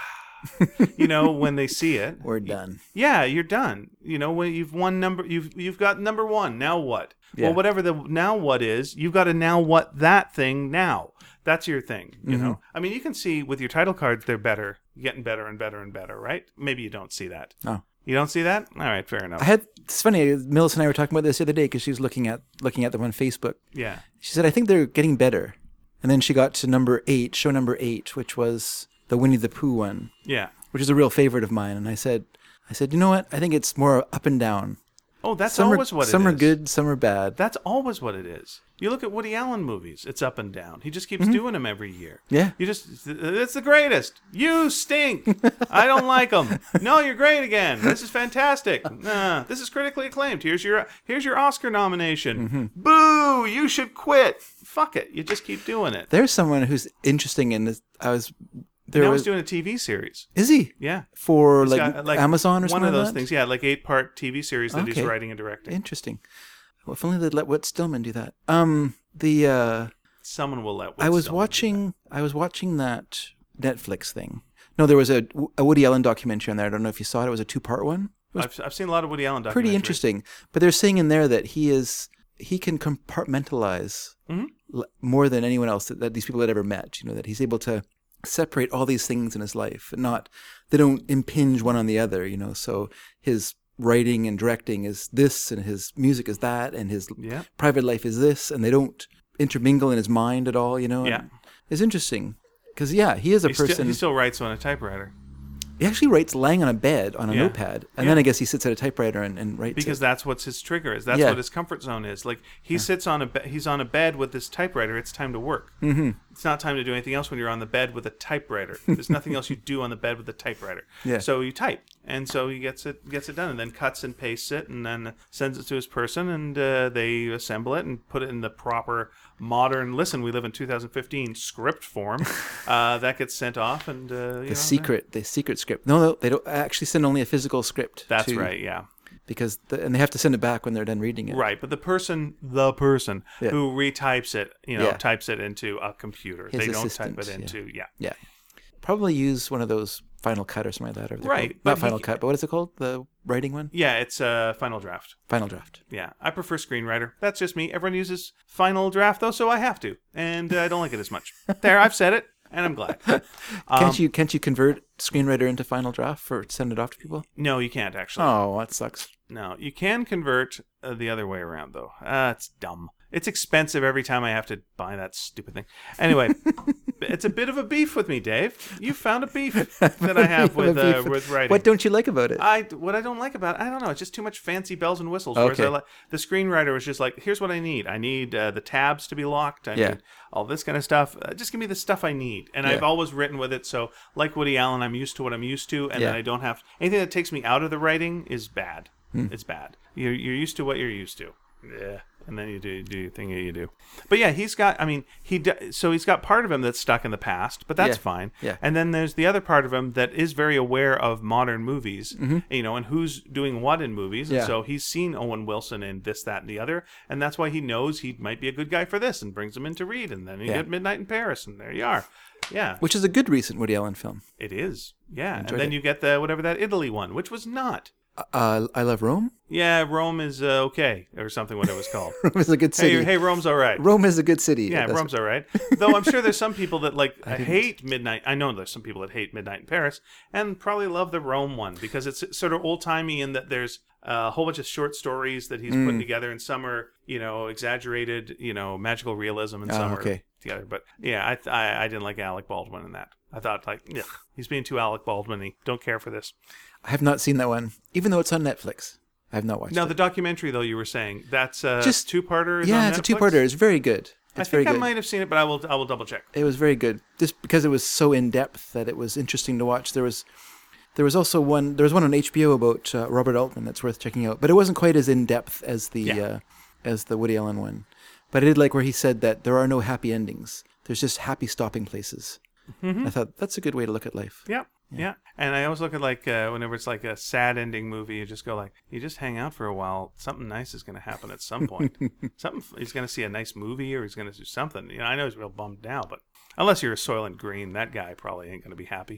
A: You know, when they see it,
B: We're done.
A: yeah, you're done. You know, when you've won number, you've you've got number one. Now what?
B: Yeah.
A: Well, whatever the now what is, you've got to now what that thing now. That's your thing. You
B: Mm-hmm.
A: know, I mean, you can see with your title cards, they're better, getting better and better and better, right? Maybe you don't see that.
B: No.
A: You don't see that? All right, fair enough.
B: I had, it's funny, Mills and I were talking about this the other day because she was looking at looking at them on Facebook.
A: Yeah.
B: She said, I think they're getting better. And then she got to number eight, show number eight, which was the Winnie the Pooh one,
A: Yeah.
B: which is a real favorite of mine. And I said, I said, you know what? I think it's more up and down.
A: Oh, that's
B: Some
A: always
B: are,
A: what it is.
B: some are good, some are bad.
A: That's always what it is. You look at Woody Allen movies, it's up and down. He just keeps doing them every year.
B: Mm-hmm. Yeah.
A: You just, it's the greatest. You stink. I don't like them. No, you're great again. This is fantastic. Nah, this is critically acclaimed. Here's your, here's your Oscar nomination.
B: Mm-hmm.
A: Boo, you should quit. Fuck it. You just keep doing it.
B: There's someone who's interesting in this. I was, there
A: Now
B: was,
A: he's doing a T V series.
B: is he?
A: Yeah.
B: For
A: He's
B: like,
A: got, like,
B: Amazon or
A: one
B: something
A: of those
B: like that?
A: things. Yeah, like eight part T V series that he's
B: Okay.
A: writing and directing.
B: Interesting. Well, if only they'd let Whit Stillman do that. Um, the, uh,
A: Someone will let.
B: I was
A: Stillman do
B: watching. I was watching that Netflix thing. No, there was a, a Woody Allen documentary on there. I don't know if you saw it. It was a two-part one. It was
A: I've, I've seen a lot of Woody Allen documentaries.
B: pretty interesting. But they're saying in there that he is he can compartmentalize
A: Mhm.
B: l- more than anyone else that, that these people had ever met. You know, that he's able to separate all these things in his life, and not they don't impinge one on the other. You know, so his writing and directing is this, and his music is that, and his
A: Yeah.
B: private life is this, and they don't intermingle in his mind at all. You know,
A: Yeah.
B: And it's interesting because yeah, he is a
A: He, still,
B: person.
A: he still writes on a typewriter.
B: He actually writes lying on a bed on a
A: Yeah.
B: notepad, and
A: Yeah.
B: then I guess he sits at a typewriter and, and writes
A: Because
B: it.
A: that's what's his trigger is. That's
B: Yeah.
A: what his comfort zone is. Like he sits on a be- he's on a bed with this typewriter. It's time to work. Mm-hmm. It's not time to do anything else when you're on the bed with a typewriter. There's nothing else you do on the bed with a typewriter.
B: Yeah.
A: So you type, and so he gets it gets it done, and then cuts and pastes it, and then sends it to his person, and uh, they assemble it and put it in the proper modern. Listen, we live in two thousand fifteen script form. uh, that gets sent off, and uh, you know,
B: The secret, the secret script. No, no, they don't actually send only a physical script.
A: That's
B: to-
A: right. Yeah.
B: Because the, and they have to send it back when they're done reading it.
A: Right, but the person, the person
B: Yeah.
A: who retypes it, you know,
B: Yeah.
A: types it into a computer.
B: His
A: they don't
B: assistant,
A: type it
B: yeah.
A: into, yeah.
B: Yeah. Probably use one of those Final Cut or something like that. Or they're
A: Right,
B: called-
A: but
B: Not Final
A: he-
B: Cut, but what is it called? The writing one?
A: Yeah, it's a Final Draft.
B: Final Draft.
A: Yeah, I prefer Screenwriter. That's just me. Everyone uses Final Draft, though, so I have to. And uh, I don't like it as much. There, I've said it, and I'm glad. Um,
B: Can't you can't you convert screenwriter into Final Draft for send it off to people?
A: No, you can't, actually.
B: Oh, that sucks.
A: No, you can convert uh, the other way around, though. Uh, it's dumb. It's expensive every time I have to buy that stupid thing. Anyway, it's a bit of a beef with me, Dave. You found a beef that I have with uh, with writing.
B: What don't you like about it?
A: I what I don't like about it, I don't know. It's just too much fancy bells and whistles. Whereas
B: Okay.
A: I like the screenwriter was just like, here's what I need. I need uh, the tabs to be locked. I
B: Yeah.
A: need all this kind of stuff. Uh, just give me the stuff I need. And
B: Yeah.
A: I've always written with it. So like Woody Allen, I'm used to what I'm used to, and
B: Yeah.
A: then I don't have anything that takes me out of the writing is bad.
B: Hmm.
A: It's bad. You're you're used to what you're used to. Yeah. And then you do do your thing that you do. But yeah, he's got. I mean, he do, so he's got part of him that's stuck in the past, but that's
B: Yeah.
A: fine.
B: Yeah.
A: And then there's the other part of him that is very aware of modern movies, you know, and who's doing what in movies. And
B: Mm-hmm. Yeah.
A: so he's seen Owen Wilson in this, that, and the other, and that's why he knows he might be a good guy for this, and brings him in to read, and then you
B: Yeah.
A: get Midnight in Paris, and there you are. Yeah,
B: Which is a good recent Woody Allen film.
A: it is. Yeah, and
B: Enjoyed
A: then
B: it.
A: you get the whatever that Italy one, which was not.
B: Uh, I Love Rome.
A: Yeah, Rome is uh, okay, or something. What it was called.
B: Rome is a good city.
A: hey, hey, Rome's all right.
B: Rome is a good city.
A: Yeah,
B: That's-
A: Rome's all right. Though I'm sure there's some people that like hate Midnight. I know there's some people that hate Midnight in Paris and probably love the Rome one because it's sort of old timey in that there's a whole bunch of short stories that he's
B: Mm.
A: putting together, and some are you know exaggerated, you know, magical realism, and some
B: Oh, okay.
A: are together. But yeah, I, th- I I didn't like Alec Baldwin in that. I thought like, ugh, he's being too Alec Baldwin-y. Don't care for this.
B: I have not seen that one, even though it's on Netflix. I have not watched
A: Now
B: it.
A: the documentary though you were saying that's a
B: Just-
A: two-parter. is
B: yeah,
A: on
B: it's a
A: Netflix?
B: two-parter. It's very good.
A: I
B: It's
A: think
B: very
A: I
B: good.
A: might have seen it, but I will I will double check.
B: It was very good, just because it was so in depth that it was interesting to watch. There was, there was also one. There was one on H B O about uh, Robert Altman that's worth checking out, but it wasn't quite as in depth as the
A: Yeah.
B: uh, as the Woody Allen one. But I did like where he said that there are no happy endings. There's just happy stopping places.
A: Mm-hmm.
B: I thought that's a good way to look at life.
A: Yeah, yeah. And I always look at like uh, whenever it's like a sad ending movie, you just go like, you just hang out for a while. Something nice is going to happen at some point. Something he's going to see a nice movie, or he's going to do something. You know, I know he's real bummed now, but unless you're a Soylent Green, that guy probably ain't going to be happy.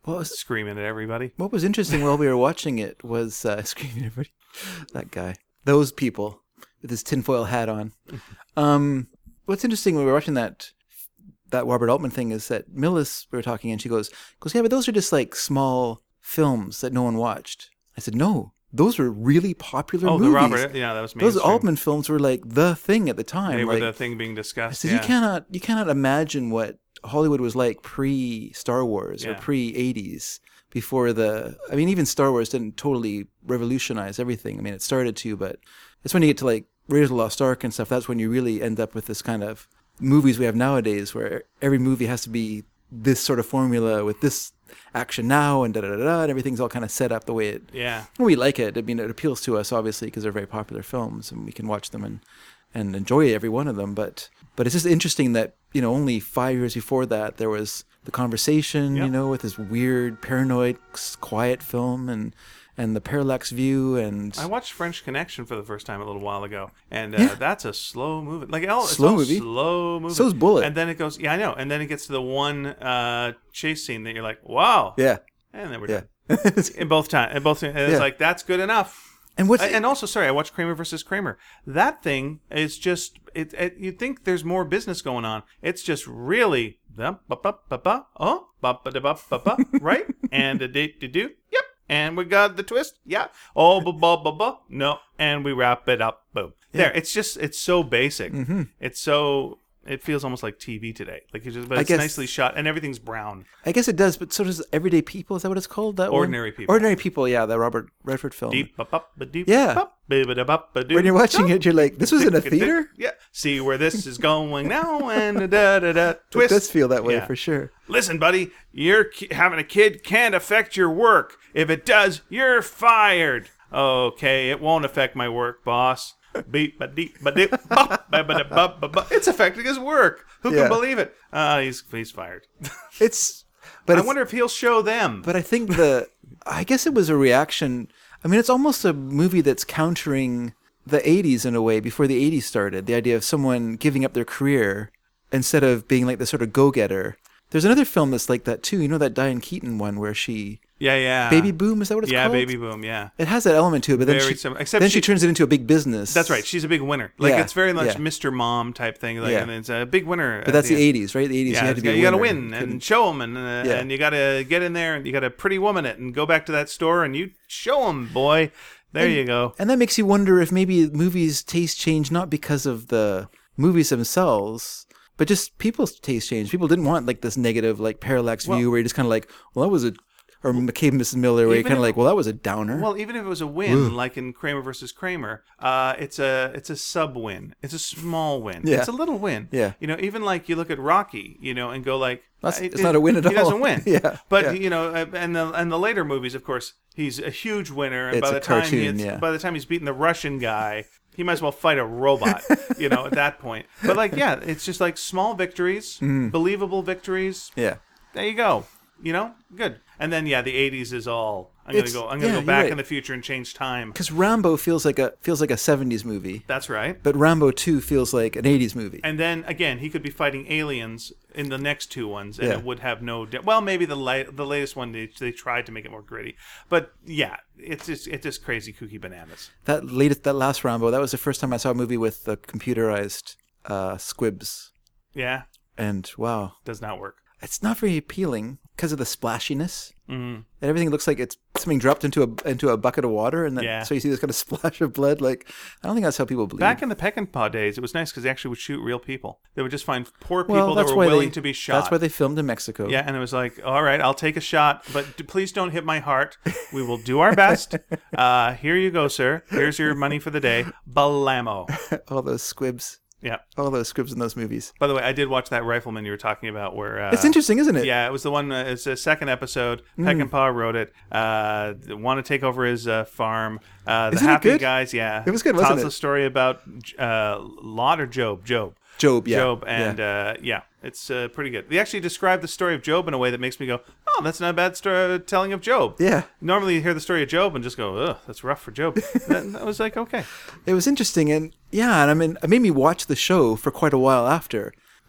B: What was
A: screaming at everybody.
B: What was interesting while we were watching it was uh, screaming at everybody. That guy, those people with his tinfoil hat on. Um, what's interesting when we were watching that that Robert Altman thing is that Millis, we were talking, and she goes, goes, yeah, but those are just like small films that no one watched. I said, no, those were really popular
A: oh,
B: movies.
A: the Robert, yeah, that was mainstream.
B: Those Altman films were like the thing at the time.
A: They were
B: like,
A: the thing being discussed.
B: I said,
A: yeah.
B: you cannot, you cannot imagine what Hollywood was like pre Star Wars
A: Yeah.
B: or pre eighties. Before the, I mean, even Star Wars didn't totally revolutionize everything. I mean, it started to, but it's when you get to like Raiders of the Lost Ark and stuff, that's when you really end up with this kind of movies we have nowadays where every movie has to be this sort of formula with this action now and da da da da, and everything's all kind of set up the way it,
A: Yeah.
B: we like it. I mean, it appeals to us obviously because they're very popular films and we can watch them and, and enjoy every one of them. But, but it's just interesting that, you know, only five years before that, there was The Conversation,
A: Yep.
B: you know, with this weird, paranoid, quiet film and and The Parallax View. And
A: I watched French Connection for the first time a little while ago, and uh,
B: Yeah.
A: that's a slow movie. Like all, it's
B: Slow
A: all
B: movie.
A: slow movie.
B: So's Bullet.
A: And then it goes, yeah, I know. And then it gets to the one uh, chase scene that you're like, wow.
B: yeah,
A: And then we're
B: yeah.
A: done. In both times, in both, and it's
B: Yeah.
A: like that's good enough.
B: And what's
A: Uh, and also, sorry, I watched Kramer versus Kramer. That thing is just it. it you'd think there's more business going on. It's just really the ba ba ba ba oh ba ba da ba ba ba right and a date to do yep. And we got the twist, yeah. Oh ba ba ba ba no, and we wrap it up. Boom. There. It's just it's so basic.
B: Mm-hmm.
A: It's so. It feels almost like T V today. Like it's just, but
B: I
A: it's
B: guess-
A: nicely shot and everything's brown.
B: I guess it does, but so does Everyday People. Is that what it's called? That one?
A: Ordinary People.
B: Ordinary People. Yeah, the Robert Redford film.
A: Deep ba ba ba deep.
B: Yeah.
A: ba, ba, ba, da, ba, ba, do,
B: When you're watching
A: da.
B: it, you're like, this was in a theater.
A: Yeah. See where this is going now, and da da da. Twist.
B: It does feel that way
A: Yeah.
B: for sure.
A: Listen, buddy, your ki- having a kid can't affect your work. If it does, you're fired. Okay, it won't affect my work, boss. Beep ba deep ba dip ba ba ba da, ba ba ba. It's affecting his work. Who
B: Yeah.
A: can believe it? Uh, he's he's fired.
B: It's, but
A: I
B: it's,
A: wonder if he'll show them.
B: But I think the, I guess it was a reaction. I mean, it's almost a movie that's countering the eighties in a way before the eighties started. The idea of someone giving up their career instead of being like the sort of go-getter. There's another film that's like that too. You know that Diane Keaton one where she,
A: yeah, yeah.
B: Baby Boom, is that what it's
A: yeah,
B: called?
A: Baby Boom. Yeah.
B: It has that element to it, but then
A: Very
B: she,
A: similar, except
B: then she,
A: she-
B: turns it into a big business.
A: That's right. She's a big winner. Like
B: Yeah,
A: it's very much
B: yeah.
A: Mister Mom type thing. Like,
B: Yeah.
A: and it's a big winner.
B: But that's the eighties, right? The eighties,
A: Yeah,
B: you had to be a
A: you got to
B: winner.
A: win
B: Couldn't-
A: and show them, and uh,
B: Yeah.
A: and you got to get in there, and you got to pretty woman it, and go back to that store, and you show them, boy. There you go.
B: And that makes you wonder if maybe movies' taste change not because of the movies themselves, but just people's taste change. People didn't want like this negative, like parallax
A: Well-
B: view where you're just kind of like, well, that was a, or McCabe, Missus Miller, where you're
A: Even
B: kind of
A: if-
B: like, well, that was a downer.
A: Well, even if it was a win, like in Kramer versus Kramer, uh, it's a it's a sub win. It's a small win.
B: Yeah.
A: It's a little win.
B: Yeah.
A: You know, even like you look at Rocky, you know, and go like,
B: That's-
A: uh,
B: it's not a win at
A: He
B: all.
A: doesn't win.
B: Yeah,
A: But
B: yeah.
A: you know, uh, and the and the later movies, of course, he's a huge winner. And
B: It's
A: by
B: a
A: the time
B: cartoon,
A: he's,
B: yeah.
A: by the time he's beaten the Russian guy, he might as well fight a robot. You know, at that point. But like, yeah, it's just like small victories,
B: Mm-hmm.
A: believable victories.
B: yeah.
A: There you go. You know, good. And then yeah, the eighties is all. I'm
B: It's-
A: gonna go. I'm gonna
B: yeah,
A: go
B: you're
A: back
B: right.
A: in the future and change time.
B: Because Rambo feels like a feels like a seventies movie,
A: That's right.
B: but Rambo two feels like an eighties movie.
A: And then again, he could be fighting aliens in the next two ones, and
B: Yeah.
A: it would have no. De- well, maybe the la- the latest one they they tried to make it more gritty, but yeah, it's just it's just crazy kooky bananas.
B: That latest, that last Rambo, that was the first time I saw a movie with the computerized uh, squibs,
A: Yeah,
B: and wow,
A: does not work.
B: it's not very appealing because of the splashiness.
A: Mm-hmm.
B: And everything looks like it's something dropped into a into a bucket of water, and then
A: Yeah.
B: so you see this kind of splash of blood. Like, I don't think that's how people bleed.
A: Back in the Peckinpah days, it was nice because they actually would shoot real people. They would just find poor people
B: well,
A: that
B: that's
A: were
B: why
A: willing
B: they,
A: to be shot.
B: That's why they filmed in Mexico.
A: Yeah, and it was like, all right, I'll take a shot, but d- please don't hit my heart. We will do our best. Uh, here you go, sir. Here's your money for the day. Balamo.
B: all those squibs,
A: Yeah.
B: all those squibs in those movies.
A: By the way, I did watch that Rifleman you were talking about where... Uh,
B: It's interesting, isn't it?
A: Yeah, it was the one, uh, it's the second episode.
B: Mm.
A: Peckinpah wrote it. Uh, want to take over his uh, farm. Uh, the
B: Isn't it
A: Happy
B: good?
A: Guys, yeah.
B: It was good, wasn't
A: Tells
B: it?
A: the story about uh, Lot or Job? Job.
B: Job, yeah.
A: Job, and
B: yeah.
A: uh, yeah, it's uh, pretty good. They actually describe the story of Job in a way that makes me go, "Oh, that's not a bad story telling of Job."
B: Yeah.
A: Normally, you hear the story of Job and just go, "Ugh, that's rough for Job." And I was like, "Okay."
B: It was interesting, and yeah, and I mean, it made me watch the show for quite a while after,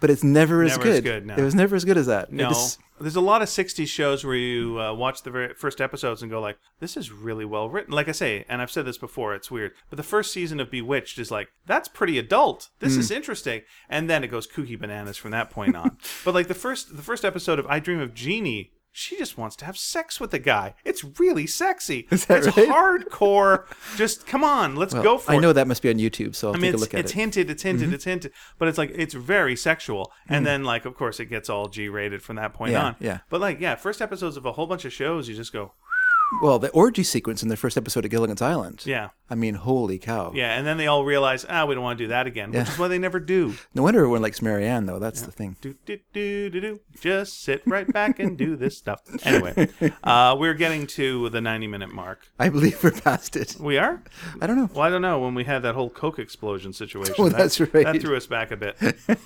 B: but it's never as
A: Never
B: good.
A: as good, no.
B: It was never as good as that. It
A: No,
B: just-
A: there's a lot of sixties shows where you uh, watch the very first episodes and go like, this is really well written. Like I say, and I've said this before, it's weird, but the first season of Bewitched is like, that's pretty adult. This
B: Mm.
A: is interesting. And then it goes kooky bananas from that point on. But like the first the first episode of I Dream of Jeannie, she just wants to have sex with the guy. It's really sexy.
B: Is that
A: it's
B: right?
A: hardcore. Just come on, let's
B: well,
A: go for
B: I
A: it.
B: know that must be on YouTube, so I'll
A: I
B: take
A: mean,
B: a
A: it's,
B: look at
A: it's
B: it. Mm-hmm.
A: hinted, it's hinted, it's hinted, but it's like it's very sexual, and then like of course it gets all G-rated from that point
B: Yeah,
A: on.
B: yeah.
A: But like yeah, first episodes of a whole bunch of shows, you just go
B: Well, the orgy sequence in the first episode of Gilligan's Island.
A: yeah,
B: I mean, holy cow.
A: yeah, and then they all realize ah we don't want to do that again, which
B: Yeah.
A: is why they never do.
B: No wonder everyone likes Marianne, though. That's the thing.
A: Do do do do do. Just sit right back and do this stuff. Anyway, uh, we're getting to the ninety minute mark.
B: I believe we're past it.
A: We are.
B: I don't know.
A: Well, I don't know. When we had that whole Coke explosion situation,
B: Oh,
A: that-
B: that's right.
A: That threw us back a bit.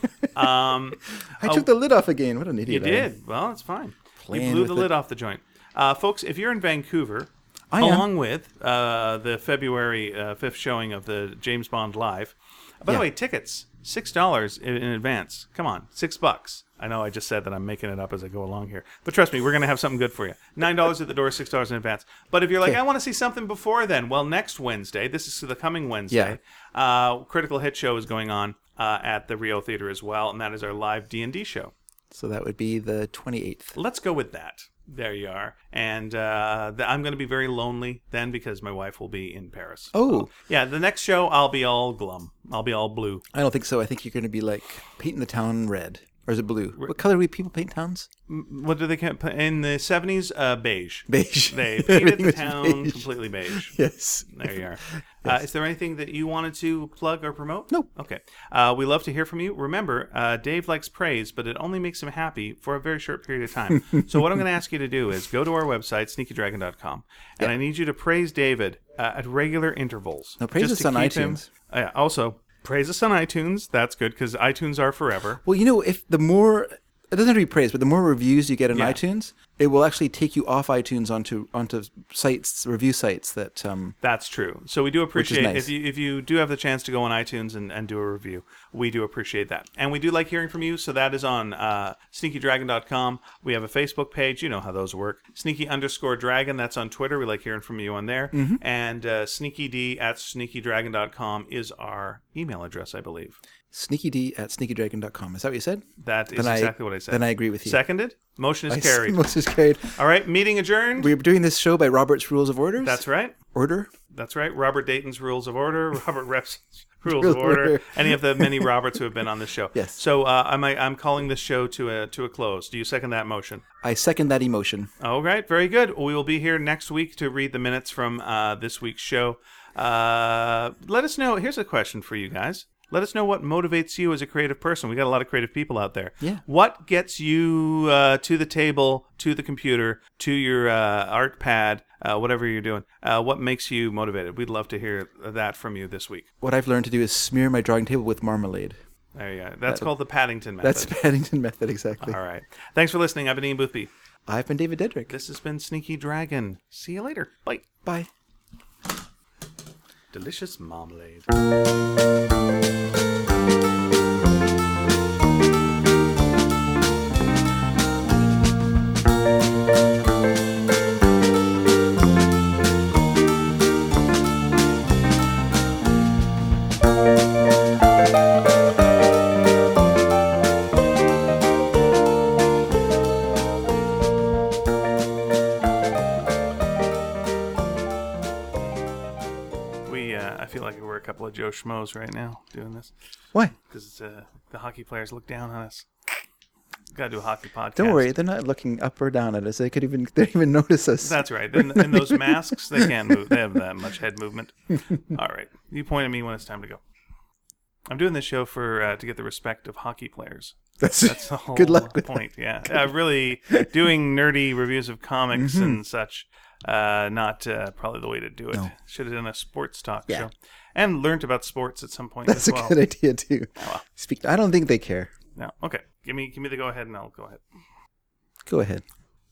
A: Um,
B: I took the lid off again. What an
A: You
B: idiot I am.
A: did. Well, it's fine.
B: Playing
A: you blew
B: with
A: the
B: it.
A: lid off the joint. Uh, folks, if you're in Vancouver,
B: I am.
A: along with uh, the February uh, fifth showing of the James Bond Live, by
B: Yeah.
A: the way, tickets, six dollars in, in advance. Come on, six bucks. I know I just said that I'm making it up as I go along here. But trust me, we're going to have something good for you. nine dollars at the door, six dollars in advance. But if you're like,
B: Okay.
A: I want to see something before then, well, next Wednesday, this is the coming Wednesday, uh, Critical Hit Show is going on uh, at the Rio Theater as well, and that is our live D and D show.
B: So that would be the twenty-eighth.
A: Let's go with that. There you are. And uh, th- I'm going to be very lonely then because my wife will be in Paris.
B: Oh.
A: Yeah, the next show, I'll be all glum. I'll be all blue.
B: I don't think so. I think you're going to be like painting the town red. Or is it blue? What color do people paint towns?
A: M- What do they ca- in the seventies? Uh, beige.
B: Beige.
A: They painted
B: Everything
A: the
B: was
A: town
B: beige.
A: completely beige.
B: Yes.
A: There you are. Uh, is there anything that you wanted to plug or promote?
B: Nope.
A: Okay. Uh, we love to hear from you. Remember, uh, Dave likes praise, but it only makes him happy for a very short period of time. So what I'm going to ask you to do is go to our website, sneaky dragon dot com, and
B: Yeah.
A: I need you to praise David uh, at regular intervals.
B: No, praise
A: just
B: us
A: to
B: on
A: keep him-
B: iTunes.
A: Uh, yeah, also, praise us on iTunes. That's good because iTunes are forever.
B: Well, you know, if the more... It doesn't have to be praised, but the more reviews you get on
A: Yeah.
B: iTunes, it will actually take you off iTunes onto onto sites, review sites that... Um,
A: That's true. So we do appreciate
B: nice.
A: if you if you do have the chance to go on iTunes and, and do a review. We do appreciate that. And we do like hearing from you. So that is on uh, sneaky dragon dot com. We have a Facebook page. You know how those work. Sneaky underscore dragon. That's on Twitter. We like hearing from you on there.
B: Mm-hmm.
A: And uh, sneakyd at sneaky dragon dot com is our email address, I believe.
B: sneakyd at sneaky dragon dot com. Is that what you said?
A: That is
B: Then I-
A: exactly what I said.
B: then I agree with you.
A: Seconded. Motion is
B: I-
A: carried.
B: Most is carried.
A: All right. Meeting adjourned.
B: We're doing this show by Robert's Rules of Orders.
A: That's right.
B: Order.
A: That's right. Robert Dayton's Rules of Order, Robert Rep's Rules
B: Rules
A: of
B: of
A: Order,
B: Order.
A: any of the many Roberts who have been on this show.
B: Yes.
A: So uh, I'm I'm calling this show to a to a close. Do you second that motion?
B: I second that emotion.
A: All right. Very good. We will be here next week to read the minutes from uh, this week's show. Uh, let us know. Here's a question for you guys. Let us know what motivates you as a creative person. We got a lot of creative people out there.
B: Yeah.
A: What gets you uh, to the table, to the computer, to your uh, art pad, uh, whatever you're doing? Uh, what makes you motivated? We'd love to hear that from you this week.
B: What I've learned to do is smear my drawing table with marmalade.
A: There you go. That's
B: That-
A: called the Paddington method.
B: That's Paddington method, exactly.
A: All right. Thanks for listening. I've been Ian Boothby.
B: I've been David Dedrick.
A: This has been Sneaky Dragon. See you later. Bye.
B: Bye.
A: Delicious marmalade. We, uh, I feel like we're a couple of Joe Schmoes right now doing this
B: Why?
A: because uh, the hockey players look down on us. Got to do a hockey podcast.
B: Don't worry, they're not looking up or down at us. They could even they don't even notice us.
A: That's right. In, in those masks, they can't move. They have that much head movement. All right. You point at me when it's time to go. I'm doing this show for uh, to get the respect of hockey players.
B: That's,
A: That's the whole
B: good luck with
A: point. Yeah. Uh, really doing nerdy reviews of comics
B: Mm-hmm.
A: and such. Uh, not uh, probably the way to do it.
B: No.
A: Should have done a sports talk
B: Yeah.
A: show. And learned about sports at some point
B: That's
A: as
B: a
A: well.
B: good idea too.
A: well.
B: Speak. I don't think they care.
A: No. Okay. Give me give me the go ahead and I'll go ahead.
B: Go ahead.